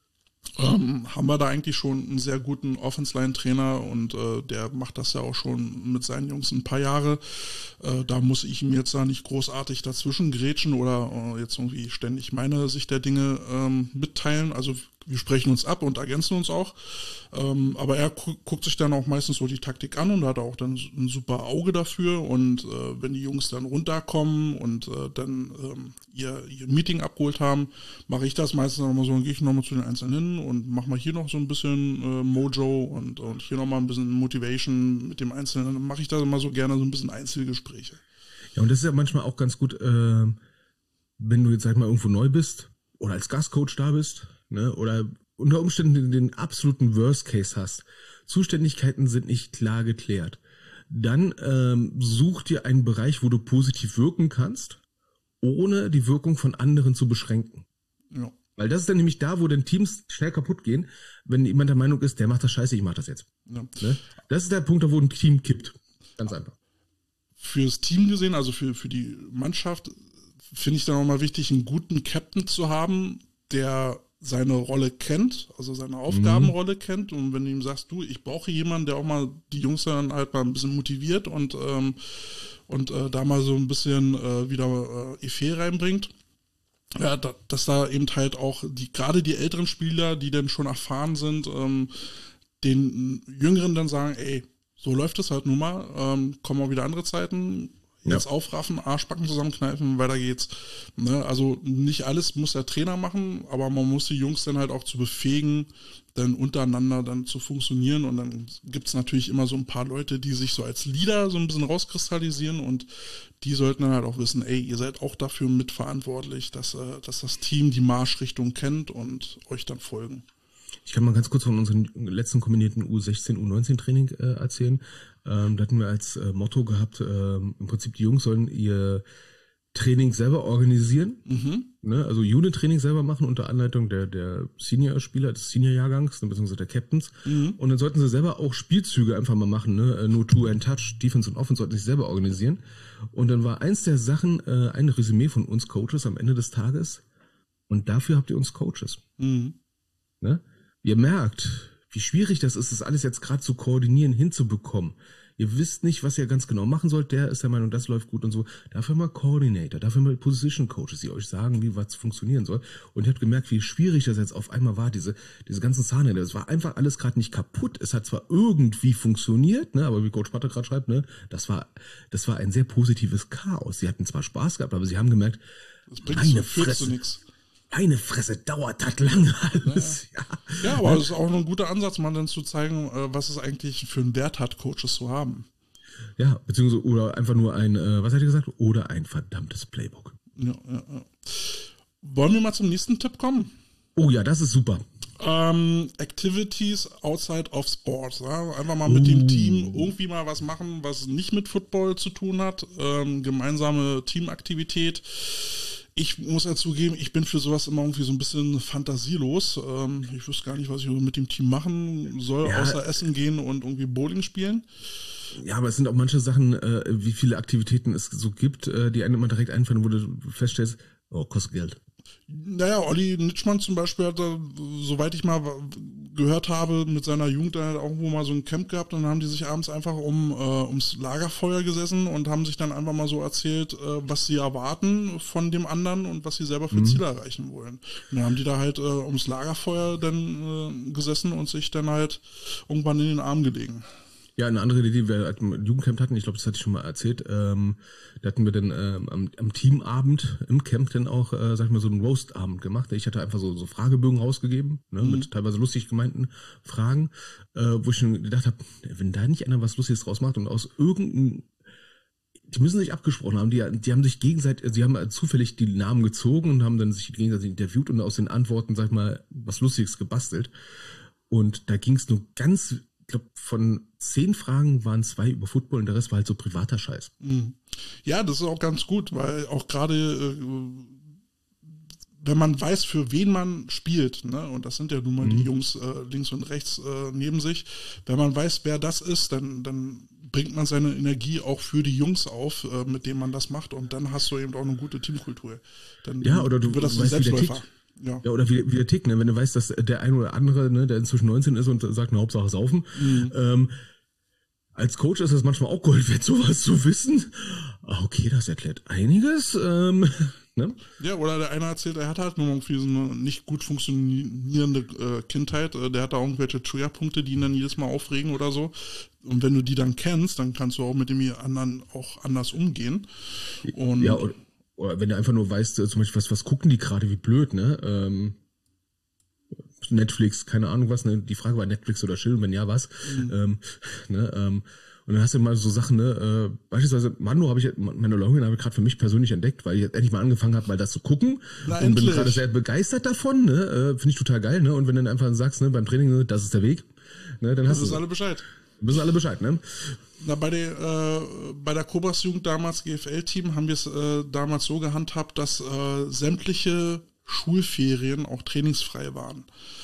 haben wir da eigentlich schon einen sehr guten Offense-Line-Trainer und der macht das ja auch schon mit seinen Jungs ein paar Jahre. Da muss ich ihm jetzt da nicht großartig dazwischen grätschen oder jetzt irgendwie ständig meine Sicht der Dinge mitteilen. Also wir sprechen uns ab und ergänzen uns auch. Aber er guckt sich dann auch meistens so die Taktik an und hat auch dann ein super Auge dafür. Und wenn die Jungs dann runterkommen und dann ihr Meeting abgeholt haben, mache ich das meistens nochmal so, dann gehe ich nochmal zu den Einzelnen hin und mache mal hier noch so ein bisschen Mojo und hier nochmal ein bisschen Motivation mit dem Einzelnen. Dann mache ich da immer so gerne so ein bisschen Einzelgespräche. Ja, und das ist ja manchmal auch ganz gut, wenn du jetzt, sag ich mal, irgendwo neu bist, oder als Gastcoach da bist, ne, oder unter Umständen den absoluten Worst Case hast, Zuständigkeiten sind nicht klar geklärt, dann such dir einen Bereich, wo du positiv wirken kannst, ohne die Wirkung von anderen zu beschränken. Ja. Weil das ist dann nämlich da, wo dann Teams schnell kaputt gehen, wenn jemand der Meinung ist, der macht das scheiße, ich mach das jetzt. Ja. Ne? Das ist der Punkt, wo ein Team kippt. Ganz einfach. Fürs Team gesehen, also für die Mannschaft, finde ich dann auch mal wichtig, einen guten Captain zu haben, der seine Rolle kennt, also seine Aufgabenrolle kennt. Und wenn du ihm sagst, du, ich brauche jemanden, der auch mal die Jungs dann halt mal ein bisschen motiviert und da mal so ein bisschen wieder Effet reinbringt. Ja, dass da eben halt auch gerade die älteren Spieler, die dann schon erfahren sind, den Jüngeren dann sagen, ey, so läuft es halt nun mal, kommen auch wieder andere Zeiten, jetzt aufraffen, Arschbacken zusammenkneifen, weiter geht's. Ne? Also nicht alles muss der Trainer machen, aber man muss die Jungs dann halt auch zu befähigen, dann untereinander dann zu funktionieren. Und dann gibt's natürlich immer so ein paar Leute, die sich so als Leader so ein bisschen rauskristallisieren und die sollten dann halt auch wissen, ey, ihr seid auch dafür mitverantwortlich, dass das Team die Marschrichtung kennt und euch dann folgen. Ich kann mal ganz kurz von unserem letzten kombinierten U16, U19-Training erzählen. Da hatten wir als Motto gehabt, im Prinzip die Jungs sollen ihr Training selber organisieren, ne? Also Unit-Training selber machen unter Anleitung der Senior-Spieler, des Senior-Jahrgangs, beziehungsweise der Captains. Und dann sollten sie selber auch Spielzüge einfach mal machen, ne? Nur Two and Touch, Defense und Offense sollten sich selber organisieren. Und dann war eins der Sachen, ein Resümee von uns Coaches am Ende des Tages. Und dafür habt ihr uns Coaches. Ne? Ihr merkt, wie schwierig das ist, das alles jetzt gerade zu koordinieren, hinzubekommen. Ihr wisst nicht, was ihr ganz genau machen sollt. Der ist der Meinung, das läuft gut und so. Dafür mal Coordinator, dafür mal Position Coaches, die euch sagen, wie was funktionieren soll. Und ihr habt gemerkt, wie schwierig das jetzt auf einmal war, diese ganzen Zahnräder. Das war einfach alles gerade nicht kaputt. Es hat zwar irgendwie funktioniert, ne, aber wie Coach Patte gerade schreibt, ne, das war ein sehr positives Chaos. Sie hatten zwar Spaß gehabt, aber sie haben gemerkt, das bringt so, führt zu nichts. Meine Fresse, dauert das lange alles. Ja, aber es ist auch ein guter Ansatz, mal dann zu zeigen, was es eigentlich für einen Wert hat, Coaches zu haben. Ja, beziehungsweise oder einfach nur ein, was hat ihr gesagt? Oder ein verdammtes Playbook. Ja. Wollen wir mal zum nächsten Tipp kommen? Oh ja, das ist super. Activities outside of sports. Ja? Einfach mal mit dem Team irgendwie mal was machen, was nicht mit Football zu tun hat. Gemeinsame Teamaktivität. Ich muss ja zugeben, ich bin für sowas immer irgendwie so ein bisschen fantasielos. Ich wüsste gar nicht, was ich mit dem Team machen soll, außer essen gehen und irgendwie Bowling spielen. Ja, aber es sind auch manche Sachen, wie viele Aktivitäten es so gibt, die einem immer direkt einfallen, wo du feststellst, oh, kostet Geld. Naja, Olli Nitschmann zum Beispiel hat da, soweit ich mal gehört habe, mit seiner Jugend da halt irgendwo mal so ein Camp gehabt und dann haben die sich abends einfach ums Lagerfeuer gesessen und haben sich dann einfach mal so erzählt, was sie erwarten von dem anderen und was sie selber für Ziele erreichen wollen. Und dann haben die da halt ums Lagerfeuer dann gesessen und sich dann halt irgendwann in den Arm gelegen. Ja, eine andere Idee, die wir im Jugendcamp hatten, ich glaube, das hatte ich schon mal erzählt, da hatten wir dann am Teamabend im Camp dann auch, sag ich mal, so einen Roast-Abend gemacht. Ich hatte einfach so Fragebögen rausgegeben, ne, mit teilweise lustig gemeinten Fragen, wo ich schon gedacht habe, wenn da nicht einer was Lustiges draus macht und aus irgendeinem, die müssen sich abgesprochen haben, die haben sich gegenseitig, sie haben zufällig die Namen gezogen und haben dann sich gegenseitig interviewt und aus den Antworten, sag ich mal, was Lustiges gebastelt. Und da ging es nur ganz, ich glaube, von 10 Fragen waren 2 über Football und der Rest war halt so privater Scheiß. Ja, das ist auch ganz gut, weil auch gerade, wenn man weiß, für wen man spielt, ne, und das sind ja nun mal die Jungs links und rechts neben sich, wenn man weiß, wer das ist, dann bringt man seine Energie auch für die Jungs auf, mit denen man das macht und dann hast du eben auch eine gute Teamkultur. Dann oder du wird das ein weißt, Selbstläufer. Ja, oder wie der tickt, ne? Wenn du weißt, dass der ein oder andere, ne, der inzwischen 19 ist und sagt, eine Hauptsache saufen, als Coach ist es manchmal auch Gold wert, sowas zu wissen. Okay, das erklärt einiges. Ne? Ja, oder der eine erzählt, er hat halt nur irgendwie so eine nicht gut funktionierende Kindheit. Der hat da irgendwelche Triggerpunkte, die ihn dann jedes Mal aufregen oder so. Und wenn du die dann kennst, dann kannst du auch mit dem anderen auch anders umgehen. Und ja, oder wenn du einfach nur weißt, zum Beispiel, was gucken die gerade, wie blöd, ne? Netflix, keine Ahnung was, ne? Die Frage war Netflix oder Chill, wenn ja, was? Und dann hast du mal so Sachen, ne, beispielsweise Mando Mandalorian habe ich gerade für mich persönlich entdeckt, weil ich jetzt endlich mal angefangen habe, mal das zu gucken. Na, und bin endlich. gerade sehr begeistert davon, ne, finde ich total geil, ne, und wenn du dann einfach sagst, ne, beim Training, ne, das ist der Weg, ne, dann hast Das du ist alle Bescheid. wissen alle Bescheid, ne? Na, bei der Cobras Jugend damals, GFL-Team, haben wir es damals so gehandhabt, dass sämtliche Schulferien auch trainingsfrei waren.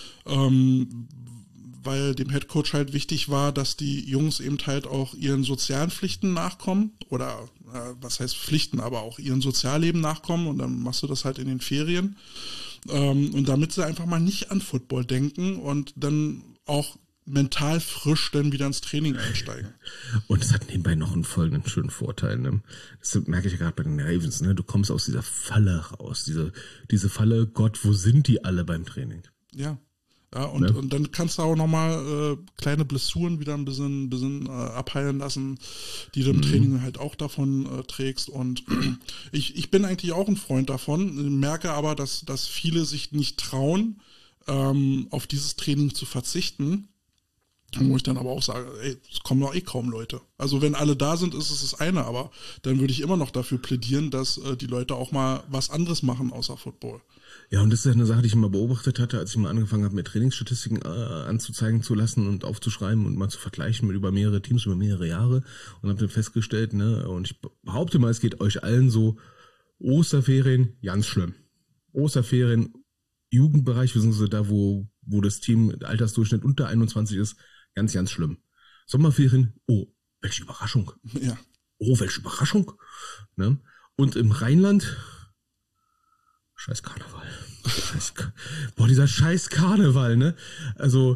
Weil dem Headcoach halt wichtig war, dass die Jungs eben halt auch ihren sozialen Pflichten nachkommen oder was heißt Pflichten, aber auch ihren Sozialleben nachkommen und dann machst du das halt in den Ferien und damit sie einfach mal nicht an Football denken und dann auch mental frisch dann wieder ins Training einsteigen. Und es hat nebenbei noch einen folgenden schönen Vorteil, ne? Das merke ich ja gerade bei den Ravens, ne? Du kommst aus dieser Falle raus, diese Falle, Gott, wo sind die alle beim Training? Ja. Ja, und dann kannst du auch nochmal kleine Blessuren wieder ein bisschen abheilen lassen, die du im Training halt auch davon trägst. Und ich bin eigentlich auch ein Freund davon, merke aber, dass viele sich nicht trauen, auf dieses Training zu verzichten. Wo ich dann aber auch sage, ey, es kommen doch eh kaum Leute. Also wenn alle da sind, ist es das eine, aber dann würde ich immer noch dafür plädieren, dass die Leute auch mal was anderes machen außer Football. Ja, und das ist ja eine Sache, die ich immer beobachtet hatte, als ich mal angefangen habe, mir Trainingsstatistiken anzuzeigen zu lassen und aufzuschreiben und mal zu vergleichen mit über mehrere Teams, über mehrere Jahre und habe dann festgestellt, ne, und ich behaupte mal, es geht euch allen so, Osterferien, ganz schlimm. Osterferien, Jugendbereich, wir sind so da, wo das Team Altersdurchschnitt unter 21 ist, ganz, ganz schlimm. Sommerferien, oh, welche Überraschung. Ja. Oh, welche Überraschung. Ne? Und im Rheinland, scheiß Karneval. Dieser scheiß Karneval, ne? Also,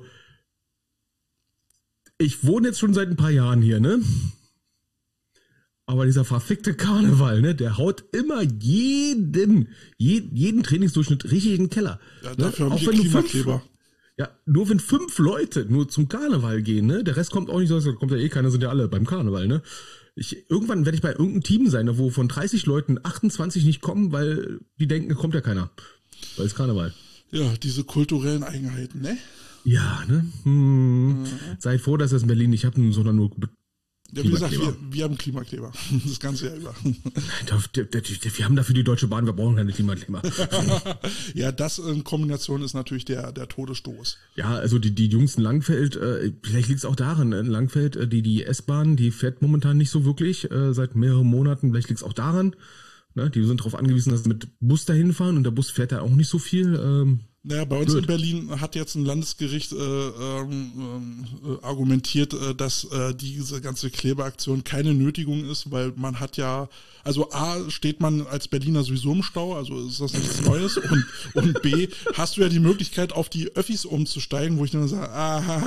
ich wohne jetzt schon seit ein paar Jahren hier, ne? Aber dieser verfickte Karneval, ne? Der haut immer jeden Trainingsdurchschnitt richtig in den Keller. Ja, dafür ne? haben wir Klimakleber. Ja, nur wenn 5 Leute nur zum Karneval gehen, ne? Der Rest kommt auch nicht so, kommt ja eh keiner, sind ja alle beim Karneval, ne? Irgendwann werde ich bei irgendeinem Team sein, wo von 30 Leuten 28 nicht kommen, weil die denken, kommt ja keiner. Weil es Karneval. Ja, diese kulturellen Eigenheiten, ne? Ja, ne? Seid froh, dass ihr es in Berlin nicht habt, sondern nur Ja, wie gesagt, wir haben Klimakleber. Das ganze Jahr über. Wir haben dafür die Deutsche Bahn, wir brauchen keine Klimakleber. Ja, das in Kombination ist natürlich der Todesstoß. Ja, also die Jungs in Langfeld, vielleicht liegt es auch daran, in Langfeld, die S-Bahn, die fährt momentan nicht so wirklich, seit mehreren Monaten, vielleicht liegt es auch daran. Ne? Die sind darauf angewiesen, dass sie mit Bus dahin fahren und der Bus fährt da auch nicht so viel. Naja, bei uns in Berlin hat jetzt ein Landesgericht argumentiert, dass diese ganze Klebeaktion keine Nötigung ist, weil man hat ja, also A, steht man als Berliner sowieso im Stau, also ist das nichts Neues und B, hast du ja die Möglichkeit, auf die Öffis umzusteigen, wo ich dann sage,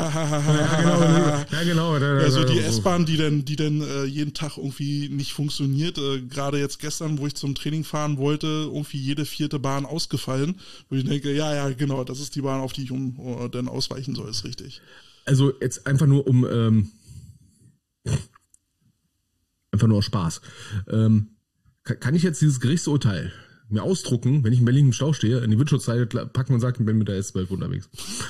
ja, genau. Also die S-Bahn, die denn jeden Tag irgendwie nicht funktioniert, gerade jetzt gestern, wo ich zum Training fahren wollte, irgendwie jede 4. Bahn ausgefallen, wo ich denke, ja, genau, das ist die Bahn, auf die ich dann ausweichen soll, ist richtig. Also jetzt einfach nur einfach nur aus Spaß. Kann ich jetzt dieses Gerichtsurteil mir ausdrucken, wenn ich in Berlin im Stau stehe, in die Windschutzscheibe packen und sagen, ich bin mit der S12 unterwegs?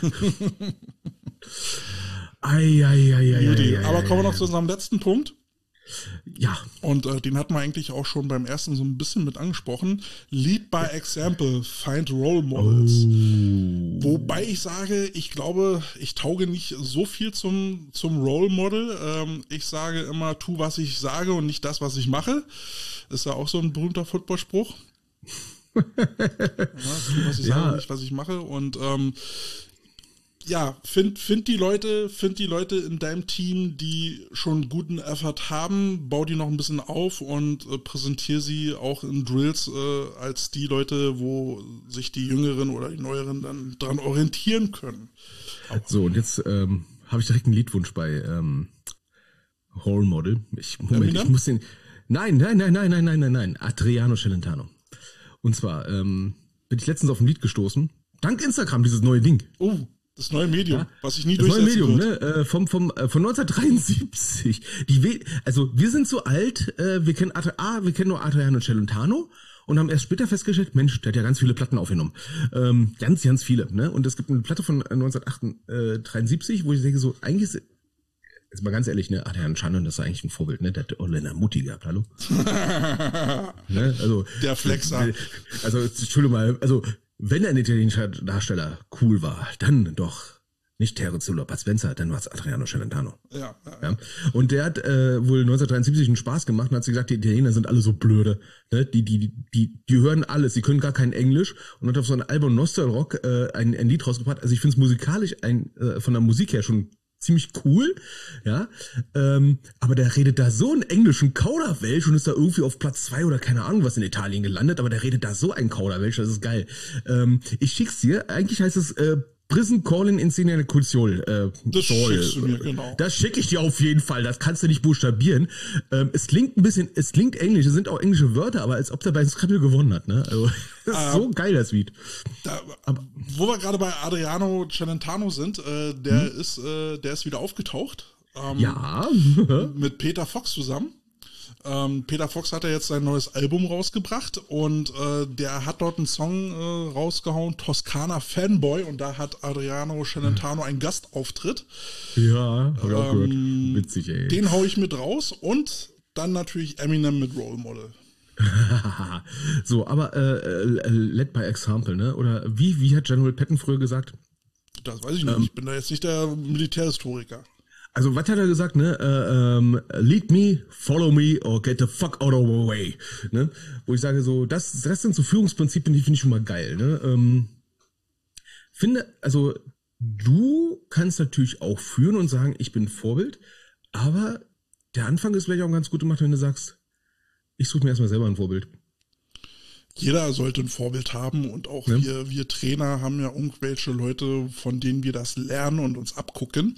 Aber kommen wir noch zu unserem letzten Punkt. Ja. Und den hatten wir eigentlich auch schon beim ersten so ein bisschen mit angesprochen. Lead by example, find role models. Wobei ich sage, ich glaube, ich tauge nicht so viel zum Role Model. Ich sage immer, tu, was ich sage und nicht das, was ich mache. Ist ja auch so ein berühmter Footballspruch. Tu, was ich sage und nicht, was ich mache. Und find die Leute in deinem Team, die schon guten Effort haben, bau die noch ein bisschen auf und präsentiere sie auch in Drills als die Leute, wo sich die Jüngeren oder die Neueren dann dran orientieren können. So, und jetzt habe ich direkt einen Liedwunsch bei Role Model. Ich muss den. Nein. Adriano Celentano. Und zwar bin ich letztens auf ein Lied gestoßen. Dank Instagram, dieses neue Ding. Oh. Das neue Medium, was ich nie das durchsetzen neue Medium, wird. Ne? Von 1973. Also wir sind so alt, wir kennen nur Adriano Celentano und haben erst später festgestellt, Mensch, der hat ja ganz viele Platten aufgenommen. Ganz, ganz viele. Ne? Und es gibt eine Platte von 1973, wo ich denke, so eigentlich ist Jetzt mal ganz ehrlich, ne, Adrian Shannon ist eigentlich ein Vorbild, ne? Der hat Orlando Mutti gehabt, hallo? Ne? Also, der Flexer. Also, Entschuldigung mal, also, wenn ein italienischer Darsteller cool war, dann doch nicht Terence Bud Spencer, dann war es Adriano Celentano. Ja. Und der hat wohl 1973 einen Spaß gemacht und hat gesagt, die Italiener sind alle so blöde. Ne? Die hören alles, die können gar kein Englisch und hat auf so ein Album Nostalrock ein Lied rausgebracht. Also ich finde es musikalisch von der Musik her schon ziemlich cool, ja, aber der redet da so einen englischen Kauderwelsch und ist da irgendwie auf Platz 2 oder keine Ahnung was in Italien gelandet, aber der redet da so ein Kauderwelsch, das ist geil. Ich schick's dir, eigentlich heißt es Prison Calling Insignia Culciol. Das schickst du mir, genau. Das schicke ich dir auf jeden Fall, das kannst du nicht buchstabieren. Es klingt englisch, es sind auch englische Wörter, aber als ob der bei Scrabble gewonnen hat, ne? Also, das ist so geil, das Lied. Wo wir gerade bei Adriano Celentano sind, der ist wieder aufgetaucht. Ja. Mit Peter Fox zusammen. Peter Fox hat ja jetzt sein neues Album rausgebracht und der hat dort einen Song rausgehauen, Toskana Fanboy, und da hat Adriano Celentano einen Gastauftritt. Ja, hab ich auch gehört. Witzig, ey. Den hau ich mit raus und dann natürlich Eminem mit Role Model. So, aber led by example, ne? Oder wie hat General Patton früher gesagt? Das weiß ich nicht, ich bin da jetzt nicht der Militärhistoriker. Also, was hat er gesagt, ne? Lead me, follow me, or get the fuck out of my way. Ne? Wo ich sage, so, das sind so Führungsprinzipien, die finde ich schon mal geil, ne? Also, du kannst natürlich auch führen und sagen, ich bin Vorbild, aber der Anfang ist vielleicht auch ganz gut gemacht, wenn du sagst, ich suche mir erstmal selber ein Vorbild. Jeder sollte ein Vorbild haben und auch wir Trainer haben ja irgendwelche Leute, von denen wir das lernen und uns abgucken.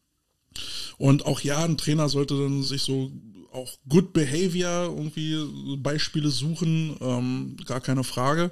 Und auch ein Trainer sollte dann sich so auch Good Behavior irgendwie Beispiele suchen, gar keine Frage.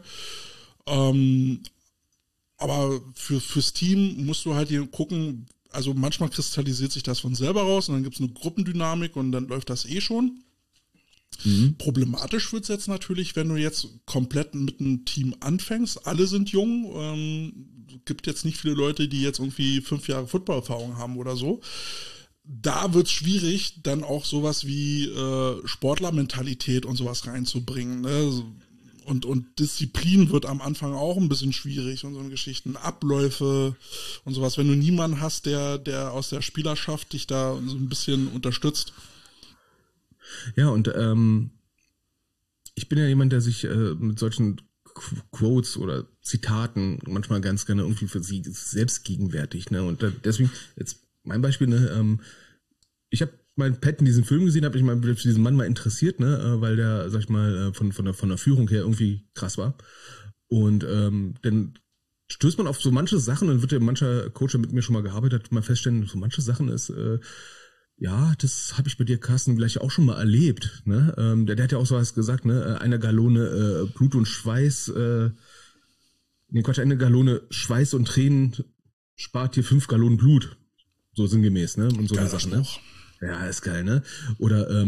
Aber fürs Team musst du halt hier gucken, also manchmal kristallisiert sich das von selber raus und dann gibt es eine Gruppendynamik und dann läuft das schon. Problematisch wird es jetzt natürlich, wenn du jetzt komplett mit einem Team anfängst. Alle sind jung. Gibt jetzt nicht viele Leute, die jetzt irgendwie 5 Jahre Footballerfahrung haben oder so. Da wird es schwierig, dann auch sowas wie Sportlermentalität und sowas reinzubringen. Ne? Und Disziplin wird am Anfang auch ein bisschen schwierig und so eine Geschichten, Abläufe und sowas. Wenn du niemanden hast, der aus der Spielerschaft dich da so ein bisschen unterstützt. Ja, und ich bin ja jemand, der sich mit solchen Quotes oder Zitaten manchmal ganz gerne irgendwie für sie selbst gegenwärtigt, ne? Und deswegen, jetzt mein Beispiel, ne, ich habe mal Patton diesen Film gesehen, habe ich mal für diesen Mann mal interessiert, ne, weil der, sag ich mal, von der Führung her irgendwie krass war. Und dann stößt man auf so manche Sachen, dann wird ja mancher Coach, der mit mir schon mal gearbeitet hat, mal feststellen, so manche Sachen ist ja, das habe ich bei dir, Carsten, gleich auch schon mal erlebt. Ne? Der hat ja auch sowas gesagt, ne? Eine Gallone Blut und Schweiß, eine Gallone Schweiß und Tränen spart dir 5 Gallonen Blut. So sinngemäß, ne? Und so eine Sachen, ne? Ja, ist geil, ne? Oder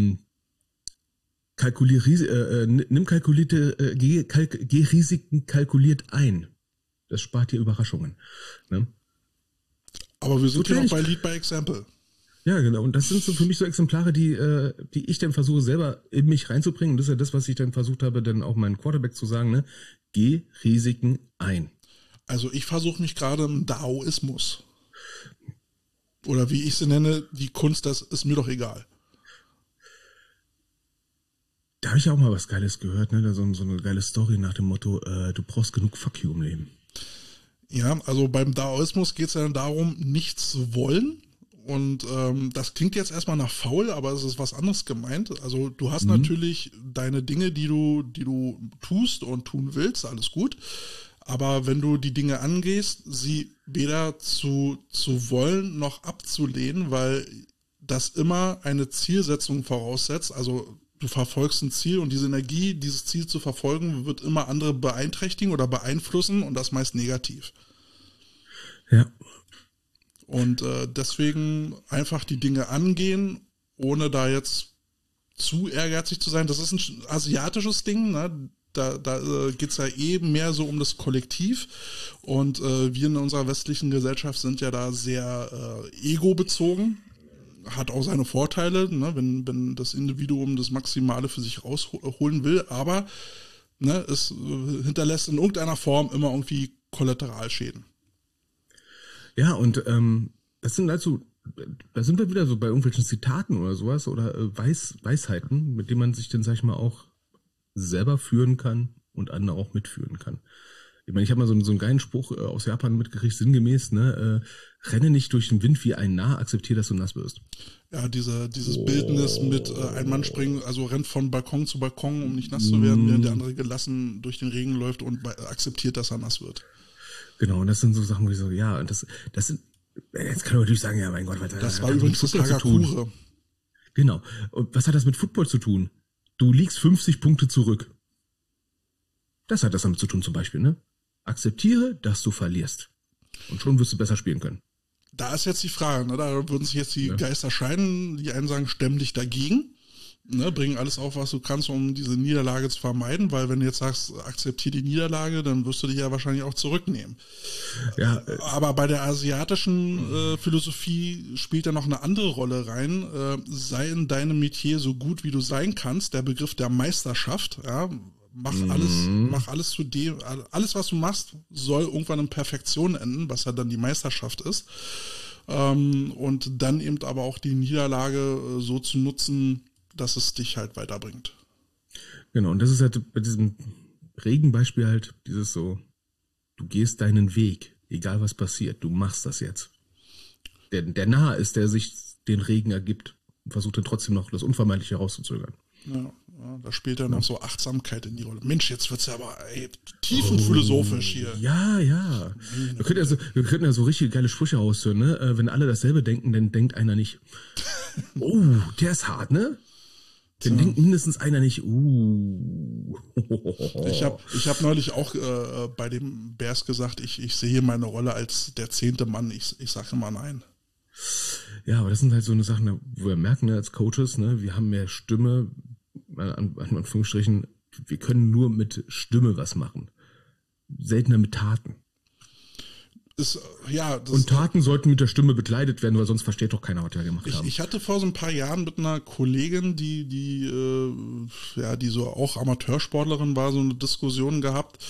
nimm kalkulierte, geh Risiken kalkuliert ein. Das spart dir Überraschungen. Ne? Aber wir sind ja noch bei Lead by Example. Ja, genau. Und das sind so für mich so Exemplare, die ich dann versuche selber in mich reinzubringen. Und das ist ja das, was ich dann versucht habe, dann auch meinem Quarterback zu sagen, ne? Geh Risiken ein. Also ich versuche mich gerade im Daoismus. Oder wie ich sie nenne, die Kunst, das ist mir doch egal. Da habe ich auch mal was Geiles gehört, ne? So eine geile Story nach dem Motto, du brauchst genug Fuck you im Leben. Ja, also beim Daoismus geht es ja darum, nichts zu wollen. Und das klingt jetzt erstmal nach faul, aber es ist was anderes gemeint. Also du hast natürlich deine Dinge, die du tust und tun willst, alles gut. Aber wenn du die Dinge angehst, sie weder zu wollen noch abzulehnen, weil das immer eine Zielsetzung voraussetzt. Also du verfolgst ein Ziel und diese Energie, dieses Ziel zu verfolgen, wird immer andere beeinträchtigen oder beeinflussen und das meist negativ. Ja. Und deswegen einfach die Dinge angehen, ohne da jetzt zu ehrgeizig zu sein. Das ist ein asiatisches Ding, ne? Da geht es ja mehr so um das Kollektiv. Und wir in unserer westlichen Gesellschaft sind ja da sehr ego-bezogen. hat auch seine Vorteile, ne, wenn das Individuum das Maximale für sich rausholen will, aber ne, es hinterlässt in irgendeiner Form immer irgendwie Kollateralschäden. Ja, und das sind halt so, da sind wir wieder so bei irgendwelchen Zitaten oder sowas oder Weisheiten, mit denen man sich dann, sag ich mal, auch selber führen kann und andere auch mitführen kann. Ich meine, ich habe mal so einen geilen Spruch aus Japan mitgekriegt, sinngemäß, ne, renne nicht durch den Wind wie ein Narr, akzeptiere, dass du nass wirst. Ja, dieses Bildnis mit ein Mann springen, also rennt von Balkon zu Balkon, um nicht nass zu werden, während der andere gelassen durch den Regen läuft und akzeptiert, dass er nass wird. Genau, und das sind so Sachen, wo ich so, ja, und das sind, jetzt kann man natürlich sagen, ja, mein Gott, was das war übrigens das Hagakure. Genau. Und was hat das mit Football zu tun? Du liegst 50 Punkte zurück. Das hat das damit zu tun zum Beispiel, ne? Akzeptiere, dass du verlierst. Und schon wirst du besser spielen können. Da ist jetzt die Frage, ne? Da würden sich jetzt die Geister scheiden. Die einen sagen, stemm dich dagegen. Ne? Bring alles auf, was du kannst, um diese Niederlage zu vermeiden. Weil wenn du jetzt sagst, akzeptiere die Niederlage, dann wirst du dich ja wahrscheinlich auch zurücknehmen. Ja, aber bei der asiatischen Philosophie spielt ja noch eine andere Rolle rein. Sei in deinem Metier so gut, wie du sein kannst. Der Begriff der Meisterschaft, ja. Mach alles zu dem, alles was du machst, soll irgendwann in Perfektion enden, was ja dann die Meisterschaft ist. Und dann eben aber auch die Niederlage so zu nutzen, dass es dich halt weiterbringt. Genau, und das ist halt bei diesem Regenbeispiel halt dieses so, du gehst deinen Weg, egal was passiert, du machst das jetzt. Der Narr ist, der sich den Regen ergibt und versucht dann trotzdem noch das Unvermeidliche herauszuzögern. Ja, da spielt ja noch so Achtsamkeit in die Rolle. Mensch, jetzt wird's ja aber tiefenphilosophisch hier. Ja. Wir könnten ja so richtig geile Sprüche raushören, ne? Wenn alle dasselbe denken, dann denkt einer nicht. Oh, der ist hart, ne? Dann denkt mindestens einer nicht. Ich hab neulich auch bei dem Bears gesagt, ich sehe meine Rolle als der 10. Mann. Ich sage immer nein. Ja, aber das sind halt so eine Sachen, wo wir merken, ne, als Coaches, ne, wir haben mehr Stimme, an Anführungsstrichen, wir können nur mit Stimme was machen. Seltener mit Taten. Und Taten sollten mit der Stimme bekleidet werden, weil sonst versteht doch keiner, was wir gemacht haben. Ich hatte vor so ein paar Jahren mit einer Kollegin, die so auch Amateursportlerin war, so eine Diskussion gehabt,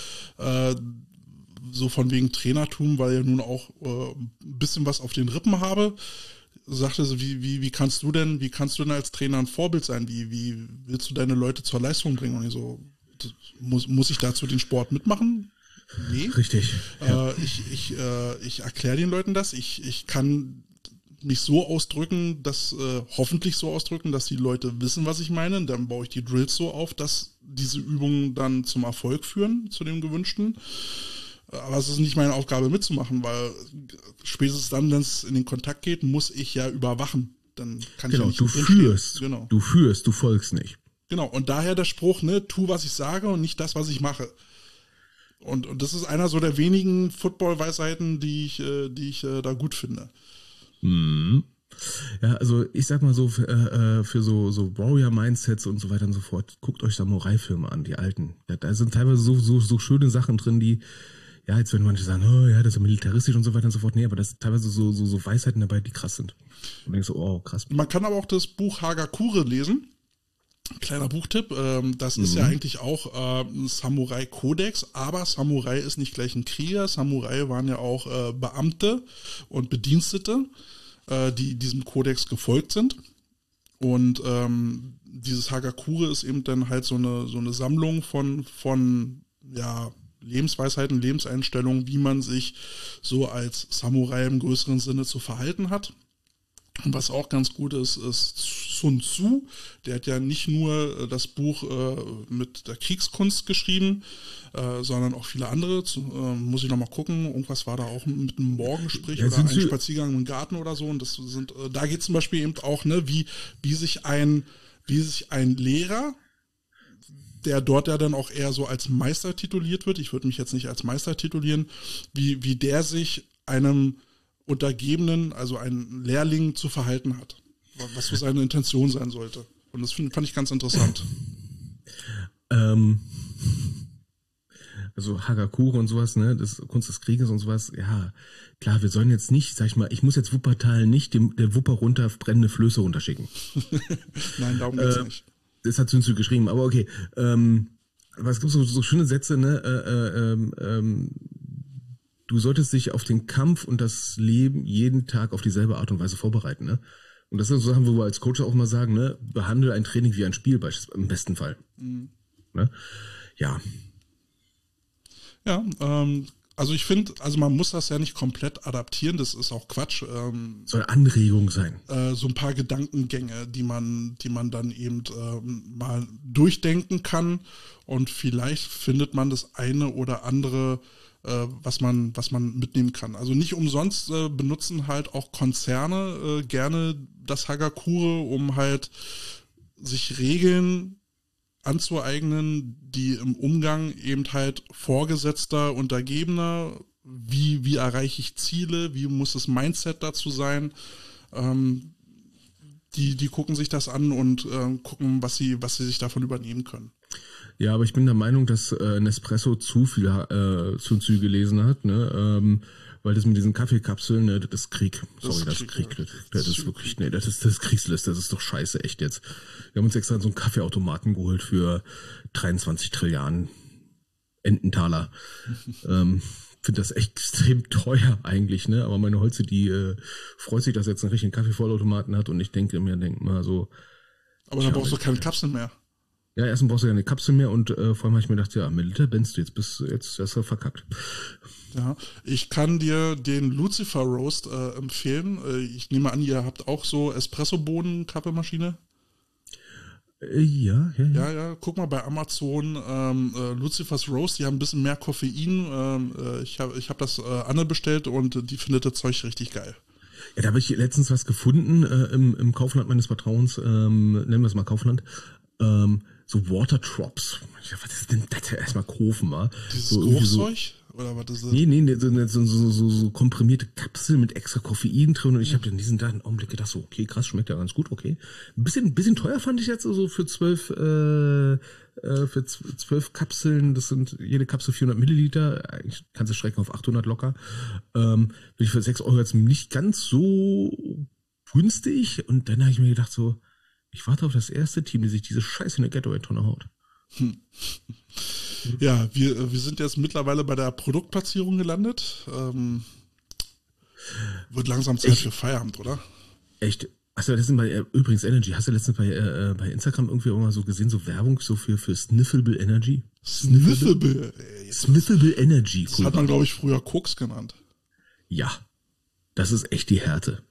so von wegen Trainertum, weil ja nun auch ein bisschen was auf den Rippen habe. Sagte sie, wie kannst du denn als Trainer ein Vorbild sein? Wie willst du deine Leute zur Leistung bringen? Und ich so, muss ich dazu den Sport mitmachen? Nee. Richtig. Ja. Ich erkläre den Leuten das. Ich kann mich so ausdrücken, hoffentlich so ausdrücken, dass die Leute wissen, was ich meine. Dann baue ich die Drills so auf, dass diese Übungen dann zum Erfolg führen, zu dem gewünschten. Aber es ist nicht meine Aufgabe mitzumachen, weil spätestens dann, wenn es in den Kontakt geht, muss ich ja überwachen. Dann kann ich ja nicht du führst. Genau. Du führst, du folgst nicht. Genau, und daher der Spruch, ne, tu, was ich sage und nicht das, was ich mache. Und das ist einer so der wenigen Football-Weisheiten, die ich da gut finde. Mhm. Ja, also ich sag mal so, für so Warrior-Mindsets und so weiter und so fort, guckt euch Samurai-Filme an, die alten. Da sind teilweise so schöne Sachen drin, die, ja, jetzt wenn manche sagen, oh ja, das ist ja militaristisch und so weiter und so fort, nee, aber das sind teilweise so Weisheiten dabei, die krass sind. Und denkst so, oh, krass. Man kann aber auch das Buch Hagakure lesen. Kleiner Buchtipp, das ist ja eigentlich auch ein Samurai-Kodex, aber Samurai ist nicht gleich ein Krieger. Samurai waren ja auch Beamte und Bedienstete, die diesem Kodex gefolgt sind. Und dieses Hagakure ist eben dann halt so eine Sammlung von Lebensweisheiten, Lebenseinstellungen, wie man sich so als Samurai im größeren Sinne zu verhalten hat. Und was auch ganz gut ist Sun Tzu. Der hat ja nicht nur das Buch mit der Kriegskunst geschrieben, sondern auch viele andere. Muss ich nochmal gucken. Irgendwas war da auch mit einem Morgengespräch oder einem Spaziergang im Garten oder so. Und da geht zum Beispiel eben auch, ne, wie sich ein Lehrer, der dort ja dann auch eher so als Meister tituliert wird, ich würde mich jetzt nicht als Meister titulieren, wie der sich einem Untergebenen, also einen Lehrling zu verhalten hat. Was so seine Intention sein sollte. Und das fand ich ganz interessant. also Hagakure und sowas, ne, das Kunst des Krieges und sowas, ja, klar, wir sollen jetzt nicht, sag ich mal, ich muss jetzt Wuppertal nicht der Wupper runter brennende Flöße runterschicken. Nein, darum geht's nicht. Das hat Sun Tzu geschrieben, aber okay, aber es gibt so schöne Sätze, ne, du solltest dich auf den Kampf und das Leben jeden Tag auf dieselbe Art und Weise vorbereiten, ne? Und das sind so Sachen, wo wir als Coach auch mal sagen, ne, behandle ein Training wie ein Spiel, beispielsweise im besten Fall. Ne? Ja. Ja, also ich finde, also man muss das ja nicht komplett adaptieren, das ist auch Quatsch. Soll Anregung sein. So ein paar Gedankengänge, die man dann eben mal durchdenken kann und vielleicht findet man das eine oder andere, was man mitnehmen kann. Also nicht umsonst benutzen halt auch Konzerne gerne das Hagakure, um halt sich Regeln anzueignen, die im Umgang eben halt Vorgesetzter, Untergebener, wie erreiche ich Ziele, wie muss das Mindset dazu sein, die gucken sich das an und gucken, was sie sich davon übernehmen können. Ja, aber ich bin der Meinung, dass Nespresso zu viel Sun Tzu gelesen hat, ne? Weil das mit diesen Kaffeekapseln, ne, das ist Krieg. Sorry, das ist Krieg. Das ist wirklich, ne, das ist Kriegslist, das ist doch scheiße, echt jetzt. Wir haben uns extra so einen Kaffeeautomaten geholt für 23 Trilliarden Ententaler. Finde das echt extrem teuer eigentlich, ne? Aber meine Holze, die freut sich, dass er jetzt einen richtigen Kaffeevollautomaten hat und ich denke mal so. Aber dann brauchst du keine Kapseln mehr. Ja, erstens brauchst du ja eine Kapsel mehr und vor allem habe ich mir gedacht, ja, mit Liter Benz, jetzt hast du verkackt. Ja, ich kann dir den Lucifer Roast empfehlen. Ich nehme an, ihr habt auch so Espresso-Bohnen-Kaffeemaschine. Ja, guck mal bei Amazon, Lucifers Roast, die haben ein bisschen mehr Koffein. Ich hab das Anne bestellt und die findet das Zeug richtig geil. Ja, da habe ich letztens was gefunden im Kaufland meines Vertrauens, nennen wir es mal Kaufland, so Water Drops. Was ist denn das? Erstmal kaufen, mal. Dieses so Geruchszeug? Oder was ist das? Nee, so komprimierte Kapseln mit extra Koffein drin und ich habe dann diesen da einen Augenblick gedacht, so, okay, krass, schmeckt ja ganz gut, okay. Ein bisschen teuer fand ich jetzt, so für 12 Kapseln, das sind jede Kapsel 400 Milliliter, eigentlich kannst du strecken auf 800 locker, bin ich für 6 Euro jetzt nicht ganz so günstig und dann habe ich mir gedacht so, ich warte auf das erste Team, die sich diese Scheiße in der Getaway-Tonne haut. Ja, wir sind jetzt mittlerweile bei der Produktplatzierung gelandet. Wird langsam Zeit für Feierabend, oder? Echt? Hast du letztens übrigens Energy, hast du letztens bei Instagram irgendwie auch mal so gesehen, so Werbung so für Sniffable Energy? Sniffable Energy. Das hat man, glaube ich, früher Koks genannt. Ja, das ist echt die Härte.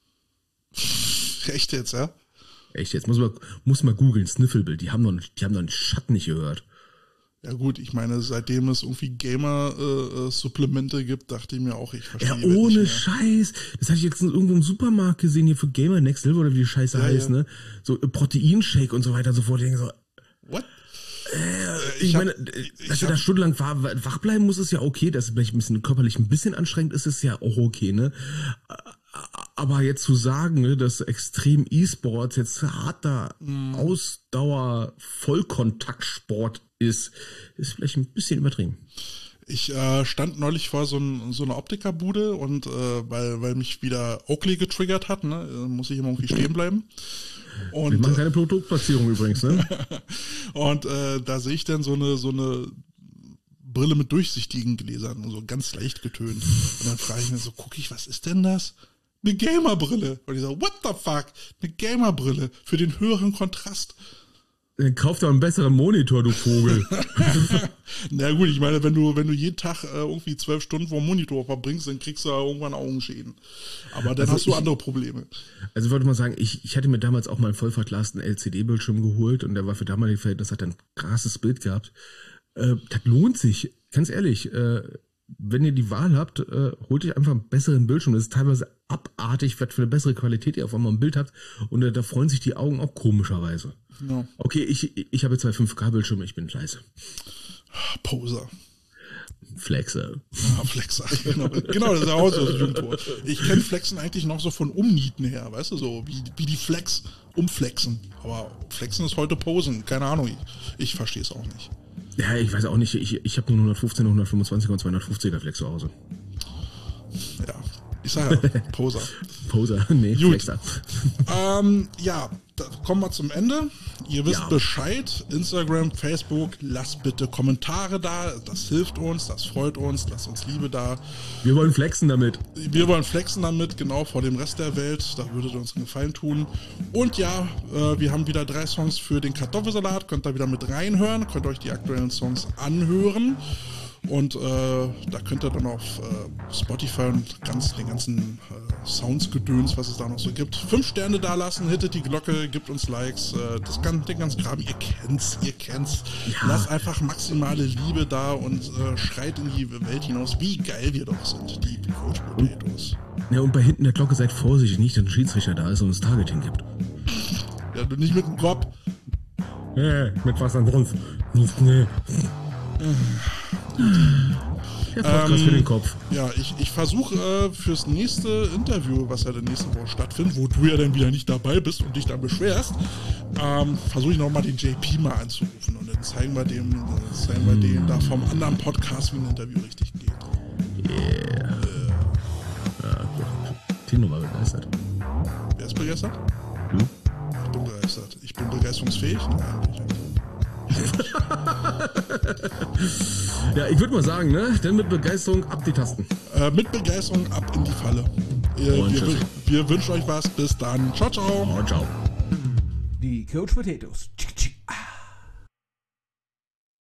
Echt jetzt, ja? Echt jetzt, muss mal googeln, Sniffable, die haben noch einen Schatten nicht gehört. Ja gut, ich meine, seitdem es irgendwie Gamer-Supplemente gibt, dachte ich mir auch, ich verstehe. Ja, ohne Scheiß. Das hatte ich jetzt irgendwo im Supermarkt gesehen, hier für Gamer Next Level oder wie die Scheiße heißt, ne? So Proteinshake und so weiter und so fort. Ich denke so, what? Ich meine, dass du da stundenlang wach bleiben musst, ist ja okay. Dass es vielleicht ein bisschen körperlich ein bisschen anstrengend ist, ist ja auch okay, ne? Aber jetzt zu sagen, ne, dass extrem E-Sports jetzt harter Ausdauer Vollkontaktsport ist vielleicht ein bisschen übertrieben. Ich stand neulich vor so einer Optikerbude und weil mich wieder Oakley getriggert hat, ne, muss ich immer irgendwie stehen bleiben. Und, wir machen keine Produktplatzierung übrigens, ne? Und da sehe ich dann so eine Brille mit durchsichtigen Gläsern, so ganz leicht getönt. Und dann frage ich mir so, was ist denn das? Eine Gamerbrille. Und ich so, what the fuck? Eine Gamerbrille für den höheren Kontrast. Dann kauf doch einen besseren Monitor, du Vogel. Na gut, ich meine, wenn du jeden Tag irgendwie 12 Stunden vor dem Monitor verbringst, dann kriegst du ja irgendwann Augenschäden. Aber dann hast du andere Probleme. Also ich wollte mal sagen, ich hatte mir damals auch mal einen voll verglasten LCD-Bildschirm geholt und der war für damalige Verhältnisse, hat ein krasses Bild gehabt. Das lohnt sich, ganz ehrlich. Wenn ihr die Wahl habt, holt euch einfach einen besseren Bildschirm. Das ist teilweise abartig, was für eine bessere Qualität ihr auf einmal ein Bild habt. Und da freuen sich die Augen auch komischerweise. Ja. Okay, ich habe jetzt 2 5K-Bildschirme, ich bin leise. Poser. Flexer. Ja, Flexer, genau, das ist ja auch so Jugendwort. Ich kenne Flexen eigentlich noch so von Umnieten her, weißt du, so wie die Flex umflexen. Aber Flexen ist heute Posen, keine Ahnung, ich verstehe es auch nicht. Ja, ich weiß auch nicht. Ich habe nur 115, 125 und 250er Flex zu Hause. Ja, ich sage ja, Poser. Poser, nee, Gut. Flexer. Ja, da kommen wir zum Ende. Ihr wisst Ja. Bescheid. Instagram, Facebook, lasst bitte Kommentare da. Das hilft uns, das freut uns. Lasst uns Liebe da. Wir wollen flexen damit. Wir wollen flexen damit, genau vor dem Rest der Welt. Da würdet ihr uns einen Gefallen tun. Und ja, wir haben wieder 3 Songs für den Kartoffelsalat. Könnt ihr wieder mit reinhören. Könnt euch die aktuellen Songs anhören. Und da könnt ihr dann auf Spotify und den ganzen Sounds-Gedöns, was es da noch so gibt, 5 Sterne da lassen, hittet die Glocke, gibt uns Likes, den ganzen Kram, ihr kennt's. Ja. Lasst einfach maximale Liebe da und schreit in die Welt hinaus, wie geil wir doch sind, die Coach Potatoes. Ja, und bei hinten der Glocke seid vorsichtig, nicht, dass ein Schiedsrichter da ist und uns Targeting gibt. Ja, du nicht mit dem Kopf. Mit was dann drin? Nee. Der Podcast für den Kopf. Ja, ich versuche fürs nächste Interview, was ja der nächste Woche stattfindet, wo du ja dann wieder nicht dabei bist und dich dann beschwerst, versuche ich nochmal den JP mal anzurufen und dann zeigen wir dem da vom anderen Podcast, wie ein Interview richtig geht. Yeah. Tino war begeistert. Wer ist begeistert? Du? Ich bin begeistert. Ich bin begeisterungsfähig? Nein, bin ich nicht. Ja, ich würde mal sagen, ne? Denn mit Begeisterung ab die Tasten. Mit Begeisterung ab in die Falle. Wir wünschen euch was. Bis dann. Ciao, ciao. Oh, ciao. Die Coach Potatoes.